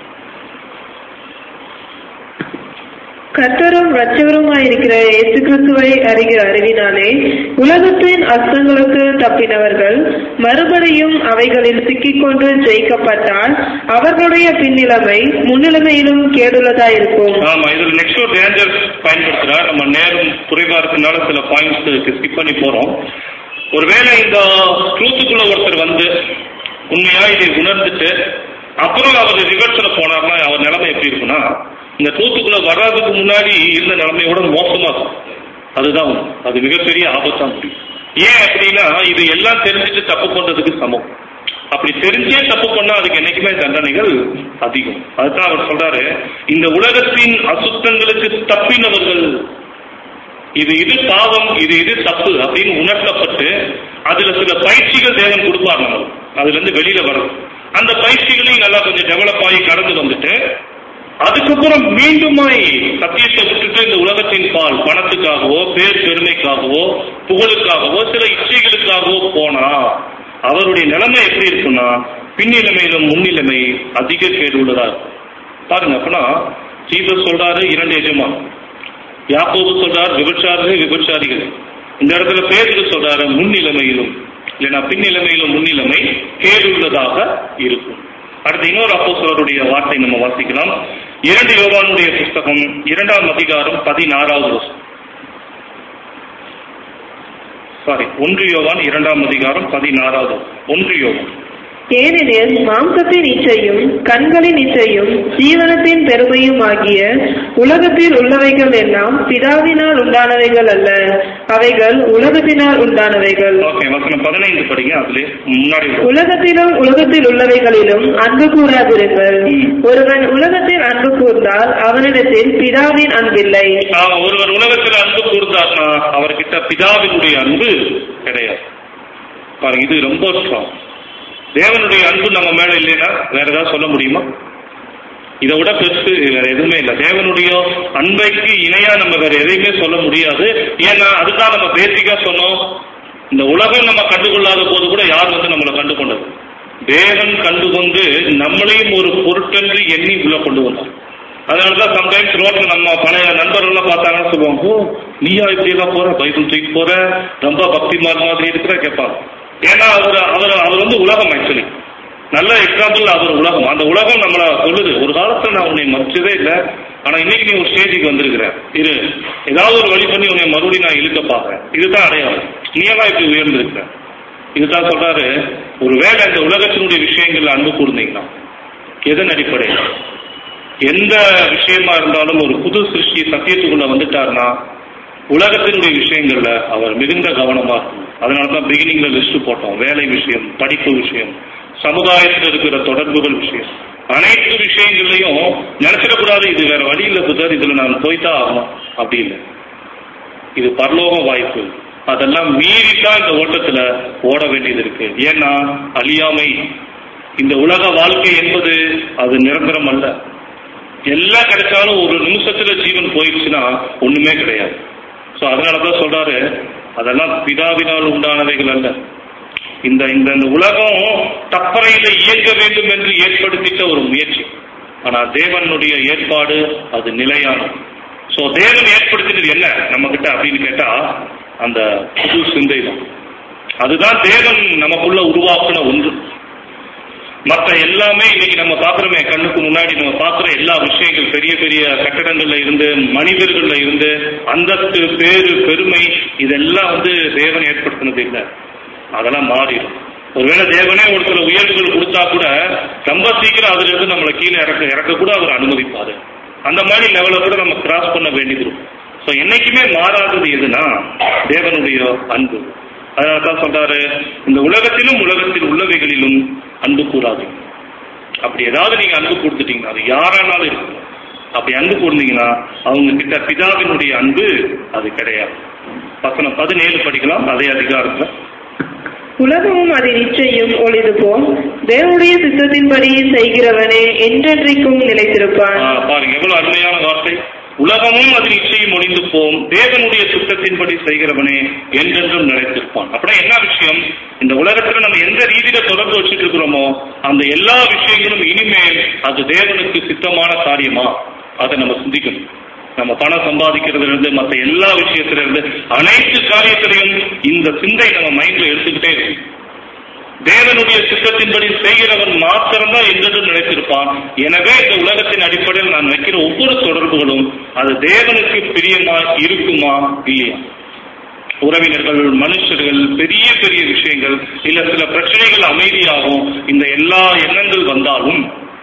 கர்த்தரும் இரட்சகருமாயிருக்கிற இயேசு கிறிஸ்துவை அறிகிற அறிவினாலே உலகத்தின் அச்சங்களுக்கு தப்பினவர்கள் மறுபடியும் அவைகளில் சிக்கிக்கொண்டு ஜெயிக்கப்பட்டால் அவர்களுடைய பின்னிலைமை முன்னிலைமையிலும் கேடுள்ளதாயிருக்கும். ஆமா, இதுல நெக்ஸ்ட் ஒரு டேஞ்சர் பயன்படுத்துறார். நம்ம நேரம் குறைவா இருக்கனால சில பாயிண்ட்ஸ் ஸ்கிப் பண்ணி போறோம். ஒருவேளை இந்த ட்ரூத்துக்குள்ள ஒருத்தர் வந்து உண்மையா இதை உணர்ந்துட்டு அப்புறம் அவர் ரிவர்ஸ்ல போனார்னா அவர் நிலைமை எப்படி இருக்குன்னா இந்த ட்ரூத்துக்குள்ள வர்றதுக்கு முன்னாடி இருந்த நிலைமையோட மோசமா இருக்கும். அதுதான் அது மிகப்பெரிய ஆபத்தா முடியும். ஏன் அப்படின்னா இது எல்லாம் தெரிஞ்சுட்டு தப்பு பண்றதுக்கு சமம். அப்படி தெரிஞ்சே தப்பு பண்ணா அதுக்கு என்னைக்குமே தண்டனைகள் அதிகம். அதுதான் அவர் சொல்றாரு, இந்த உலகத்தின் அசுத்தங்களுக்கு தப்பினவர்கள் இது இது பாவம் இது இது தப்பு அப்படின்னு உணர்த்தப்பட்டு அதுல சில பயிற்சிகள் தேவன் கொடுப்பார். நம்ம அதுல இருந்து வெளியில வரும். அந்த பயிற்சிகளையும் நல்லா கொஞ்சம் டெவலப் ஆகி கடந்து வந்துட்டு அதுக்கப்புறம் மீண்டுமாய் சத்தியத்தை விட்டுட்டு இந்த உலகத்தின் பால் பணத்துக்காகவோ பேர் பெருமைக்காகவோ புகழுக்காகவோ சில இச்சைகளுக்காகவோ போனா அவருடைய நிலைமை எப்படி இருக்குன்னா பின்னிலைமையிலும் முன்னிலைமை அதிக கேடு உள்ளதா இருக்கும். பாருங்க, அப்பனா ஜீசஸ் சொல்றாரு இரண்டு எஜமான், யாக்கோபு சொல்றார் விபச்சாரிகள் விபச்சாரிகள், இந்த இடத்துல பேருக்கு சொல்றாரு முன்னிலைமையிலும் இல்லைன்னா பின்னிலைமையிலும் முன்னிலைமை கேடுள்ளதாக இருக்கும். அடுத்து இன்னொரு அப்போஸ்தலருடைய வார்த்தை நம்ம வாசிக்கலாம். இரண்டு யோவானுடைய புஸ்தகம் இரண்டாம் அதிகாரம் பதினாறாவது வசனம். சாரி ஒன்று யோவான் இரண்டாம் அதிகாரம் பதினாறாவது ஒன்று யோவான் ஏனெனில் மாம்சத்தின் இச்சையும் கண்களின் இச்சையும் ஜீவனத்தின் பெருமையும் ஆகிய உலகத்தில் உள்ளவைகள் எல்லாம் பிதாவினால் உண்டானவைகள் அல்ல, அவைகள் உலகத்தினால் உண்டானவைகள். பதினைந்து படிங்க. அதுல முன்னாடி உலகத்திலும் உலகத்தில் உள்ளவைகளிலும் அன்பு கூறாதிருங்கள். ஒருவன் உலகத்தில் அன்பு கூர்ந்தால் அவனிடத்தில் பிதாவின் அன்பில்லை. ஒருவர் உலகத்தில் அன்பு கூர்ந்தார்னா அவர்கிட்ட பிதாவினுடைய அன்பு கிடையாது. பாருங்க, இது ரொம்ப ஸ்ட்ராங். தேவனுடைய அன்பு நம்ம மேல இல்லைன்னா வேற ஏதாவது சொல்ல முடியுமா? இதை விட பெருசு வேற எதுவுமே இல்லை. தேவனுடைய அன்பைக்கு இணையா நம்ம வேற எதையுமே சொல்ல முடியாது. ஏன்னா அதுதான் நம்ம பேசிக்கா சொன்னோம். இந்த உலகம் நம்ம கண்டுகொள்ளாத போது கூட யார் வந்து நம்மளை கண்டு கொண்டது? தேவன் கண்டுகொண்டு நம்மளையும் ஒரு பொருட்டென்று எண்ணி உள்ள கொண்டு வந்தார். அதனாலதான் சம்டைம்ஸ் ரோட்ல நம்ம பழைய நண்பர்கள்லாம் பார்த்தாங்கன்னு சொல்லுவாங்க, ஓ நீயா இப்படி எல்லாம் போற, பைபிள் தூக்கி போற, ரொம்ப பக்திமான் மாதிரி இருக்கிற கேட்பாங்க. ஏன்னா அவர் அவர் அவர் வந்து உலகம். ஆக்சுவலி நல்ல எக்ஸாம்பிள் அவர் உலகம். அந்த உலகம் நம்மள சொல்லுது, ஒரு காலத்துல நான் உன்னை மதிச்சதே இல்லை, ஆனா இன்னைக்கு நீ ஒரு ஸ்டேஜுக்கு வந்திருக்கிறேன், இரு ஏதாவது ஒரு வழி பண்ணி உன்னை மறுபடியும் நான் இழுக்க பாக்குறேன். இதுதான் அடையாளம். நீ எல்லாம் இப்படி உயர்ந்திருக்கிற. இதுதான் சொல்றாரு, ஒரு வேளை இந்த உலகத்தினுடைய விஷயங்கள்ல அன்பு கூர்ந்தீங்கன்னா எதன் அடிப்படையில் எந்த விஷயமா இருந்தாலும் ஒரு புது சிருஷ்டி சத்தியத்துக்குள்ள வந்துட்டாருன்னா உலகத்தினுடைய விஷயங்கள்ல அவர் மிகுந்த கவனமா இருக்கும். அதனாலதான் பிகினிங்ல லிஸ்ட் போட்டோம். வேலை விஷயம், படிப்பு விஷயம், சமுதாயத்தில் இருக்கிற தொடர்புகள் விஷயம், அனைத்து விஷயங்கள்லையும் நினைச்சிடக்கூடாது இது வேற வழி இல்லை புதர், இதுல நான் போய்தான் ஆகணும் அப்படி இல்லை. இது பரலோக வாய்ப்பு. அதெல்லாம் மீறித்தான் இந்த ஓட்டத்துல ஓட வேண்டியது இருக்கு. ஏன்னா அழியாமை, இந்த உலக வாழ்க்கை என்பது அது நிரந்தரம் அல்ல. எல்லாம் கிடைச்சாலும் ஒரு நிமிஷத்துல ஜீவன் போயிடுச்சுன்னா ஒண்ணுமே கிடையாது. ஸோ அதனாலதான் சொல்றாரு, அதெல்லாம் பிதாவினால் உண்டானவைகள் அல்ல. இந்த இந்த உலகம் தப்பறையில இயங்க வேண்டும் என்று ஏற்படுத்திட்ட ஒரு முயற்சி. ஆனா தேவனுடைய ஏற்பாடு அது நிலையானது. ஸோ தேவன் ஏற்படுத்தினது என்ன நம்ம கிட்ட அப்படின்னு கேட்டா அந்த புது சிந்தை தான். அதுதான் தேவன் நமக்குள்ள உருவாக்குன ஒன்று. மற்ற எல்லாமே இன்னைக்கு நம்ம பாக்குறோமே, கண்ணுக்கு முன்னாடி நம்ம பாக்குற எல்லா விஷயங்கள், பெரிய பெரிய கட்டடங்கள்ல இருந்து, மனிதர்கள்ல இருந்து, அந்தஸ்து, பேரு, பெருமை, இதெல்லாம் வந்து தேவன் ஏற்படுத்தினது இல்லை. அதெல்லாம் மாறிடும். ஒருவேளை தேவனே ஒரு சில உயர்வுகள் கொடுத்தா கூட ரொம்ப சீக்கிரம் அதுல இருந்து நம்மளை கீழே இறக்க இறக்க கூட அவர் அனுமதிப்பாரு. அந்த மாதிரி லெவலை கூட நம்ம கிராஸ் பண்ண வேண்டியது இருக்கும். ஸோ என்னைக்குமே மாறாதது எதுனா தேவனுடைய அன்பு. அதனால்தான் சொல்றாரு, இந்த உலகத்திலும் உலகத்தில் உள்ளவைகளிலும் அன்பு கூறாது. அப்படி ஏதாவது நீங்க அன்பு கொடுத்துட்டீங்கன்னா அது யாரானாலும் இருக்கும். அப்படி அன்பு கூர்ந்தீங்கன்னா அவங்க கிட்ட பிதாவினுடைய அன்பு அது கிடையாது. வசனம் பதினேழு படிக்கலாம் அதே அதிகாரத்துல. உலகமும் அதை நிச்சயம் ஒளிது போம், தேவனுடைய சித்தத்தின்படி செய்கிறவனே என்றென்றைக்கும் நிலைத்திருப்பான். பாருங்க எவ்வளவு அருமையான வார்த்தை. உலகமும் அது நிச்சயம் ஒளிந்து போம், தேவனுடைய சுத்தத்தின்படி செய்கிறவனே என்றென்றும் நிலைத்திருப்பான். அப்படின்னா என்ன விஷயம்? இந்த உலகத்துல நம்ம எந்த ரீதியில தொடர்பு வச்சுட்டு இருக்கிறோமோ அந்த எல்லா விஷயங்களும் இனிமேல் அது தேவனுக்கு சித்தமான காரியமா அதை நம்ம சிந்திக்கணும். நம்ம பணம் சம்பாதிக்கிறதுல இருந்து மற்ற எல்லா விஷயத்தில இருந்து அனைத்து காரியத்திலையும் இந்த சிந்தை நம்ம மைண்ட்ல எடுத்துக்கிட்டே இருக்கு. தேவனுடைய சித்தத்தின்படி செய்கிறவன் மாத்திரம்தான் என்றென்றும் நினைத்திருப்பான். எனவே இந்த உலகத்தின் அடிப்படையில் நான் வைக்கிற ஒவ்வொரு தொடர்புகளும் அது தேவனுக்கு பிரியமா இருக்குமா இல்லையா? உறவினர்கள், மனுஷர்கள், பெரிய பெரிய விஷயங்கள், இல்ல சில பிரச்சனைகள் அமைதியாகும், இந்த எல்லா எண்ணங்கள் வந்தாலும்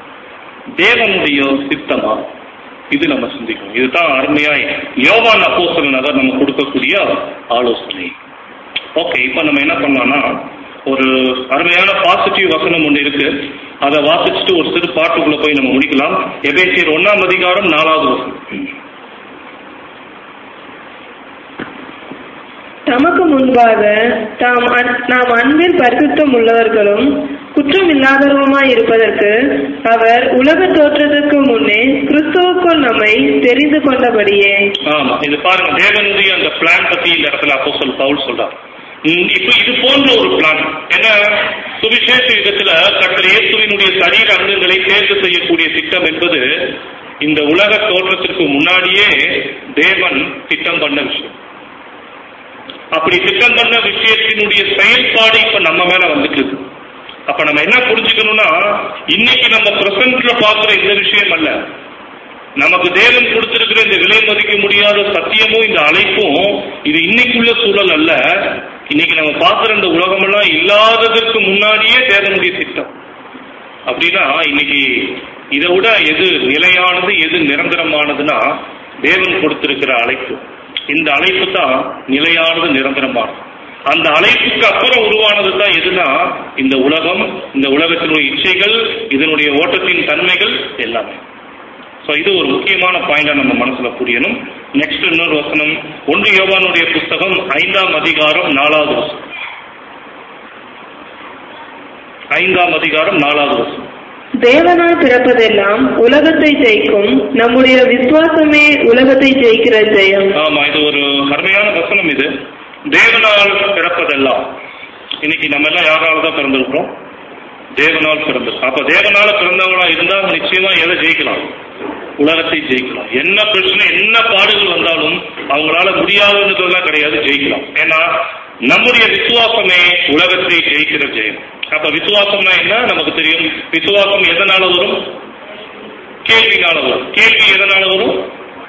தேவனுடைய சித்தமா இது நம்ம சிந்திக்கணும். இதுதான் அருமையாய் யோவான் அப்போஸ்தலன் அவர் நம்ம கொடுக்கக்கூடிய ஆலோசனை. ஓகே, இப்ப நம்ம என்ன பண்ணலாம்னா ஒரு அருமையான பாசிட்டிவ் வசனம் ஒன்று இருக்கு, அதை வாசிச்சுட்டு ஒரு சிறு பாட்டுக்குள்ள போய் நம்ம முடிக்கலாம். எபேசியர் ஒன்னாம் அதிகாரம் நாலாவது வசனம். தமக்கு முன்பாக தாம் நாம் அன்பில் பரிசுத்தம் உள்ளவர்களும் குற்றம் இல்லாதவருமாய் இருப்பதற்கு அவர் உலக தோற்றத்துக்கு முன்னே கிறிஸ்துவுக்குள் நம்மை தெரிந்து கொண்டபடியே. ஆமா, இது பாருங்க தேவனுடைய அந்த பிளான் பத்தி இந்த இடத்துல அப்போஸ்தலன் பவுல் சொல்றார். இப்ப இது போன்ற ஒரு பிளான் என்ன, சுவிசேஷ யுகத்துல கர்த்தர் இயேசுவினுடைய சரீர அங்கங்களை தேர்வு செய்யக்கூடிய திட்டம் என்பது இந்த உலக தோற்றத்திற்கு முன்னாடியே தேவன் திட்டம் பண்ண விஷயம். அப்படி திட்டம் பண்ண விஷயத்தினுடைய செயல்பாடு இப்ப நம்ம மேல வந்துட்டு இருக்கு. அப்ப நம்ம என்ன புரிஞ்சுக்கணும்னா, இன்னைக்கு நம்ம பிரசன்ட்ல பாக்குற இந்த விஷயம் அல்ல, நமக்கு தேவன் கொடுத்திருக்கிற இந்த விலை மதிக்க முடியாத சத்தியமும் இந்த அழைப்பும் இது இன்னைக்குள்ள சூழல் அல்ல. இன்னைக்கு நம்ம பார்க்குற இந்த உலகமெல்லாம் இல்லாததற்கு முன்னாடியே தேவனுடைய திட்டம். அப்படின்னா இன்னைக்கு இதை விட எது நிலையானது எது நிரந்தரமானதுன்னா தேவன் கொடுத்திருக்கிற அழைப்பு. இந்த அழைப்பு தான் நிலையானது நிரந்தரமானது. அந்த அழைப்புக்கு அப்புறம் உருவானது தான் எதுனா இந்த உலகம், இந்த உலகத்தினுடைய இச்சைகள், இதனுடைய ஓட்டத்தின் தன்மைகள் எல்லாமே. ஸோ இது ஒரு முக்கியமான பாயிண்டா நம்ம மனசுல புரியணும். நெக்ஸ்ட் இன்னொரு வசனம், ஒன்று யோவானுடைய புஸ்தகம் ஐந்தாம் அதிகாரம் நாலாவது வசனம். ஐந்தாம் அதிகாரம் நாலாவது வசனம். தேவனால் பிறப்பதெல்லாம் உலகத்தை ஜெயிக்கும், நம்முடைய விசுவாசமே உலகத்தை ஜெயிக்கிற ஜெயம். ஆமா, இது ஒரு அருமையான வசனம். இது தேவனால் பிறப்பதெல்லாம். இன்னைக்கு நம்ம எல்லாம் யாரால தான் பிறந்திருக்கிறோம்? தேவனால் பிறந்தது. அப்ப தேவனால பிறந்தவங்களா இருந்தா நிச்சயமா எதை ஜெயிக்கலாம்? உலகத்தை ஜெயிக்கலாம். என்ன பிரச்சனை, என்ன பாடுகள் வந்தாலும் அவங்களால முடியாதுன்றதுலாம் கிடையாது, ஜெயிக்கலாம். ஏன்னா நம்முடைய விசுவாசமே உலகத்தை ஜெயிக்கிற ஜெயம். அப்ப விசுவாசம்னா என்ன நமக்கு தெரியும். விசுவாசம் எதனால வரும்? கேள்வினால வரும். கேள்வி எதனால வரும்?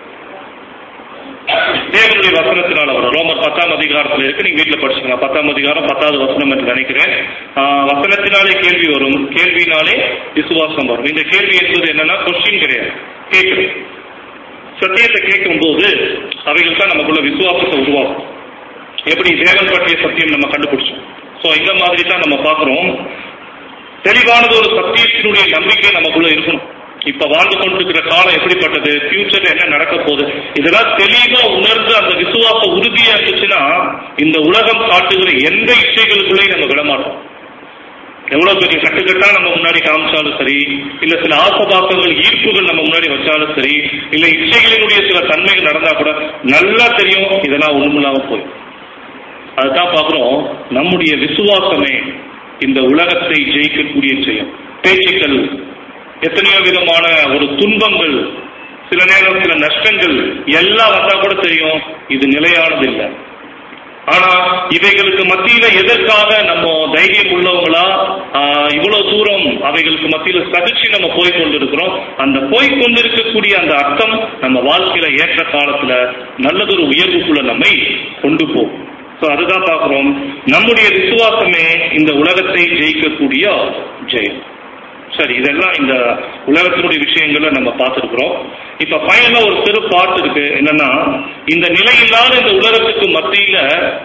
தேவனுடைய வசனத்தினால வரும். ரோமர் பத்தாம் அதிகாரத்தில் இருக்கு, நீங்க வீட்டில் படிச்சுக்கலாம். பத்தாம் அதிகாரம் பத்தாவது வசனம் என்று நினைக்கிறேன். வசனத்தினாலே கேள்வி வரும், கேள்வினாலே விசுவாசம் வரும். இந்த கேள்வி என்பது என்னன்னா கொஸ்டின் கிடையாது, கேட்குது. சத்தியத்தை கேட்கும் போது அவைகள் தான் நமக்குள்ள விசுவாசத்தை உருவாகும். எப்படி தேவன் பற்றிய சத்தியம் நம்ம கண்டுபிடிச்சோம். ஸோ இந்த மாதிரி தான் நம்ம பார்க்கிறோம். தெளிவானது ஒரு சத்தியத்தினுடைய நம்பிக்கை நமக்குள்ள இருக்கணும். இப்ப வாழ்ந்து கொண்டிருக்கிற காலம் எப்படிப்பட்டது, ஃபியூச்சர்ல என்ன நடக்க போகுது, இதெல்லாம் தெளிவா உணர்ந்து அந்த விசுவாச உறுதியா இருந்துச்சுன்னா இந்த உலகம் காட்டுகிற எந்த இச்சைகளுக்குள்ளேயும் நம்ம விடமாட்டோம். எவ்வளவு பெரிய கட்டுக்கட்டா நம்ம முன்னாடி காமிச்சாலும் சரி, இல்ல சில ஆசபாசங்கள் ஈர்ப்புகள் நம்ம முன்னாடி வச்சாலும் சரி, இல்ல இச்சைகளினுடைய சில தன்மைகள் நடந்தா கூட நல்லா தெரியும் இதெல்லாம் ஒண்ணுமில்லாம போய். அதுதான் பாக்குறோம், நம்முடைய விசுவாசமே இந்த உலகத்தை ஜெயிக்கக்கூடிய செய்யும். பேச்சுக்கள், எத்தனையோ விதமான ஒரு துன்பங்கள், சில நேரம் சில நஷ்டங்கள் எல்லாம் வந்தா கூட தெரியும் இது நிலையானது இல்லை. ஆனா இவைகளுக்கு மத்தியில எதற்காக நம்ம தைரியம் உள்ளவங்களா இவ்வளவு தூரம் அவைகளுக்கு மத்தியில சகிச்சு நம்ம போய் கொண்டிருக்கிறோம். அந்த போய் கொண்டிருக்கக்கூடிய அந்த அர்த்தம் நம்ம வாழ்க்கையில ஏற்ற காலத்துல நல்லதொரு உயர்வுக்குள்ள நம்மை கொண்டு போகும். ஸோ அதுதான் பார்க்கிறோம், நம்முடைய விசுவாசமே இந்த உலகத்தை ஜெயிக்கக்கூடிய ஜெயம். சரி, இதெல்லாம் இந்த உலகத்தினுடைய விஷயங்களை நம்ம பார்த்துருக்கிறோம். இப்ப ஃபைனலா ஒரு சிறு பாட்டு இருக்கு. என்னன்னா, இந்த நிலையில்லாத இந்த உலகத்துக்கு மத்தியில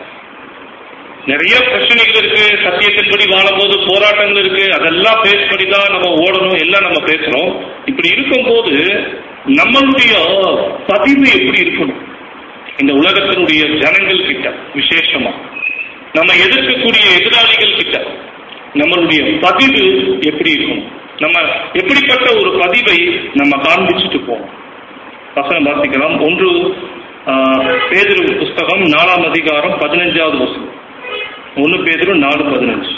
நிறைய பிரச்சனைகள் இருக்கு. சத்தியத்தின்படி வாழும்போது போராட்டங்கள் இருக்கு. அதெல்லாம் பேஸ் பண்ணி தான் நம்ம ஓடணும், எல்லாம் நம்ம பேசுறோம். இப்படி இருக்கும்போது நம்மளுடைய பதிவு எப்படி இருக்கணும் இந்த உலகத்தினுடைய ஜனங்கள் கிட்ட, விசேஷமா நம்ம எதிர்க்கக்கூடிய எதிராளிகள் கிட்ட நம்மளுடைய பதிவு எப்படி இருக்கும்? நம்ம எப்படிப்பட்ட ஒரு பதிவை நம்ம காண்பிச்சுட்டு போவோம்? வசனம் வாசிக்கலாம். ஒன்று பேதுரு புஸ்தகம் நாலாம் அதிகாரம் பதினஞ்சாவது வசனம். ஒன்று பேதுரு நாலு பதினஞ்சு.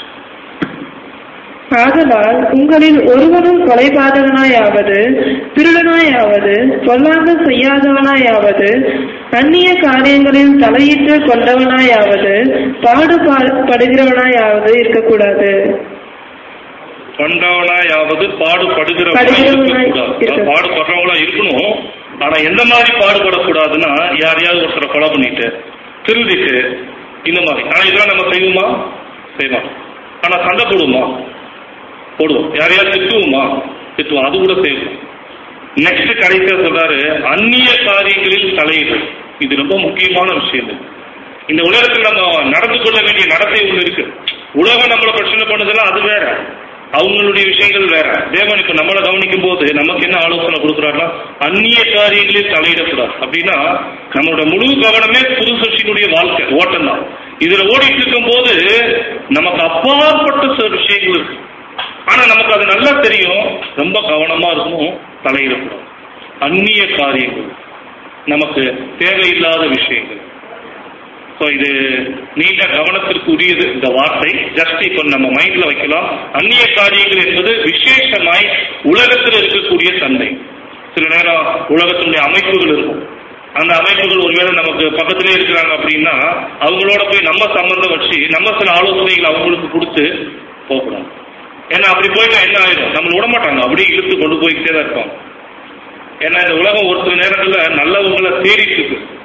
ஆதலால் உங்களில் ஒருவனும் கொலைபாதகனாயாவது, திருடனாயாவது, பொல்லாங்கு செய்யாதவனாயாவது, அந்நிய காரியங்களில் தலையிட்டு கொண்டவனாயாவது, பாடுபடுகிறவனாயாவது இருக்கக்கூடாது. கொண்டவனாயாவது பாடுபடுகிறவனா இருக்கக்கூடாது. பாடுபடுறவங்களா இருக்கணும். ஆனா எந்த மாதிரி பாடுபடக்கூடாதுன்னா, யாரையாவது ஒருத்தரை கொலை பண்ணிட்டு, திருடிட்டு, இந்த மாதிரி. ஆனா இதெல்லாம் நம்ம செய்வோமா? செய்வோம். ஆனா சண்டை போடுவோமா? போடுவோம். யாரையாவது திட்டுவோமா? திட்டுவோம். அது கூட செய்வோம். நெக்ஸ்ட் கடைசியா சொல்றாரு, அந்நிய காரியங்களில் தலையிடு. இது ரொம்ப முக்கியமான விஷயம். இந்த உலகத்தில் நம்ம நடந்து கொள்ள வேண்டிய நடத்தை ஒன்று இருக்கு. உலகம் நம்மளை பிரச்சனை பண்ணதெல்லாம் அது வேற, அவங்களுடைய விஷயங்கள் வேற. தேவன் இப்ப நம்மளை கவனிக்கும் போது நமக்கு என்ன ஆலோசனை கொடுக்குறாருன்னா, அந்நிய காரியங்களில் தலையிடக்கூடாது. அப்படின்னா நம்மளோட முழு கவனமே புது சக்தியினுடைய வாழ்க்கை ஓட்டம் தான். இதுல ஓடிட்டு இருக்கும் போது நமக்கு அப்பாற்பட்ட சில விஷயங்கள் இருக்கு. ஆனா நமக்கு அது நல்லா தெரியும். ரொம்ப கவனமா இருக்கணும், தலையிடக்கூடாது. அந்நிய காரியங்கள், நமக்கு தேவையில்லாத விஷயங்கள். ஸோ இது நீண்ட கவனத்திற்கு உரியது இந்த வார்த்தை. ஜஸ்ட் இப்போ நம்ம மைண்ட்ல வைக்கலாம். அந்நிய காரியங்கள் என்பது விசேஷமாய் உலகத்தில் இருக்கக்கூடிய தன்மை. சில நேரம் உலகத்தினுடைய அமைப்புகள் இருக்கும். அந்த அமைப்புகள் ஒருவேளை நமக்கு பக்கத்திலே இருக்கிறாங்க அப்படின்னா அவங்களோட போய் நம்ம சம்பந்தம் வச்சு நம்ம சில ஆலோசனைகள் அவங்களுக்கு கொடுத்து போகக்கூடாது. ஏன்னா அப்படி போயிட்டா என்ன ஆயிடும், நம்மளை விடமாட்டாங்க, அப்படியே இழுத்து கொண்டு போய்கிட்டே தான் இருப்பாங்க. ஏன்னா இந்த உலகம் ஒரு சில நேரங்களில் நல்லவங்களை தேடிட்டு இருக்கு.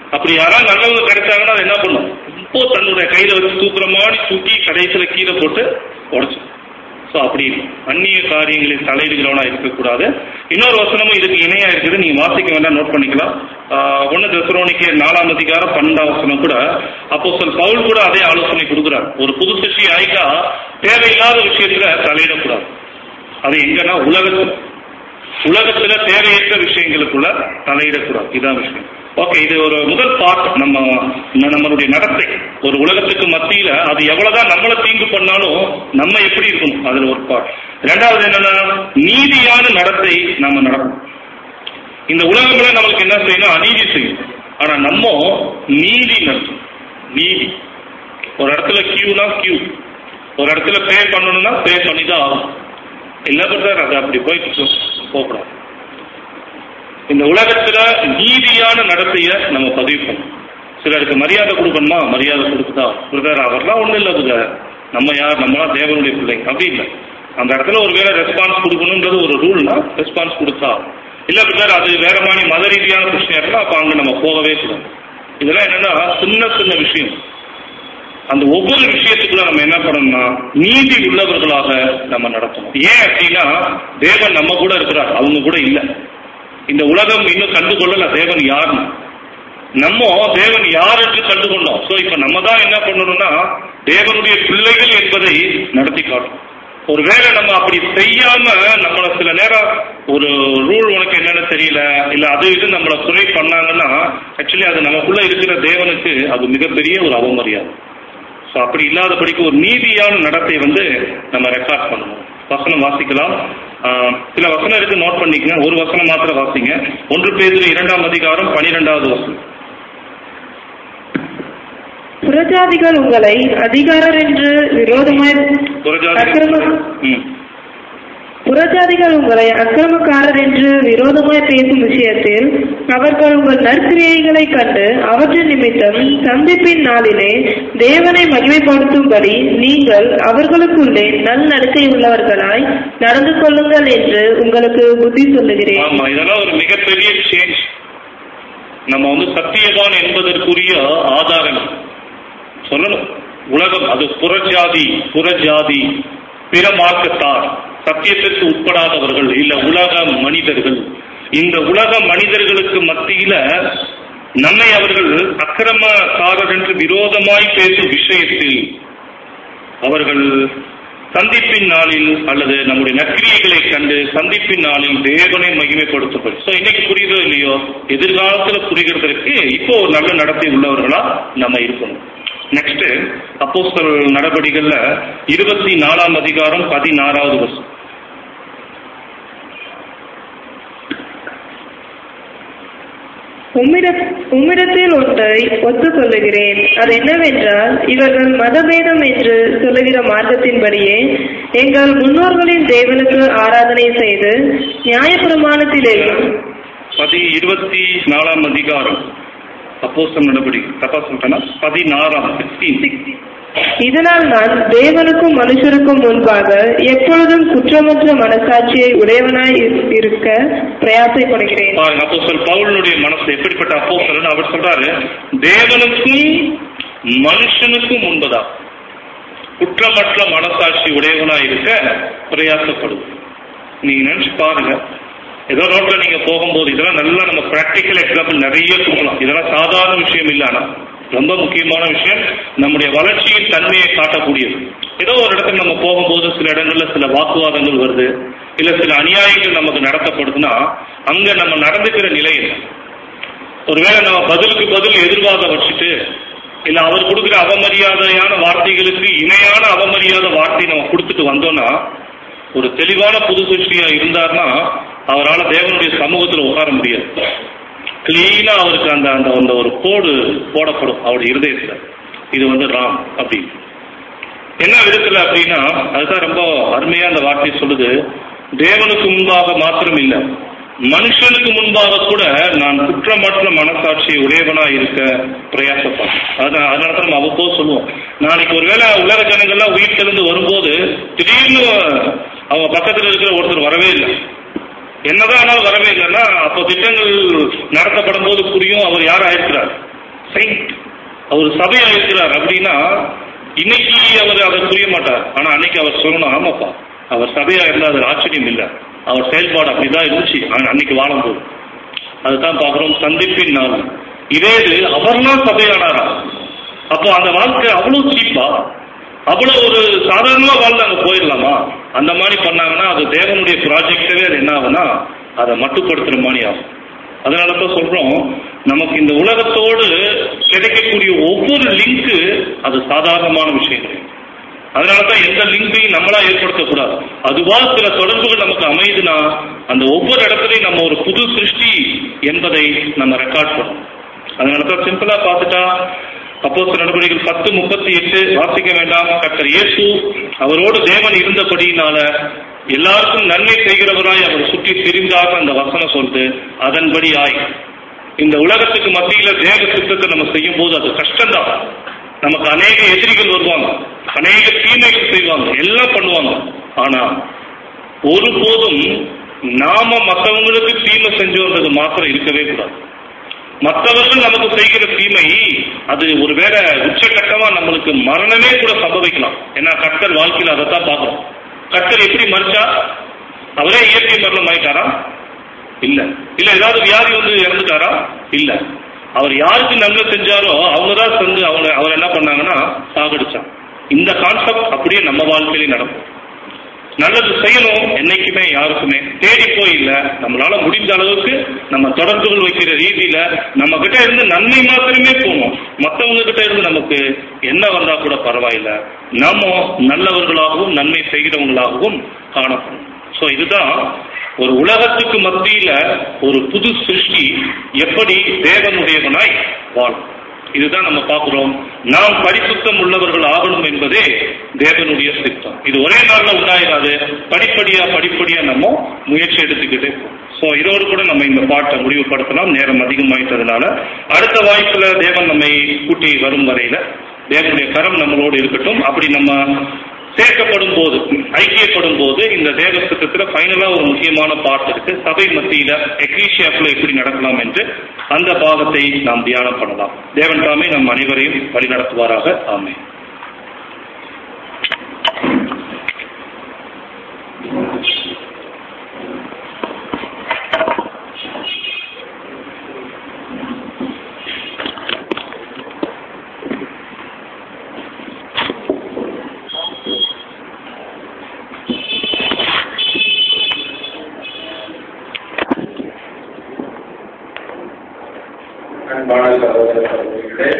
அப்படி யாராவது நல்லவங்க கிடைச்சாங்கன்னா அதை என்ன பண்ணும், இப்போ தன்னுடைய கையில வச்சு தூக்குற மாதிரி தூக்கி கடைசியில கீழே போட்டு உடைச்சு. ஸோ அப்படி அந்நிய காரியங்களில் தலையிடுகிறவனா இருக்கக்கூடாது. இன்னொரு வசனமும் இதுக்கு இணையா இருக்குது, நீங்க வாசிக்க வேண்டாம், நோட் பண்ணிக்கலாம். ஒன்னு தெசலோனிக்கே நாலாம் அதிகாரம் பன்னெண்டாம் வசனம் கூட அப்போஸ்தலன் பவுல் கூட அதே ஆலோசனை கொடுக்குறார். ஒரு புது சிருஷ்டி ஆயிட்டா தேவையில்லாத விஷயத்துல தலையிடக்கூடாது. அது எங்கன்னா உலகத்துல உலகத்துல தேவையற்ற விஷயங்களுக்குள்ள தலையிடக்கூடாது. இதான் விஷயம். ஓகே, இது ஒரு முதல் பார்ட். நம்ம நம்மளுடைய நடத்தை ஒரு உலகத்துக்கு மத்தியில அது எவ்வளவுதான் நம்மள தீங்கு பண்ணாலும் நம்ம எப்படி இருக்கணும், அதுல ஒரு பார்ட். இரண்டாவது என்னன்னா, நீதியான நடத்தை நம்ம நடக்கும். இந்த உலகங்கள நம்மளுக்கு என்ன செய்யணும், அநீதி செய்யும். ஆனா நம்ம நீதி நடத்தும். நீதி ஒரு இடத்துல கியூனா கியூ, ஒரு இடத்துல பே பண்ணணும்னா பே பண்ணி தான் ஆகும். இல்ல சார் அது அப்படி போயிட்டு போகக்கூடாது. இந்த உலகத்துல நீதியான நடத்தைய நம்ம பதிவு பண்ணணும். சிலருக்கு மரியாதை கொடுக்கணுமா, மரியாதை கொடுக்குதா, பிரதர் அவர்லாம் ஒண்ணும் இல்லை புதர், நம்ம யார், நம்மளாம் தேவனுடைய பிள்ளைங்க, அப்படி இல்லை. அந்த இடத்துல ஒரு வேலை ரெஸ்பான்ஸ் கொடுக்கணுன்றது ஒரு ரூல்னா ரெஸ்பான்ஸ் கொடுத்தா. இல்ல பிரதர் அது வேற மாதிரி மத ரீதியான பிரச்சனை இருந்தா அப்ப அங்க நம்ம போகவே கூடாது. இதெல்லாம் என்னன்னா சின்ன சின்ன விஷயம். அந்த ஒவ்வொரு விஷயத்துக்குள்ள நம்ம என்ன பண்ணணும்னா நீதி உள்ளவர்களாக நம்ம நடத்தணும். ஏன் அப்படின்னா தேவன் நம்ம கூட இருக்கிறார், அவங்க கூட இல்லை. இந்த உலகம் இன்னும் கண்டு கொள்ளல தேவன் யாருன்னு. நம்ம தேவன் யார் என்று கண்டு கொண்டோம். சோ இப்ப நம்ம தான் என்ன பண்ணணும்னா தேவனுடைய பிள்ளைகள் என்பதை நடத்தி காட்டணும். ஒருவேளை நம்ம அப்படி செய்யாம நம்மள சில நேரம் ஒரு ரூல் உனக்கு என்னன்னு தெரியல இல்ல அது இது நம்மள குறை பண்ணாங்கன்னா ஆக்சுவலி அது நமக்குள்ள இருக்கிற தேவனுக்கு அது மிகப்பெரிய ஒரு அவமரியாதை. ஸோ அப்படி இல்லாதபடிக்கு ஒரு நீதியான நடத்தை வந்து நம்ம ரெக்கார்ட் பண்ணணும். வசனம் வாசிக்கலாம். சில வசனம் இருக்கு, நோட் பண்ணிக்கங்க. ஒரு வசனம் மாத்திரம் வாசிங்க. ஒன்று பேதுரு இரண்டாம் அதிகாரம் பனிரெண்டாவது வசனம். புறஜாதிகள் உங்களை அதிகாரர் என்று விரோதமாய் புறஜாதிகள் உங்களை அக்கிரமக்காரர் என்று விரோதமாய் பேசும் விஷயத்தில் அவர்கள் உங்கள் நற்கிரியைகளை கண்டு அவற்றின் நிமித்தம் சந்திப்பின் நாளிலே தேவனை மகிமைப்படுத்தும்படி நீங்கள் அவர்களுக்குள்ளே நல்நடத்தை உள்ளவர்களாய் நடந்து கொள்ளுங்கள் என்று உங்களுக்கு புத்தி சொல்லுகிறேன். ஆமா, இதெல்லாம் ஒரு மிகப்பெரிய சேஞ்ச். நம்ம வந்து சத்தியவான் என்பதற்குரிய ஆதாரம் சொல்லணும். உலகம் அது புறஜாதி புறஜாதி பிற மார்க்கத்தார், சத்தியத்திற்கு உட்படாதவர்கள் இல்ல உலக மனிதர்கள். இந்த உலக மனிதர்களுக்கு மத்தியில நம்மை அவர்கள் அக்கிரமக்காரர் என்று விரோதமாய் பேசும் விஷயத்தில் அவர்கள் சந்திப்பின் நாளில் அல்லது நம்முடைய நற்கிரியைகளை கண்டு சந்திப்பின் நாளில் தேவனை மகிமைப்படுத்தப்படும். ஸோ இன்னைக்கு புரியுதோ இல்லையோ, எதிர்காலத்தில் புரிகிறதற்கு இப்போ ஒரு நல்ல நடத்தை உள்ளவர்களா நம்ம இருக்கணும். நெக்ஸ்ட் அப்போஸ்தலர் நடபடிகள்ல இருபத்தி நாலாம் அதிகாரம் பதினாறாவது வருஷம். உம்மிடத்தில் ஒன்றை ஒத்துக் கொள்ளுகிறேன். அது என்னவென்றால் இவர்கள் மதபேதம் என்று சொல்லுகிற மார்க்கத்தின்படியே எங்கள் முன்னோர்களின் தேவனுக்கு ஆராதனை செய்து நியாயப்பிரமாணத்திலேயும் பதி இருபத்தி நாலாம் அதிகாரம் அப்போஸ்தலர் நடபடிகள் தப்பா சொல்றேன்னா பதினாறாம் இதனால் நான் தேவனுக்கும் மனுஷருக்கும் முன்பாக எப்பொழுதும் குற்றமற்ற மனசாட்சியை உடையவனாய் இருக்க பிரயாசைப்படுகிறேன். அப்போஸ்தலர் பவுலுடைய மனசு எப்படிப்பட்ட அப்போஸ்தலன் அவர் சொல்றாரு, தேவனுக்கும் மனுஷனுக்கும் முன்பதா குற்றமற்ற மனசாட்சி உடையவனாய் இருக்க பிரயாசப்படும். நீங்க நினைச்சு பாருங்க, ஏதோ ரோட்ல நீங்க போகும்போது இதெல்லாம் நல்லா நம்ம பிராக்டிக்கல் எக்ஸாம்பிள் நிறைய சொல்லலாம். இதெல்லாம் சாதாரண விஷயம் இல்லை, ஆனா ரொம்ப முக்கியமான விஷயம், நம்முடைய வளர்ச்சியின் தன்மையை காட்டக்கூடியது. ஏதோ ஒரு இடத்துல நம்ம போகும்போது சில இடங்கள்ல சில வாக்குவாதங்கள் வருது, இல்ல சில அநியாயங்கள் நமக்கு நடத்தப்படுதுன்னா அங்க நம்ம நடந்துக்கிற நிலை என்ன? ஒருவேளை நம்ம பதிலுக்கு பதில் எதிர்வாதம் வச்சுட்டு இல்ல அவர் கொடுக்குற அவமரியாதையான வார்த்தைகளுக்கு இணையான அவமரியாதை வார்த்தை நம்ம கொடுத்துட்டு வந்தோம்னா, ஒரு தெளிவான புது சிருஷ்டியா இருந்தார்னா அவரால் தேவனுடைய சமூகத்தில் உட்கார முடியாது. கிளீனா அவருக்கு அந்த அந்த ஒரு கோடு போடப்படும் அவருடைய இருதயத்துல, இது வந்து ராம் அப்படி என்ன விதத்துல அப்படின்னா, அதுதான் ரொம்ப அருமையா அந்த வார்த்தை சொல்லுது. தேவனுக்கு முன்பாக மாத்திரம் இல்லை, மனுஷனுக்கு முன்பாக கூட நான் குற்றமற்ற மனசாட்சியை உடையவனா இருக்க பிரயாசப்பேன். அதான் அதனால தான் நம்ம அவ்வப்போது சொல்லுவோம், நாளைக்கு ஒருவேளை உலக ஜனங்கள்லாம் உயிர் தெளிந்து வரும்போது திடீர்னு அவங்க பக்கத்தில் இருக்கிற ஒருத்தர் வரவே இல்லை, என்னதான் ஆனாலும் வரவே இல்லைன்னா அப்போ திட்டங்கள் நடத்தப்படும் போது புரியும் அவர் யார் ஆயிருக்கிறார். செயின்ட், அவர் சபையா இருக்கிறார் அப்படின்னா இன்னைக்கு அவர் அதை புரிய மாட்டார். ஆனா அன்னைக்கு அவர் சொல்லணும், ஆமாப்பா அவர் சபையா இருந்தால் அது ஆச்சரியம் இல்லை, அவர் செயல்பாடு அப்படிதான் இருந்துச்சு அன்னைக்கு வாழும்போது. அதுதான் பார்க்கிறோம் சந்திப்பின் நாள். இதே இது அவர்லாம் சபையானாரா? அப்போ அந்த வாழ்க்கை அவ்வளவு சீப்பா, அவ்வளவு ஒரு சாதாரணமா வாழ்ந்து அங்க போயிடலாமா? அந்த மாதிரி பண்ணாங்கன்னா அது தேவனுடைய ப்ராஜெக்டவே அது என்ன ஆகுனா அதை மட்டுப்படுத்துற மாதிரி ஆகும். அதனாலதான் சொல்றோம், நமக்கு இந்த உலகத்தோடு கிடைக்கக்கூடிய ஒவ்வொரு லிங்க்கு அது சாதாரணமான விஷயம் கிடையாது. அதனாலதான் எந்த லிங்கையும் நம்மளா ஏற்படுத்தக்கூடாது. அதுவா சில தொடர்புகள் நமக்கு அமையுதுன்னா அந்த ஒவ்வொரு இடத்துலையும் நம்ம ஒரு புது சிருஷ்டி என்பதை நம்ம ரெக்கார்ட் பண்ணணும். அதனாலதான் சிம்பிளா பார்த்துட்டா அப்போஸ்தலர் நடவடிக்கைகள் பத்து முப்பத்தி எட்டு வாசிக்க வேண்டாம். கர்த்தர் இயேசு அவரோடு தேவன் இருந்தபடியினால எல்லாருக்கும் நன்மை செய்கிறவராய் அவர் சுற்றி திரிந்தார் அந்த வசனம் சொல்லுது. அதன்படி ஆய் இந்த உலகத்துக்கு மத்தியில தேவ சித்தத்தை நம்ம செய்யும் போது அது கஷ்டம்தான். நமக்கு அநேக எதிரிகள் வருவாங்க, அநேக தீமைகள் செய்வாங்க, எல்லாம் பண்ணுவாங்க. ஆனா ஒருபோதும் நாம மற்றவங்களுக்கு தீமை செஞ்சோன்றது மாத்திரம் இருக்கவே கூடாது. மற்றவர்கள் நமக்கு செய்கிற தீமை அது ஒருவேளை உச்சகட்டமா நம்மளுக்கு மரணமே கூட சம்பவிக்கலாம். ஏன்னா கர்த்தர் வாழ்க்கையில் அதைத்தான் பார்க்கிறோம். கர்த்தர் எப்படி மறிச்சா? அவரே இயற்கை மரணம் ஆயிட்டாரா? இல்ல. இல்ல ஏதாவது வியாதி வந்து இறந்துட்டாரா? இல்ல. அவர் யாருக்கு நன்மை செஞ்சாரோ அவங்கதான் வந்து அவங்க அவர் என்ன பண்ணாங்கன்னா சாகடிச்சாங்க. இந்த கான்செப்ட் அப்படியே நம்ம வாழ்க்கையிலே நடக்கும். நல்லது செய்யணும் என்னைக்குமே யாருக்குமே தேடி போய் இல்லை, நம்மளால முடிந்த அளவுக்கு நம்ம தொடர்புகள் வைக்கிற ரீதியில நம்ம கிட்ட இருந்து நன்மை மாத்திரமே போகணும். மற்றவங்க கிட்ட இருந்து நமக்கு என்ன வந்தா கூட பரவாயில்லை, நம்ம நல்லவர்களாகவும் நன்மை செய்கிறவங்களாகவும் காணப்படும். ஸோ இதுதான் ஒரு உலகத்துக்கு மத்தியில ஒரு புது சிருஷ்டி எப்படி தேவனுடையவனாய் வாழும். இதுதான் நம்ம பார்க்கிறோம். நாம் பரிசுத்தம் உள்ளவர்கள் ஆகணும் என்பதே தேவனுடைய சித்தம். இது ஒரே நாள்ல உண்டாயிராது, படிப்படியா படிப்படியா நம்ம முயற்சி எடுத்துக்கிட்டு. ஸோ இதோடு கூட நம்ம இந்த பாட்டை முடிவுபடுத்தலாம். நேரம் அதிகமாயிட்டதுனால அடுத்த வாய்ப்புல தேவன் நம்மை கூட்டி வரும் வரையில தேவனுடைய கரம் நம்மளோடு இருக்கட்டும். அப்படி நம்ம சேர்க்கப்படும் போது ஐக்கியப்படும் போது இந்த தேவ சித்தத்துல ஃபைனலா ஒரு முக்கியமான பாட்டு இருக்கு. சபை மத்தியில எக்லீசியாக்குள்ள எப்படி நடக்கலாம் என்று அந்த பாகத்தை நாம் தியானம் பண்ணலாம். தேவன் தாமே நம் அனைவரையும் வழி நடத்துவாராக. ஆமென். அன்பான சகோதர சகோதரிகளே,